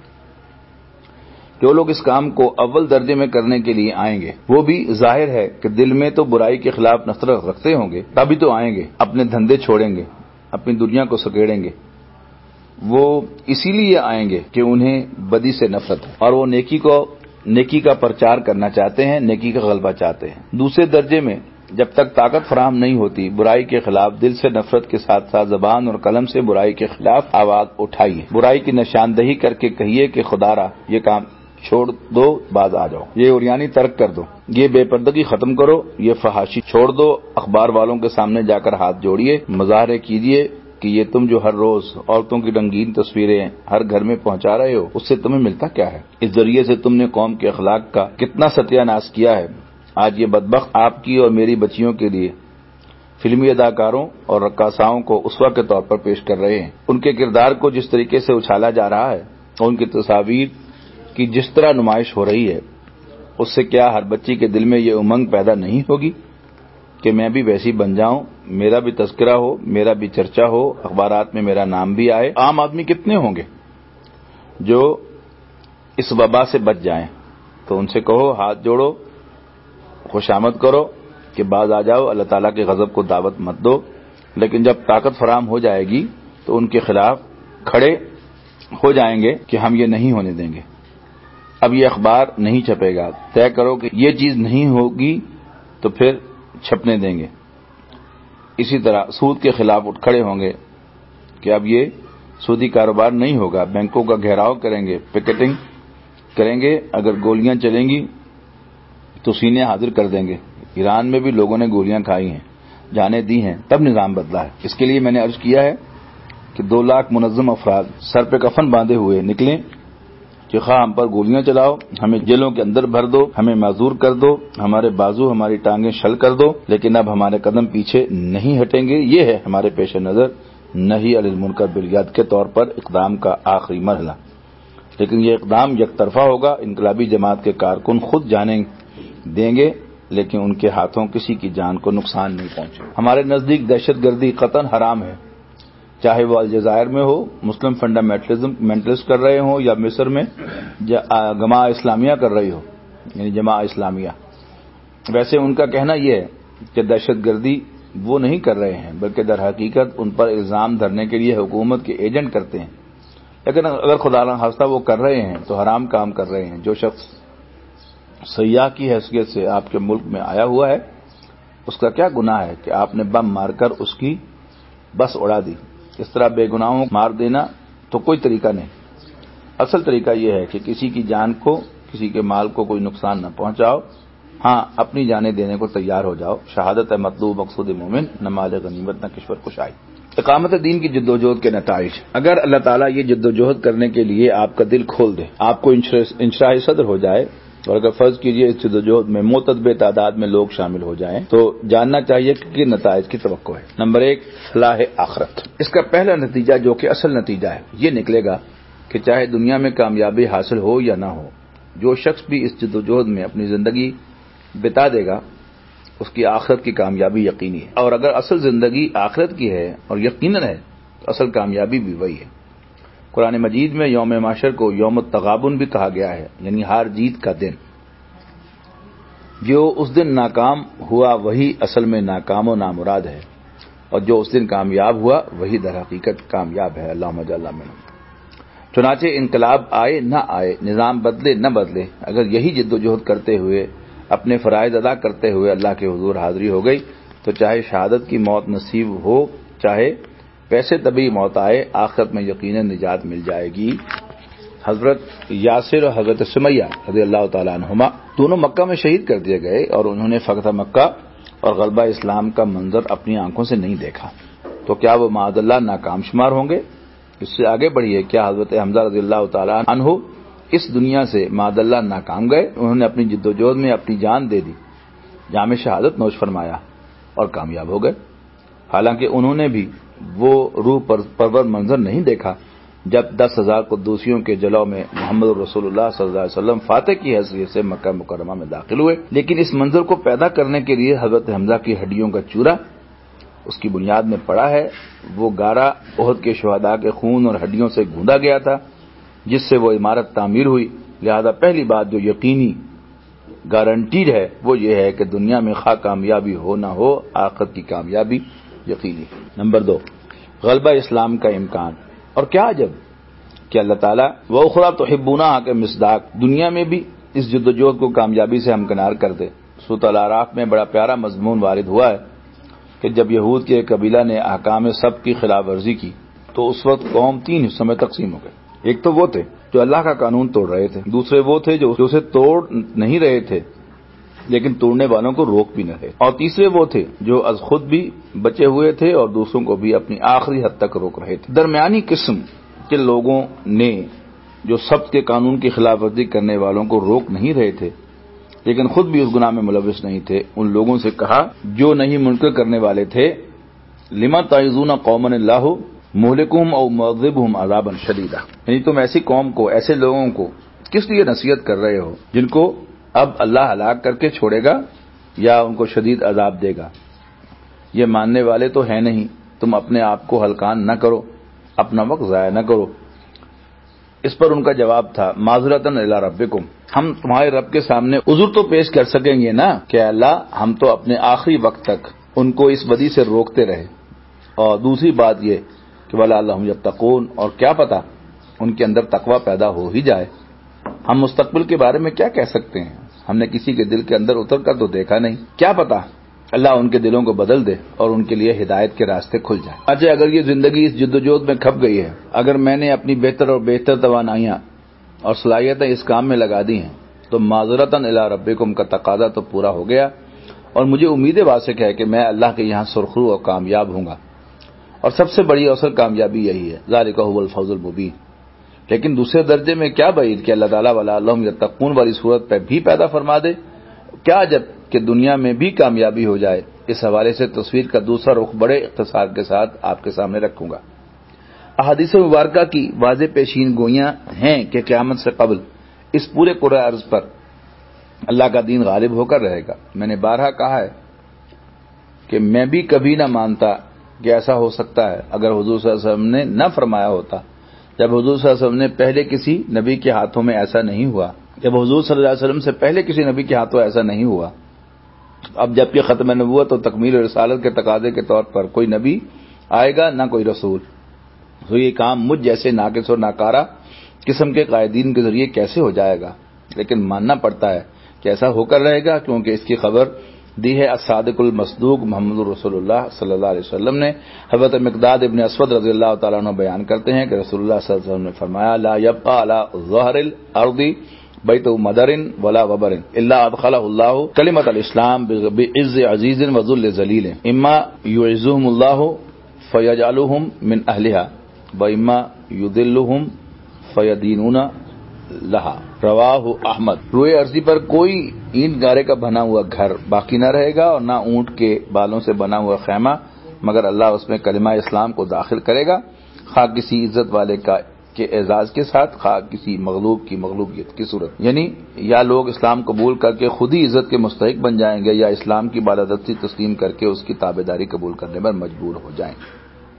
جو لوگ اس کام کو اول درجے میں کرنے کے لیے آئیں گے وہ بھی ظاہر ہے کہ دل میں تو برائی کے خلاف نفرت رکھتے ہوں گے، تبھی تو آئیں گے، اپنے دھندے چھوڑیں گے، اپنی دنیا کو سکیڑیں گے۔ وہ اسی لیے آئیں گے کہ انہیں بدی سے نفرت ہے اور وہ نیکی کا پرچار کرنا چاہتے ہیں، نیکی کا غلبہ چاہتے ہیں۔ دوسرے درجے میں جب تک طاقت فراہم نہیں ہوتی برائی کے خلاف دل سے نفرت کے ساتھ ساتھ زبان اور قلم سے برائی کے خلاف آواز اٹھائیے، برائی کی نشاندہی کر کے کہیے کہ خدارا یہ کام چھوڑ دو، باز آ جاؤ، یہ عریانی ترک کر دو، یہ بے پردگی ختم کرو، یہ فحاشی چھوڑ دو، اخبار والوں کے سامنے جا کر ہاتھ جوڑیے، مظاہرے کیجیے کہ یہ تم جو ہر روز عورتوں کی رنگین تصویریں ہر گھر میں پہنچا رہے ہو اس سے تمہیں ملتا کیا ہے؟ اس ذریعے سے تم نے قوم کے اخلاق کا کتنا ستیہ ناش کیا ہے۔ آج یہ بدبخت آپ کی اور میری بچیوں کے لیے فلمی اداکاروں اور رقاصاؤں کو اسوہ کے طور پر پیش کر رہے ہیں۔ ان کے کردار کو جس طریقے سے اچھالا جا رہا ہے اور ان کی تصاویر کی جس طرح نمائش ہو رہی ہے اس سے کیا ہر بچی کے دل میں یہ امنگ پیدا نہیں ہوگی کہ میں بھی ویسی بن جاؤں، میرا بھی تذکرہ ہو، میرا بھی چرچا ہو، اخبارات میں میرا نام بھی آئے۔ عام آدمی کتنے ہوں گے جو اس وبا سے بچ جائیں؟ تو ان سے کہو ہاتھ جوڑو، خوشامد کرو کہ باز آ جاؤ، اللہ تعالیٰ کے غضب کو دعوت مت دو۔ لیکن جب طاقت فراہم ہو جائے گی تو ان کے خلاف کھڑے ہو جائیں گے کہ ہم یہ نہیں ہونے دیں گے، اب یہ اخبار نہیں چھپے گا، طے کرو کہ یہ چیز نہیں ہوگی تو پھر چھپنے دیں گے۔ اسی طرح سود کے خلاف اٹھ کھڑے ہوں گے کہ اب یہ سودی کاروبار نہیں ہوگا، بینکوں کا گھیراؤ کریں گے، پکیٹنگ کریں گے، اگر گولیاں چلیں گی تو سینے حاضر کر دیں گے۔ ایران میں بھی لوگوں نے گولیاں کھائی ہیں، جانیں دی ہیں، تب نظام بدلا ہے۔ اس کے لیے میں نے عرض کیا ہے کہ 2 لاکھ منظم افراد سر پہ کفن باندھے ہوئے نکلیں کہ خواہ ہم پر گولیاں چلاؤ، ہمیں جیلوں کے اندر بھر دو، ہمیں معذور کر دو، ہمارے بازو ہماری ٹانگیں شل کر دو، لیکن اب ہمارے قدم پیچھے نہیں ہٹیں گے۔ یہ ہے ہمارے پیش نظر نہی عن المنکر بالید کے طور پر اقدام کا آخری مرحلہ۔ لیکن یہ اقدام یک طرفہ ہوگا، انقلابی جماعت کے کارکن خود جانیں دیں گے، لیکن ان کے ہاتھوں کسی کی جان کو نقصان نہیں پہنچے۔ ہمارے نزدیک دہشت گردی قطعاً حرام ہے، چاہے وہ الجزائر میں ہو، مسلم فنڈامنٹلسٹ کر رہے ہوں، یا مصر میں جماعت اسلامیہ کر رہی ہو، یعنی جماعت اسلامیہ۔ ویسے ان کا کہنا یہ ہے کہ دہشت گردی وہ نہیں کر رہے ہیں، بلکہ در حقیقت ان پر الزام دھرنے کے لیے حکومت کے ایجنٹ کرتے ہیں۔ لیکن اگر خدا نخواستہ وہ کر رہے ہیں تو حرام کام کر رہے ہیں۔ جو شخص سیاح کی حیثیت سے آپ کے ملک میں آیا ہوا ہے، اس کا کیا گناہ ہے کہ آپ نے بم مار کر اس کی بس اڑا دی؟ اس طرح بے گناہوں مار دینا تو کوئی طریقہ نہیں۔ اصل طریقہ یہ ہے کہ کسی کی جان کو، کسی کے مال کو کوئی نقصان نہ پہنچاؤ، ہاں اپنی جانیں دینے کو تیار ہو جاؤ۔ شہادت ہے مطلوب مقصود مومن، نہ مال غنیمت نہ کشور کشائی۔ اقامت دین کی جد و جہد کے نتائج۔ اگر اللہ تعالیٰ یہ جد و جہد کرنے کے لیے آپ کا دل کھول دے، آپ کو انشراح صدر ہو جائے، اور اگر فرض کیجئے اس جد و جہد میں معتدب تعداد میں لوگ شامل ہو جائیں، تو جاننا چاہیے کہ نتائج کی توقع ہے۔ نمبر 1، فلاح آخرت۔ اس کا پہلا نتیجہ جو کہ اصل نتیجہ ہے، یہ نکلے گا کہ چاہے دنیا میں کامیابی حاصل ہو یا نہ ہو، جو شخص بھی اس جد و جہد میں اپنی زندگی بتا دے گا، اس کی آخرت کی کامیابی یقینی ہے۔ اور اگر اصل زندگی آخرت کی ہے اور یقیناً ہے، تو اصل کامیابی بھی وہی ہے۔ قرآن مجید میں یوم محشر کو یوم التغابن بھی کہا گیا ہے، یعنی ہار جیت کا دن۔ جو اس دن ناکام ہوا وہی اصل میں ناکام و نامراد ہے، اور جو اس دن کامیاب ہوا وہی در حقیقت کامیاب ہے۔ اللہم اجعلنا منہم۔ چنانچہ انقلاب آئے نہ آئے، نظام بدلے نہ بدلے، اگر یہی جد و جہد کرتے ہوئے، اپنے فرائض ادا کرتے ہوئے اللہ کے حضور حاضری ہو گئی، تو چاہے شہادت کی موت نصیب ہو، چاہے پیسے طبی موت آئے، آخرت میں یقیناً نجات مل جائے گی۔ حضرت یاسر اور حضرت سمیہ رضی اللہ تعالیٰ عنہما دونوں مکہ میں شہید کر دیے گئے، اور انہوں نے فتح مکہ اور غلبہ اسلام کا منظر اپنی آنکھوں سے نہیں دیکھا، تو کیا وہ معاذ اللہ ناکام شمار ہوں گے؟ اس سے آگے بڑھیے، کیا حضرت حمزہ رضی اللہ تعالیٰ عنہ اس دنیا سے معاذ اللہ ناکام گئے؟ انہوں نے اپنی جد و جہد میں اپنی جان دے دی، جام شہادت نوش فرمایا اور کامیاب ہو گئے، حالانکہ انہوں نے بھی وہ روح پرور منظر نہیں دیکھا جب 10,000 قدوسیوں کے جلوہ میں محمد رسول اللہ صلی اللہ علیہ وسلم فاتح کی حیثیت سے مکہ مکرمہ میں داخل ہوئے۔ لیکن اس منظر کو پیدا کرنے کے لیے حضرت حمزہ کی ہڈیوں کا چورا اس کی بنیاد میں پڑا ہے۔ وہ گارا احد کے شہداء کے خون اور ہڈیوں سے گوندا گیا تھا، جس سے وہ عمارت تعمیر ہوئی۔ لہذا پہلی بات جو یقینی گارنٹیڈ ہے وہ یہ ہے کہ دنیا میں خواہ کامیابی ہو نہ ہو، آخرت کی کامیابی یقینی۔ نمبر 2، غلبہ اسلام کا امکان۔ اور کیا عجب کہ اللہ تعالیٰ وَأُخْرَىٰ تُحِبُّونَهَا کے مصداق دنیا میں بھی اس جد و جہد کو کامیابی سے ہمکنار کر دے۔ سورۃ الاعراف میں بڑا پیارا مضمون وارد ہوا ہے کہ جب یہود کے قبیلہ نے احکام سبت کی خلاف ورزی کی تو اس وقت قوم 3 حصوں میں تقسیم ہو گئی۔ ایک تو وہ تھے جو اللہ کا قانون توڑ رہے تھے، دوسرے وہ تھے جو اسے توڑ نہیں رہے تھے لیکن توڑنے والوں کو روک بھی نہ رہے، اور تیسرے وہ تھے جو از خود بھی بچے ہوئے تھے اور دوسروں کو بھی اپنی آخری حد تک روک رہے تھے۔ درمیانی قسم کے لوگوں نے جو سبت کے قانون کی خلاف ورزی کرنے والوں کو روک نہیں رہے تھے لیکن خود بھی اس گناہ میں ملوث نہیں تھے، ان لوگوں سے کہا جو نہیں منکر کرنے والے تھے، لما تعظون قوما اللہ مہلکہم او معذبہم عذابا شدیدا، یعنی تم ایسی قوم کو، ایسے لوگوں کو کس لیے نصیحت کر رہے ہو جن کو اب اللہ ہلاک کر کے چھوڑے گا یا ان کو شدید عذاب دے گا؟ یہ ماننے والے تو ہیں نہیں، تم اپنے آپ کو ہلکان نہ کرو، اپنا وقت ضائع نہ کرو۔ اس پر ان کا جواب تھا معذرتاً الی ربکم، ہم تمہارے رب کے سامنے عذر تو پیش کر سکیں گے نا کہ اللہ ہم تو اپنے آخری وقت تک ان کو اس بدی سے روکتے رہے، اور دوسری بات یہ کہ وَلَعَلَّهُمْ يَتَّقُونَ، اور کیا پتہ ان کے اندر تقوی پیدا ہو ہی جائے۔ ہم مستقبل کے بارے میں کیا کہہ سکتے ہیں؟ ہم نے کسی کے دل کے اندر اتر کر تو دیکھا نہیں، کیا پتہ اللہ ان کے دلوں کو بدل دے اور ان کے لیے ہدایت کے راستے کھل جائیں۔ اچھا، اگر یہ زندگی اس جدوجہد میں کھپ گئی ہے، اگر میں نے اپنی بہتر اور بہتر توانائیاں اور صلاحیتیں اس کام میں لگا دی ہیں تو معذرتاً الی ربکم کا تقاضا تو پورا ہو گیا، اور مجھے امید واسق ہے کہ میں اللہ کے یہاں سرخرو اور کامیاب ہوں گا، اور سب سے بڑی اصل کامیابی یہی ہے، ذالک هو الفوز المبین۔ لیکن دوسرے درجے میں کیا بعید کہ اللہ تعالیٰ ولعلہم یتقون والی صورت پہ بھی پیدا فرما دے، کیا جب کہ دنیا میں بھی کامیابی ہو جائے۔ اس حوالے سے تصویر کا دوسرا رخ بڑے اختصار کے ساتھ آپ کے سامنے رکھوں گا۔ احادیث مبارکہ کی واضح پیشین گوئیاں ہیں کہ قیامت سے قبل اس پورے کرۂ ارض پر اللہ کا دین غالب ہو کر رہے گا۔ میں نے بارہا کہا ہے کہ میں بھی کبھی نہ مانتا کہ ایسا ہو سکتا ہے اگر حضور صلی اللہ علیہ وسلم نے نہ فرمایا ہوتا۔ جب حضور صلی اللہ علیہ وسلم نے پہلے کسی نبی کے ہاتھوں میں ایسا نہیں ہوا، جب حضور صلی اللہ علیہ وسلم سے پہلے کسی نبی کے ہاتھوں ایسا نہیں ہوا، اب جب کہ ختم نبوت اور تکمیل رسالت کے تقاضے کے طور پر کوئی نبی آئے گا نہ کوئی رسول، تو یہ کام مجھ جیسے ناقص اور ناکارہ قسم کے قائدین کے ذریعے کیسے ہو جائے گا؟ لیکن ماننا پڑتا ہے کہ ایسا ہو کر رہے گا، کیونکہ اس کی خبر دی ہے الصادق المصدوق محمد رسول اللہ صلی اللہ علیہ وسلم نے۔ حضرت مقداد ابن اسود رضی اللہ تعالیٰ عنہ بیان کرتے ہیں کہ رسول اللہ صلی اللہ علیہ وسلم نے فرمایا لا یبقى علی ظہر الارض بیت مدر ولا وبر الا ادخلہ اللہ کلمۃ الاسلام بعز عزیز وذل ذلیل، اما یعزهم اللہ فیجعلهم من اہلها واما یذلهم فیدینون لہا، رواہ احمد۔ روئے ارضی پر کوئی اینٹ گارے کا بنا ہوا گھر باقی نہ رہے گا اور نہ اونٹ کے بالوں سے بنا ہوا خیمہ، مگر اللہ اس میں کلمہ اسلام کو داخل کرے گا، خواہ کسی عزت والے کے اعزاز کے ساتھ، خواہ کسی مغلوب کی مغلوبیت کی صورت، یعنی یا لوگ اسلام قبول کر کے خود ہی عزت کے مستحق بن جائیں گے یا اسلام کی بالادستی تسلیم کر کے اس کی تابعداری قبول کرنے پر مجبور ہو جائیں گے۔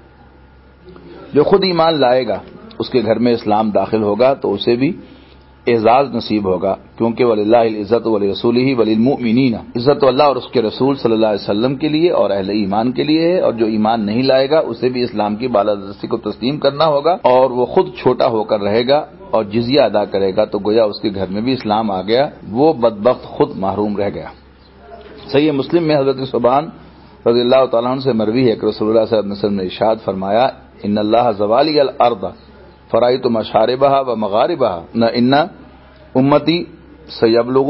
جو خود ایمان لائے گا اس کے گھر میں اسلام داخل ہوگا تو اسے بھی اعزاز نصیب ہوگا، کیونکہ وللہ العزت ولرسولہ وللمؤمنین، عزت تو اللہ اور اس کے رسول صلی اللہ علیہ وسلم کے لیے اور اہل ایمان کے لیے ہے، اور جو ایمان نہیں لائے گا اسے بھی اسلام کی بالادستی کو تسلیم کرنا ہوگا، اور وہ خود چھوٹا ہو کر رہے گا اور جزیہ ادا کرے گا، تو گویا اس کے گھر میں بھی اسلام آ گیا، وہ بدبخت خود محروم رہ گیا۔ صحیح مسلم میں حضرت ثوبان رضی اللہ تعالیٰ عنہ سے مروی ہے کہ رسول اللہ صلی اللہ علیہ وسلم نے ارشاد فرمایا ان اللہ زوالی الارض فرائت مشاربها ومغاربها ان امتی سیبلغ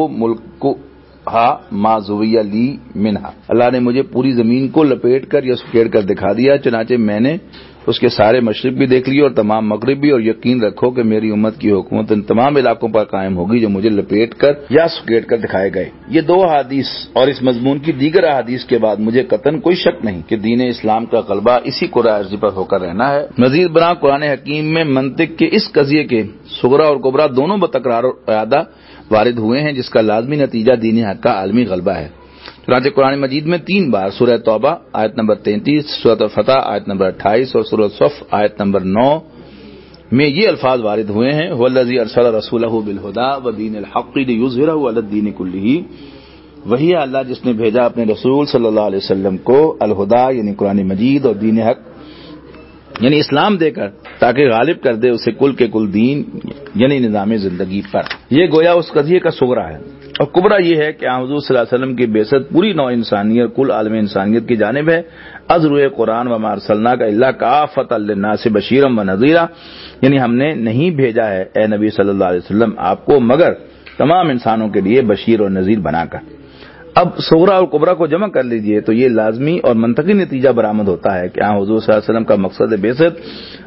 ملکها ما زوی لی منها، اللہ نے مجھے پوری زمین کو لپیٹ کر یا سکیڑ کر دکھا دیا، چنانچہ میں نے اس کے سارے مشرق بھی دیکھ لیے اور تمام مغرب بھی، اور یقین رکھو کہ میری امت کی حکومت ان تمام علاقوں پر قائم ہوگی جو مجھے لپیٹ کر یا سکیڑ کر دکھائے گئے۔ یہ دو احادیث اور اس مضمون کی دیگر احادیث کے بعد مجھے قطعاً کوئی شک نہیں کہ دین اسلام کا غلبہ اسی کرۂ ارضی پر ہو کر رہنا ہے۔ مزید برآں قرآن حکیم میں منطق کے اس قضیے کے صغرا اور کبرا دونوں بتکرار اعادہ وارد ہوئے ہیں، جس کا لازمی نتیجہ دین حق کا عالمی غلبہ ہے۔ چنانچہ قرآن مجید میں 3 بار سورہ توبہ آیت نمبر 33، سورہ فتح آیت نمبر 28 اور سورہ صف آیت نمبر 9 میں یہ الفاظ وارد ہوئے ہیں هو الذی ارسل رسولہ بالہدی ودین الحق لیظہرہ علی الدین کلہ، وہی ہے اللہ جس نے بھیجا اپنے رسول صلی اللہ علیہ وسلم کو الہدی یعنی قرآن مجید اور دین حق یعنی اسلام دے کر تاکہ غالب کر دے اسے کل کے کل دین یعنی نظام زندگی پر۔ یہ گویا اس قضیے کا صغرا ہے، اور کبرا یہ ہے کہ حضور صلی اللہ علیہ وسلم کی بعثت پوری نوع انسانیت کل عالم انسانیت کی جانب ہے، از روئے قرآن وما ارسلناک الا کافۃ للناس بشیرا ونذیرا، یعنی ہم نے نہیں بھیجا ہے اے نبی صلی اللہ علیہ وسلم آپ کو مگر تمام انسانوں کے لیے بشیر اور نذیر بنا کر۔ اب صغرا اور کبرا کو جمع کر لیجئے تو یہ لازمی اور منطقی نتیجہ برآمد ہوتا ہے کہ حضور صلی اللہ علیہ وسلم کا مقصد بعثت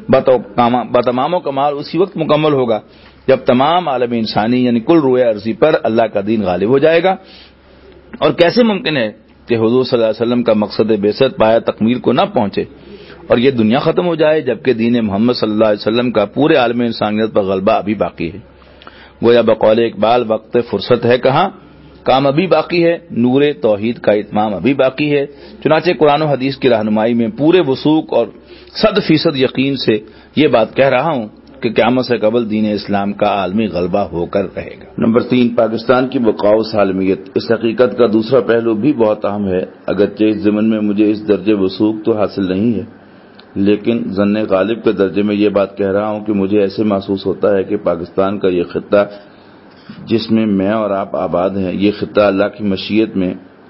بتمام و کمال اسی وقت مکمل ہوگا جب تمام عالم انسانی یعنی کل روئے ارضی پر اللہ کا دین غالب ہو جائے گا۔ اور کیسے ممکن ہے کہ حضور صلی اللہ علیہ وسلم کا مقصد بعثت پایہ تکمیل کو نہ پہنچے اور یہ دنیا ختم ہو جائے جبکہ دین محمد صلی اللہ علیہ وسلم کا پورے عالم انسانیت پر غلبہ ابھی باقی ہے؟ گویا بقول اقبال وقت فرصت ہے کہاں، کام ابھی باقی ہے، نور توحید کا اتمام ابھی باقی ہے۔ چنانچہ قرآن و حدیث کی رہنمائی میں پورے وثوق اور 100% یقین سے یہ بات کہہ رہا ہوں کہ قیامت سے قبل دین اسلام کا عالمی غلبہ ہو کر رہے گا۔ نمبر 3، پاکستان کی بقاء و سالمیت۔ اس حقیقت کا دوسرا پہلو بھی بہت اہم ہے، اگرچہ اس ضمن میں مجھے اس درجے وثوق تو حاصل نہیں ہے، لیکن ظن غالب کے درجے میں یہ بات کہہ رہا ہوں کہ مجھے ایسے محسوس ہوتا ہے کہ پاکستان کا یہ خطہ جس میں میں اور آپ آباد ہیں، یہ خطہ اللہ کی مشیت میں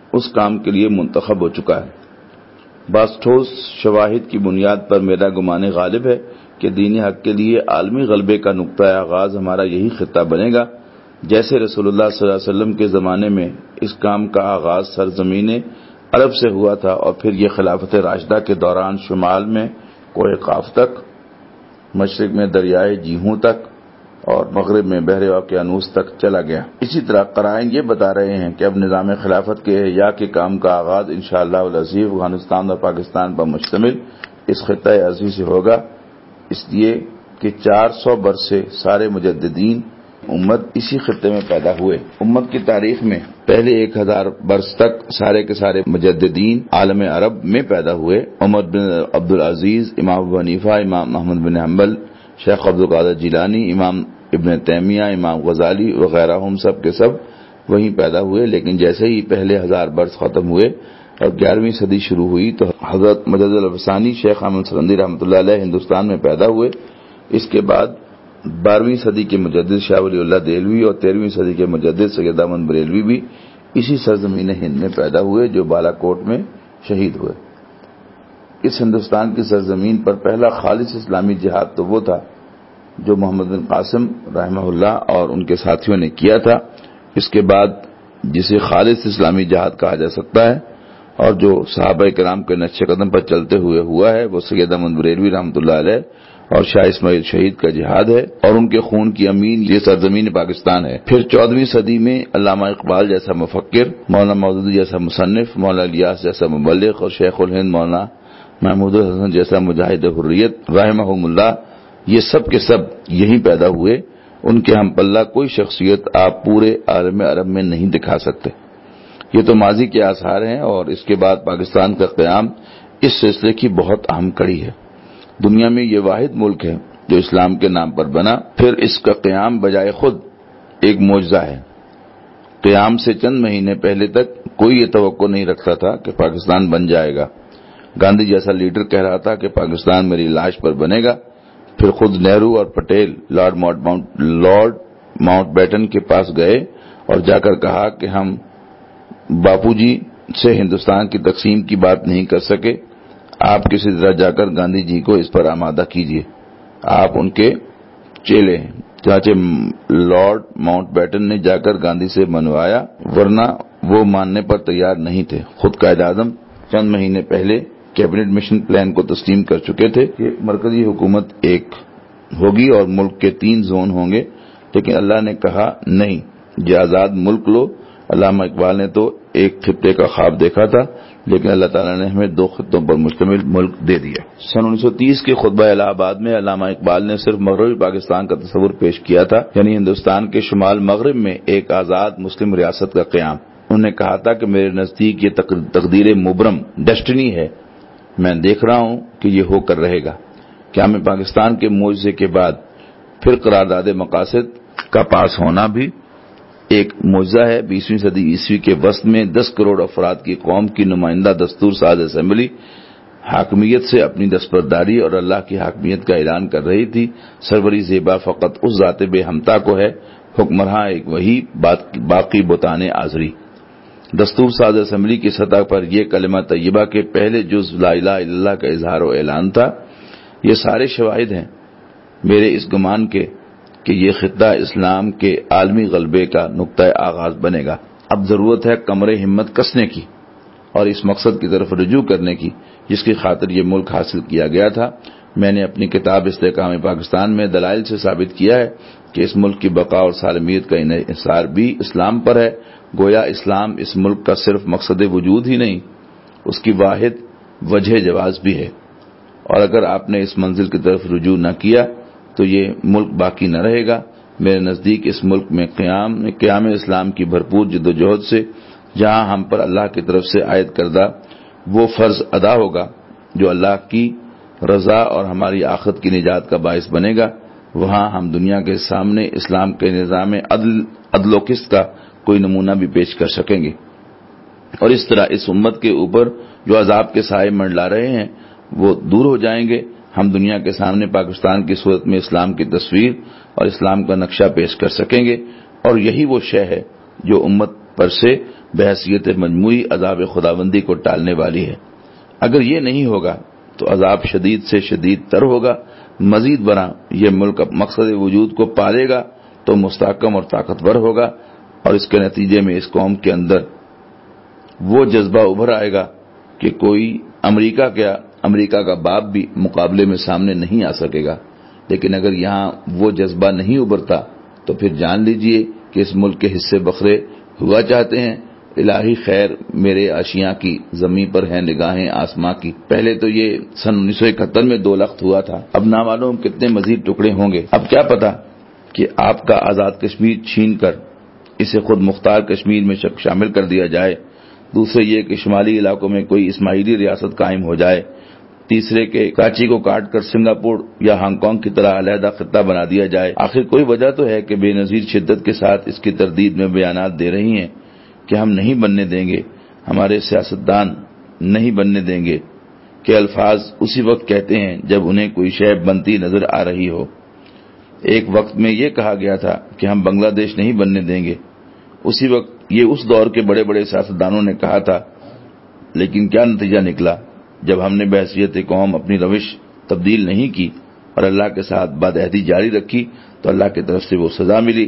اس کام کے لیے منتخب ہو چکا ہے۔ بعض ٹھوس شواہد کی بنیاد پر میرا گمان غالب ہے کہ دین حق کے لیے عالمی غلبے کا نقطہ آغاز ہمارا یہی خطہ بنے گا، جیسے رسول اللہ صلی اللہ علیہ وسلم کے زمانے میں اس کام کا آغاز سرزمین عرب سے ہوا تھا، اور پھر یہ خلافت راشدہ کے دوران شمال میں کوہ قاف تک، مشرق میں دریائے جیہوں تک، اور مغرب میں بحر اوقیانوس تک چلا گیا۔ اسی طرح قرائن یہ بتا رہے ہیں کہ اب نظام خلافت کے احیاء کے کام کا آغاز انشاءاللہ العزیز افغانستان اور پاکستان پر مشتمل اس خطہ عزیز سے ہوگا، اس لیے کہ 400 برس سے سارے مجددین امت اسی خطے میں پیدا ہوئے۔ امت کی تاریخ میں پہلے 1000 برس تک سارے کے سارے مجددین عالم عرب میں پیدا ہوئے۔ عمر بن عبدالعزیز، امام ابو حنیفہ، امام احمد بن حنبل، شیخ عبدالقادر جیلانی، امام ابن تیمیہ، امام غزالی وغیرہ، ہم سب کے سب وہیں پیدا ہوئے۔ لیکن جیسے ہی پہلے 1000 برس ختم ہوئے اور 11ویں صدی شروع ہوئی تو حضرت مجدد الافسانی شیخ احمد سرندی رحمۃ اللہ علیہ ہندوستان میں پیدا ہوئے۔ اس کے بعد 12ویں صدی کے مجدد شاہ ولی اللہ دہلوی اور 13ویں صدی کے مجدد سید احمد بریلوی بھی اسی سرزمین ہند میں پیدا ہوئے، جو بالا کوٹ میں شہید ہوئے۔ اس ہندوستان کی سرزمین پر پہلا خالص اسلامی جہاد تو وہ تھا جو محمد بن قاسم رحمہ اللہ اور ان کے ساتھیوں نے کیا تھا۔ اس کے بعد جسے خالص اسلامی جہاد کہا جا سکتا ہے اور جو صحابہ کرام کے نقش قدم پر چلتے ہوئے ہوا ہے، وہ سید احمد بریلوی رحمۃ اللہ علیہ اور شاہ اسماعیل شہید کا جہاد ہے، اور ان کے خون کی امین یہ سرزمین پاکستان ہے۔ پھر 14ویں صدی میں علامہ اقبال جیسا مفکر، مولانا مودودی جیسا مصنف، مولانا الیاس جیسا مبلغ اور شیخ الہند مولانا محمود الحسن جیسا مجاہد حریت رحمہم اللہ، یہ سب کے سب یہیں پیدا ہوئے۔ ان کے ہم پلہ کوئی شخصیت آپ پورے عالم عرب میں نہیں دکھا سکتے۔ یہ تو ماضی کے آثار ہیں، اور اس کے بعد پاکستان کا قیام اس سلسلے کی بہت اہم کڑی ہے۔ دنیا میں یہ واحد ملک ہے جو اسلام کے نام پر بنا، پھر اس کا قیام بجائے خود ایک معجزہ ہے۔ قیام سے چند مہینے پہلے تک کوئی یہ توقع نہیں رکھتا تھا کہ پاکستان بن جائے گا۔ گاندھی جیسا لیڈر کہہ رہا تھا کہ پاکستان میری لاش پر بنے گا، پھر خود نہرو اور پٹیل لارڈ ماؤنٹ بیٹن کے پاس گئے اور جا کر کہا کہ ہم باپو جی سے ہندوستان کی تقسیم کی بات نہیں کر سکے، آپ کسی طرح جا کر گاندھی جی کو اس پر آمادہ کیجیے، آپ ان کے چیلے ہیں۔ چنانچہ لارڈ ماؤنٹ بیٹن نے جا کر گاندھی سے منوایا، ورنہ وہ ماننے پر تیار نہیں تھے۔ خود قائد اعظم چند مہینے پہلے کیبنٹ مشن پلان کو تسلیم کر چکے تھے کہ مرکزی حکومت ایک ہوگی اور ملک کے 3 زون ہوں گے، لیکن اللہ نے کہا نہیں، یہ آزاد ملک لو۔ علامہ اقبال نے تو ایک خطے کا خواب دیکھا تھا، لیکن اللہ تعالیٰ نے ہمیں 2 خطوں پر مشتمل ملک دے دیا۔ سن 1930 کے خطبہ الہ آباد میں علامہ اقبال نے صرف مغربی پاکستان کا تصور پیش کیا تھا، یعنی ہندوستان کے شمال مغرب میں ایک آزاد مسلم ریاست کا قیام۔ انہوں نے کہا تھا کہ میرے نزدیک یہ تقدیر مبرم ڈیسٹنی ہے، میں دیکھ رہا ہوں کہ یہ ہو کر رہے گا۔ قیام پاکستان کے معجزے کے بعد پھر قرارداد مقاصد کا پاس ہونا بھی ایک معجزہ ہے۔ 20ویں صدی عیسوی کے وسط میں 10 کروڑ افراد کی قوم کی نمائندہ دستور ساز اسمبلی حاکمیت سے اپنی دستبرداری اور اللہ کی حاکمیت کا اعلان کر رہی تھی۔ سروری زیبا فقط اس ذات بے ہمتا کو ہے، حکمراں ایک وہی باقی بتان آزری۔ دستور ساز اسمبلی کی سطح پر یہ کلمہ طیبہ کے پہلے جز لا الہ الا اللہ کا اظہار و اعلان تھا۔ یہ سارے شواہد ہیں میرے اس گمان کے کہ یہ خطہ اسلام کے عالمی غلبے کا نقطہ آغاز بنے گا۔ اب ضرورت ہے کمر ہمت کسنے کی اور اس مقصد کی طرف رجوع کرنے کی جس کی خاطر یہ ملک حاصل کیا گیا تھا۔ میں نے اپنی کتاب استحکام پاکستان میں دلائل سے ثابت کیا ہے کہ اس ملک کی بقا اور سالمیت کا انحصار بھی اسلام پر ہے۔ گویا اسلام اس ملک کا صرف مقصد وجود ہی نہیں، اس کی واحد وجہ جواز بھی ہے، اور اگر آپ نے اس منزل کی طرف رجوع نہ کیا تو یہ ملک باقی نہ رہے گا۔ میرے نزدیک اس ملک میں قیام اسلام کی بھرپور جد و جہد سے جہاں ہم پر اللہ کی طرف سے عائد کردہ وہ فرض ادا ہوگا جو اللہ کی رضا اور ہماری آخرت کی نجات کا باعث بنے گا، وہاں ہم دنیا کے سامنے اسلام کے نظام عدل و قسط کا کوئی نمونہ بھی پیش کر سکیں گے، اور اس طرح اس امت کے اوپر جو عذاب کے سائے منڈلا رہے ہیں وہ دور ہو جائیں گے۔ ہم دنیا کے سامنے پاکستان کی صورت میں اسلام کی تصویر اور اسلام کا نقشہ پیش کر سکیں گے، اور یہی وہ شے ہے جو امت پر سے بحیثیت مجموعی عذاب خداوندی کو ٹالنے والی ہے۔ اگر یہ نہیں ہوگا تو عذاب شدید سے شدید تر ہوگا، مزید برآں یہ ملک مقصد وجود کو پالے گا تو مستحکم اور طاقتور ہوگا، اور اس کے نتیجے میں اس قوم کے اندر وہ جذبہ ابھر آئے گا کہ کوئی امریکہ کا باپ بھی مقابلے میں سامنے نہیں آ سکے گا۔ لیکن اگر یہاں وہ جذبہ نہیں ابھرتا تو پھر جان لیجئے کہ اس ملک کے حصے بکھرے ہوا چاہتے ہیں۔ الہی خیر میرے آشیاں کی، زمین پر ہیں نگاہیں آسماں کی۔ پہلے تو یہ سن 1971 میں 2 لخت ہوا تھا، اب نامعلوم کتنے مزید ٹکڑے ہوں گے۔ اب کیا پتا کہ آپ کا آزاد کشمیر چھین کر اسے خود مختار کشمیر میں شامل کر دیا جائے، دوسرے یہ کہ شمالی علاقوں میں کوئی اسماعیلی ریاست قائم ہو جائے، تیسرے کہ کراچی کو کاٹ کر سنگاپور یا ہانگ کانگ کی طرح علیحدہ خطہ بنا دیا جائے۔ آخر کوئی وجہ تو ہے کہ بے نظیر شدت کے ساتھ اس کی تردید میں بیانات دے رہی ہیں کہ ہم نہیں بننے دیں گے، ہمارے سیاستدان نہیں بننے دیں گے، کہ الفاظ اسی وقت کہتے ہیں جب انہیں کوئی شے بنتی نظر آ رہی ہو۔ ایک وقت میں یہ کہا گیا تھا کہ ہم بنگلہ دیش نہیں بننے دیں گے، اسی وقت یہ اس دور کے بڑے بڑے سیاستدانوں نے کہا تھا، لیکن کیا نتیجہ نکلا؟ جب ہم نے بحیثیت قوم اپنی روش تبدیل نہیں کی اور اللہ کے ساتھ بدعہدی جاری رکھی تو اللہ کی طرف سے وہ سزا ملی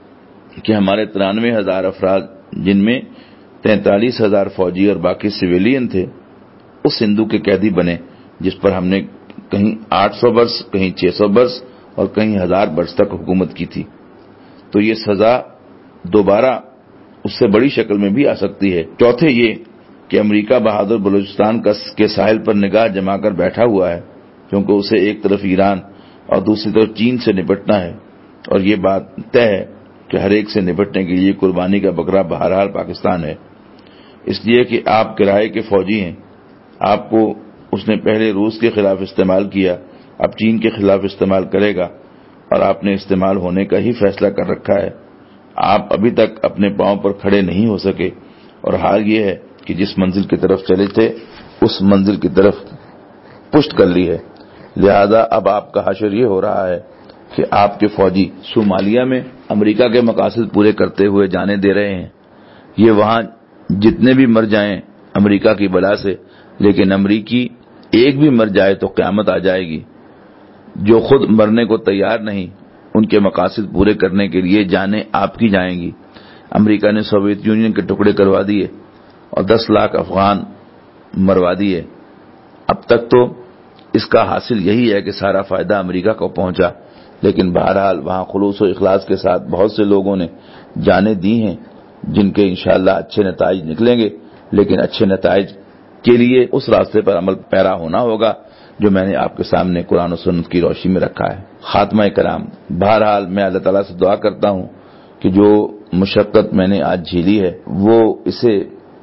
کہ ہمارے 93,000 افراد، جن میں 43,000 فوجی اور باقی سویلین تھے، اس صندوق کے قیدی بنے جس پر ہم نے کہیں 800 برس، کہیں 600 برس اور کہیں 1000 برس تک حکومت کی تھی۔ تو یہ سزا دوبارہ اس سے بڑی شکل میں بھی آ سکتی ہے۔ چوتھے یہ کہ امریکہ بہادر بلوچستان کے ساحل پر نگاہ جما کر بیٹھا ہوا ہے، کیونکہ اسے ایک طرف ایران اور دوسری طرف چین سے نپٹنا ہے، اور یہ بات طے ہے کہ ہر ایک سے نپٹنے کے لیے قربانی کا بکرا بہرحال پاکستان ہے۔ اس لیے کہ آپ کرائے کے فوجی ہیں، آپ کو اس نے پہلے روس کے خلاف استعمال کیا، اب چین کے خلاف استعمال کرے گا، اور آپ نے استعمال ہونے کا ہی فیصلہ کر رکھا ہے۔ آپ ابھی تک اپنے پاؤں پر کھڑے نہیں ہو سکے، اور حال یہ ہے کہ جس منزل کی طرف چلے تھے اس منزل کی طرف پشت کر لی ہے۔ لہذا اب آپ کا حشر یہ ہو رہا ہے کہ آپ کے فوجی صومالیہ میں امریکہ کے مقاصد پورے کرتے ہوئے جانے دے رہے ہیں۔ یہ وہاں جتنے بھی مر جائیں امریکہ کی بلا سے، لیکن امریکی ایک بھی مر جائے تو قیامت آ جائے گی۔ جو خود مرنے کو تیار نہیں، ان کے مقاصد پورے کرنے کے لیے جانیں آپ کی جائیں گی۔ امریکہ نے سوویت یونین کے ٹکڑے کروا دیے اور 10 لاکھ افغان مروا دیے۔ اب تک تو اس کا حاصل یہی ہے کہ سارا فائدہ امریکہ کو پہنچا، لیکن بہرحال وہاں خلوص و اخلاص کے ساتھ بہت سے لوگوں نے جانیں دی ہیں جن کے انشاءاللہ اچھے نتائج نکلیں گے، لیکن اچھے نتائج کے لیے اس راستے پر عمل پیرا ہونا ہوگا جو میں نے آپ کے سامنے قرآن و سنت کی روشنی میں رکھا ہے۔ خاتمہ کلام، بہرحال میں اللہ تعالیٰ سے دعا کرتا ہوں کہ جو مشقت میں نے آج جھیلی ہے وہ اسے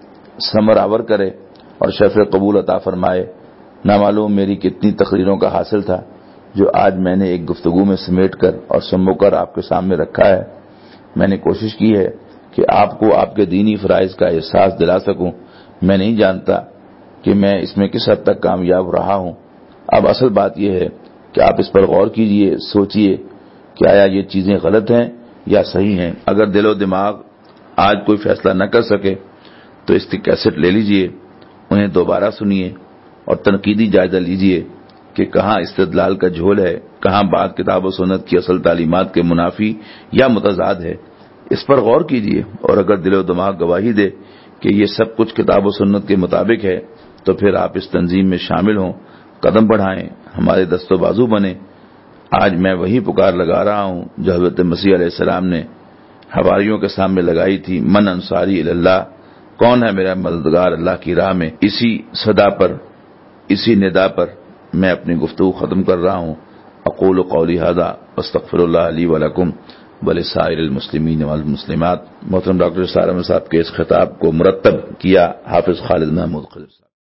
ثمر آور کرے اور شرف قبول عطا فرمائے۔ نامعلوم میری کتنی تقریروں کا حاصل تھا جو آج میں نے ایک گفتگو میں سمیٹ کر اور سمو کر آپ کے سامنے رکھا ہے۔ میں نے کوشش کی ہے کہ آپ کو آپ کے دینی فرائض کا احساس دلا سکوں۔ میں نہیں جانتا کہ میں اس میں کس حد تک کامیاب رہا ہوں۔ اب اصل بات یہ ہے کہ آپ اس پر غور کیجئے، سوچئے کہ آیا یہ چیزیں غلط ہیں یا صحیح ہیں۔ اگر دل و دماغ آج کوئی فیصلہ نہ کر سکے تو اس کی کیسٹ لے لیجئے، انہیں دوبارہ سنیے اور تنقیدی جائزہ لیجئے کہ کہاں استدلال کا جھول ہے، کہاں بات کتاب و سنت کی اصل تعلیمات کے منافی یا متضاد ہے۔ اس پر غور کیجئے، اور اگر دل و دماغ گواہی دے کہ یہ سب کچھ کتاب و سنت کے مطابق ہے تو پھر آپ اس تنظیم میں شامل ہوں، قدم بڑھائیں، ہمارے دست و بازو بنیں۔ آج میں وہی پکار لگا رہا ہوں جو حضرت مسیح علیہ السلام نے حواریوں کے سامنے لگائی تھی، من انصاری اللہ، کون ہے میرا مددگار اللہ کی راہ میں۔ اسی صدا پر، اسی ندا پر میں اپنی گفتگو ختم کر رہا ہوں۔ اقول قولی ھذا واستغفر اللہ لی ولکم ولسائر المسلمین والمسلمات۔ محترم ڈاکٹر سارا احمد صاحب کے اس خطاب کو مرتب کیا حافظ خالد محمود خضر صاحب۔